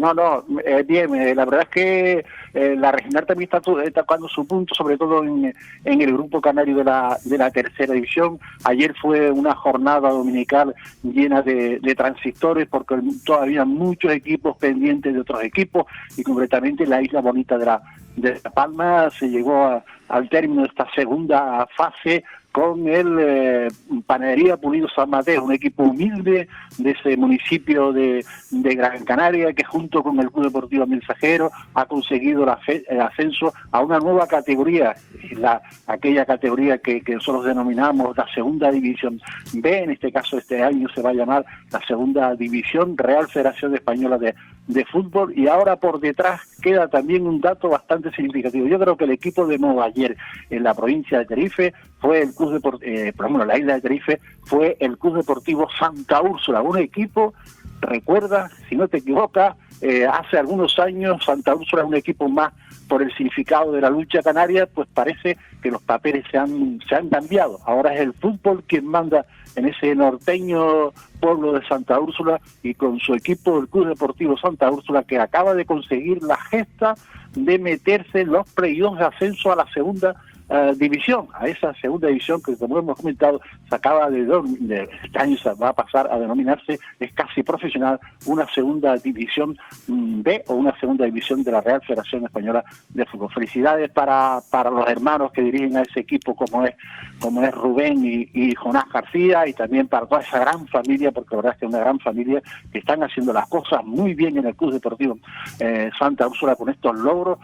Bien, la verdad es que la regional también está tocando su punto, sobre todo en el grupo canario de la tercera división. Ayer fue una jornada dominical llena de transistores, porque todavía muchos equipos pendientes de otros equipos, y concretamente la isla bonita de La Palma se llegó al término de esta segunda fase con el Panadería Pulido San Mateo, un equipo humilde de ese municipio de Gran Canaria, que junto con el Club Deportivo Mensajero ha conseguido el ascenso a una nueva categoría, aquella categoría que nosotros denominamos la Segunda División B. En este caso, este año se va a llamar la Segunda División Real Federación Española de Fútbol, y ahora por detrás queda también un dato bastante significativo. Yo creo que el equipo de nuevo ayer en la provincia de Tenerife fue el Club Deportivo, la isla de Tenerife fue el Club Deportivo Santa Úrsula, un equipo, recuerda, si no te equivocas, hace algunos años Santa Úrsula es un equipo más por el significado de la lucha canaria, pues parece que los papeles se han cambiado. Ahora es el fútbol quien manda en ese norteño pueblo de Santa Úrsula, y con su equipo, el Club Deportivo Santa Úrsula, que acaba de conseguir la gesta de meterse en los playoffs de ascenso a la segunda división, a esa segunda división que, como hemos comentado, se acaba este año se va a pasar a denominarse, es casi profesional, una segunda división B o una segunda división de la Real Federación Española de Fútbol. Felicidades para los hermanos que dirigen a ese equipo, como es Rubén y Jonás García, y también para toda esa gran familia, porque la verdad es que es una gran familia que están haciendo las cosas muy bien en el Club Deportivo Santa Úrsula con estos logros.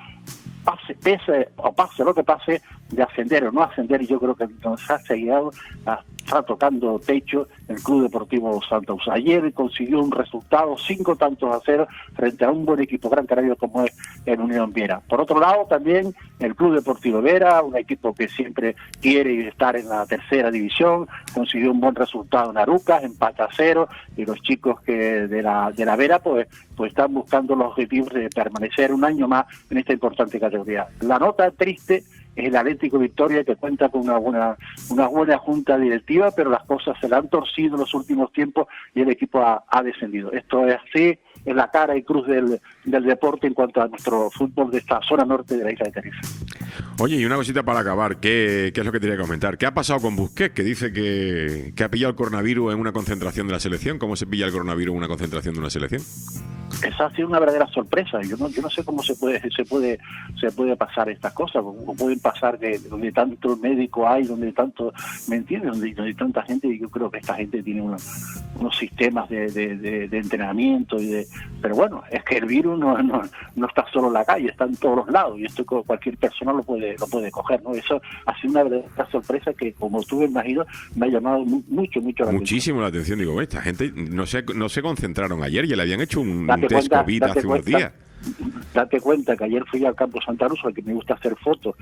Pase lo que pase, de ascender o no ascender, y yo creo que nos ha seguido, está tocando techo el Club Deportivo Santa Úrsula. Ayer consiguió un resultado 5-0 frente a un buen equipo gran canario como es el Unión Viera. Por otro lado, también el Club Deportivo Vera, un equipo que siempre quiere estar en la tercera división, consiguió un buen resultado en Arucas, empate a 0, y los chicos que de la Vera pues están buscando los objetivos de permanecer un año más en esta importante categoría. La nota triste es el Atlético Victoria, que cuenta con una buena junta directiva, pero las cosas se le han torcido en los últimos tiempos y el equipo ha descendido. Esto es así, es la cara y cruz del deporte en cuanto a nuestro fútbol de esta zona norte de la isla de Tenerife. Oye, y una cosita para acabar, ¿qué es lo que te quería comentar? ¿Qué ha pasado con Busquets, que dice que ha pillado el coronavirus en una concentración de la selección? ¿Cómo se pilla el coronavirus en una concentración de una selección? Esa ha sido una verdadera sorpresa. Yo no sé cómo se puede pasar estas cosas, o pueden pasar donde tanto médico hay, donde tanto, ¿me entiendes? Donde hay tanta gente, y yo creo que esta gente tiene unos sistemas de entrenamiento pero bueno, es que el virus no está solo en la calle, está en todos los lados, y esto cualquier persona lo puede coger, ¿no? Eso ha sido una verdadera sorpresa que, como tú me imagino, me ha llamado mucho la atención. Muchísimo la atención. Digo, esta gente no se concentraron ayer, ya le habían hecho un test COVID hace unos días. Date cuenta que ayer fui al campo Santa Úrsula, que me gusta hacer fotos,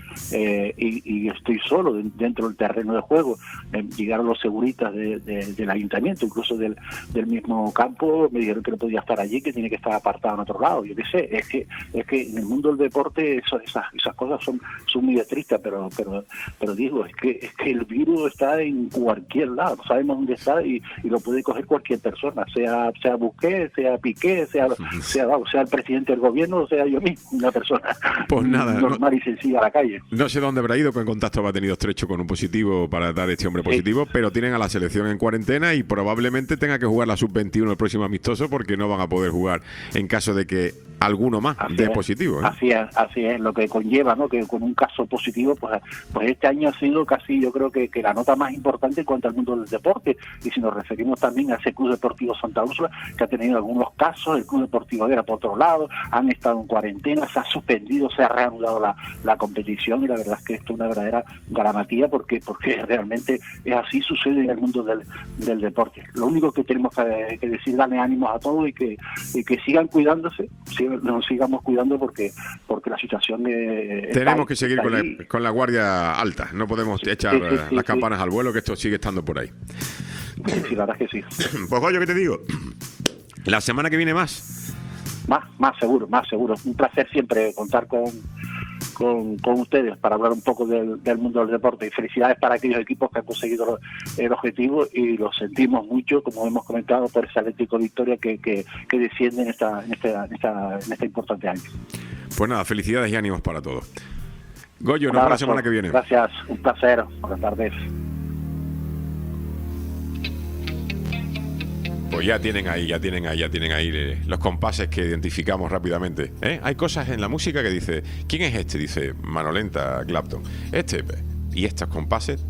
y estoy solo dentro del terreno de juego. Llegaron los seguritas del ayuntamiento, incluso del mismo campo, me dijeron que no podía estar allí, que tiene que estar apartado en otro lado. Yo qué sé, es que en el mundo del deporte esas cosas son muy estrictas, pero digo, es que el virus está en cualquier lado, no sabemos dónde está, y lo puede coger cualquier persona, sea Busquets, sea Piqué, sea el presidente del gobierno, o sea yo mismo una persona pues nada, normal y sencilla a la calle. No sé dónde habrá ido, con contacto habrá tenido estrecho con un positivo para dar este hombre positivo, pero tienen a la selección en cuarentena y probablemente tenga que jugar la sub-21 el próximo amistoso, porque no van a poder jugar en caso de que alguno más dé positivo, ¿eh? Así es, lo que conlleva, ¿no? Que con un caso positivo, pues este año ha sido casi, yo creo que la nota más importante en cuanto al mundo del deporte. Y si nos referimos también a ese Club Deportivo Santa Úrsula, que ha tenido algunos casos, el Club Deportivo Vera por otro lado, han estado en cuarentena, se ha suspendido, se ha reanudado la competición, y la verdad es que esto es una verdadera garamatía, porque realmente es así, sucede en el mundo del deporte. Lo único que tenemos que decir, darle ánimos a todos y que sigan cuidándose, nos sigamos cuidando, porque la situación tenemos que seguir con la guardia alta, no podemos echar las campanas al vuelo, que esto sigue estando por ahí. Sí, la verdad es que sí. Pues Goyo, ¿qué te digo? La semana que viene más seguro. Un placer siempre contar con ustedes para hablar un poco del mundo del deporte, y felicidades para aquellos equipos que han conseguido el objetivo, y lo sentimos mucho, como hemos comentado, por esa Atlético Victoria que desciende en este importante año. Pues nada, felicidades y ánimos para todos. Goyo, nos vemos la semana que viene. Gracias, un placer. Buenas tardes. Pues ya tienen ahí los compases que identificamos rápidamente, ¿eh? Hay cosas en la música que dice, ¿quién es este? Dice Manolenta Clapton. Y estos compases,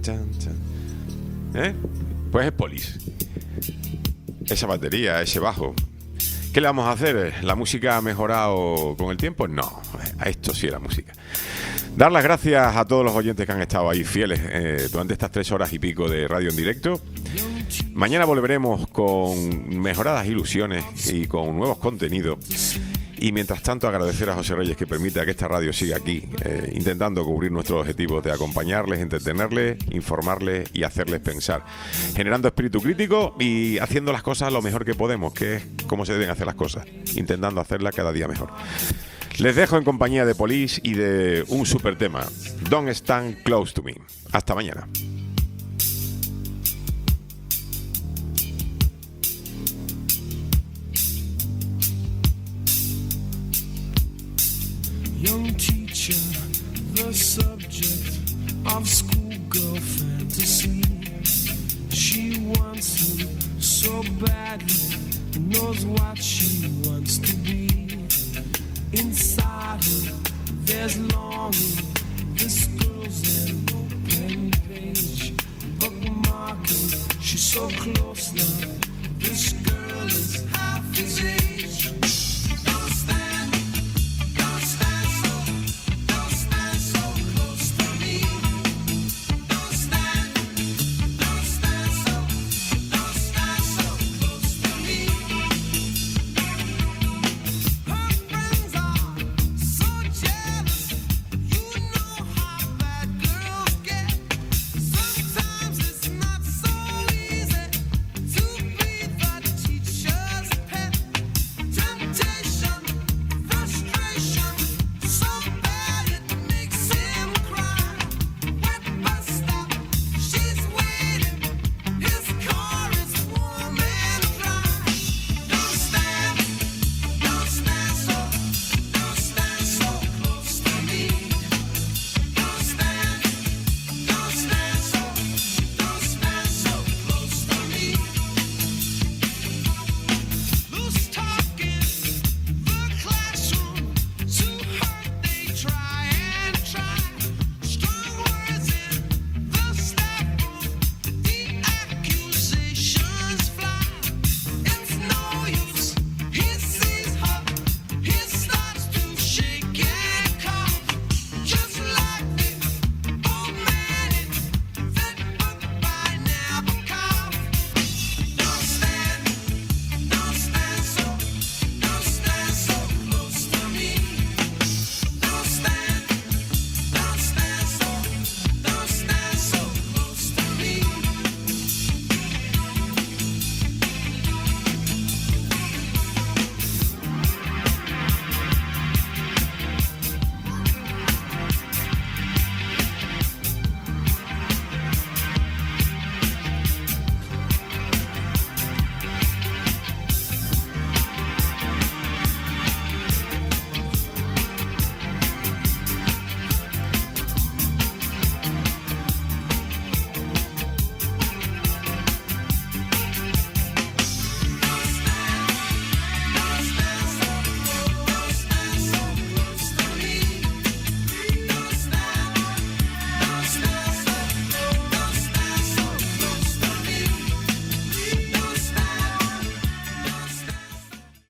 pues es Police. Esa batería, ese bajo. ¿Qué le vamos a hacer? ¿La música ha mejorado con el tiempo? No, esto sí es la música. Dar las gracias a todos los oyentes que han estado ahí fieles durante estas 3 horas y pico de radio en directo. Mañana volveremos con mejoradas ilusiones y con nuevos contenidos. Y mientras tanto, agradecer a José Reyes que permita que esta radio siga aquí, intentando cubrir nuestros objetivos de acompañarles, entretenerles, informarles y hacerles pensar, generando espíritu crítico y haciendo las cosas lo mejor que podemos, que es como se deben hacer las cosas, intentando hacerlas cada día mejor. Les dejo en compañía de Police y de un super tema, Don't Stand Close to Me. Hasta mañana. Young teacher, the subject of schoolgirl fantasy. She wants him so badly, knows what she wants to be. Inside her, there's longing. This girl's an open page, bookmarking. She's so close now. This girl is half his age.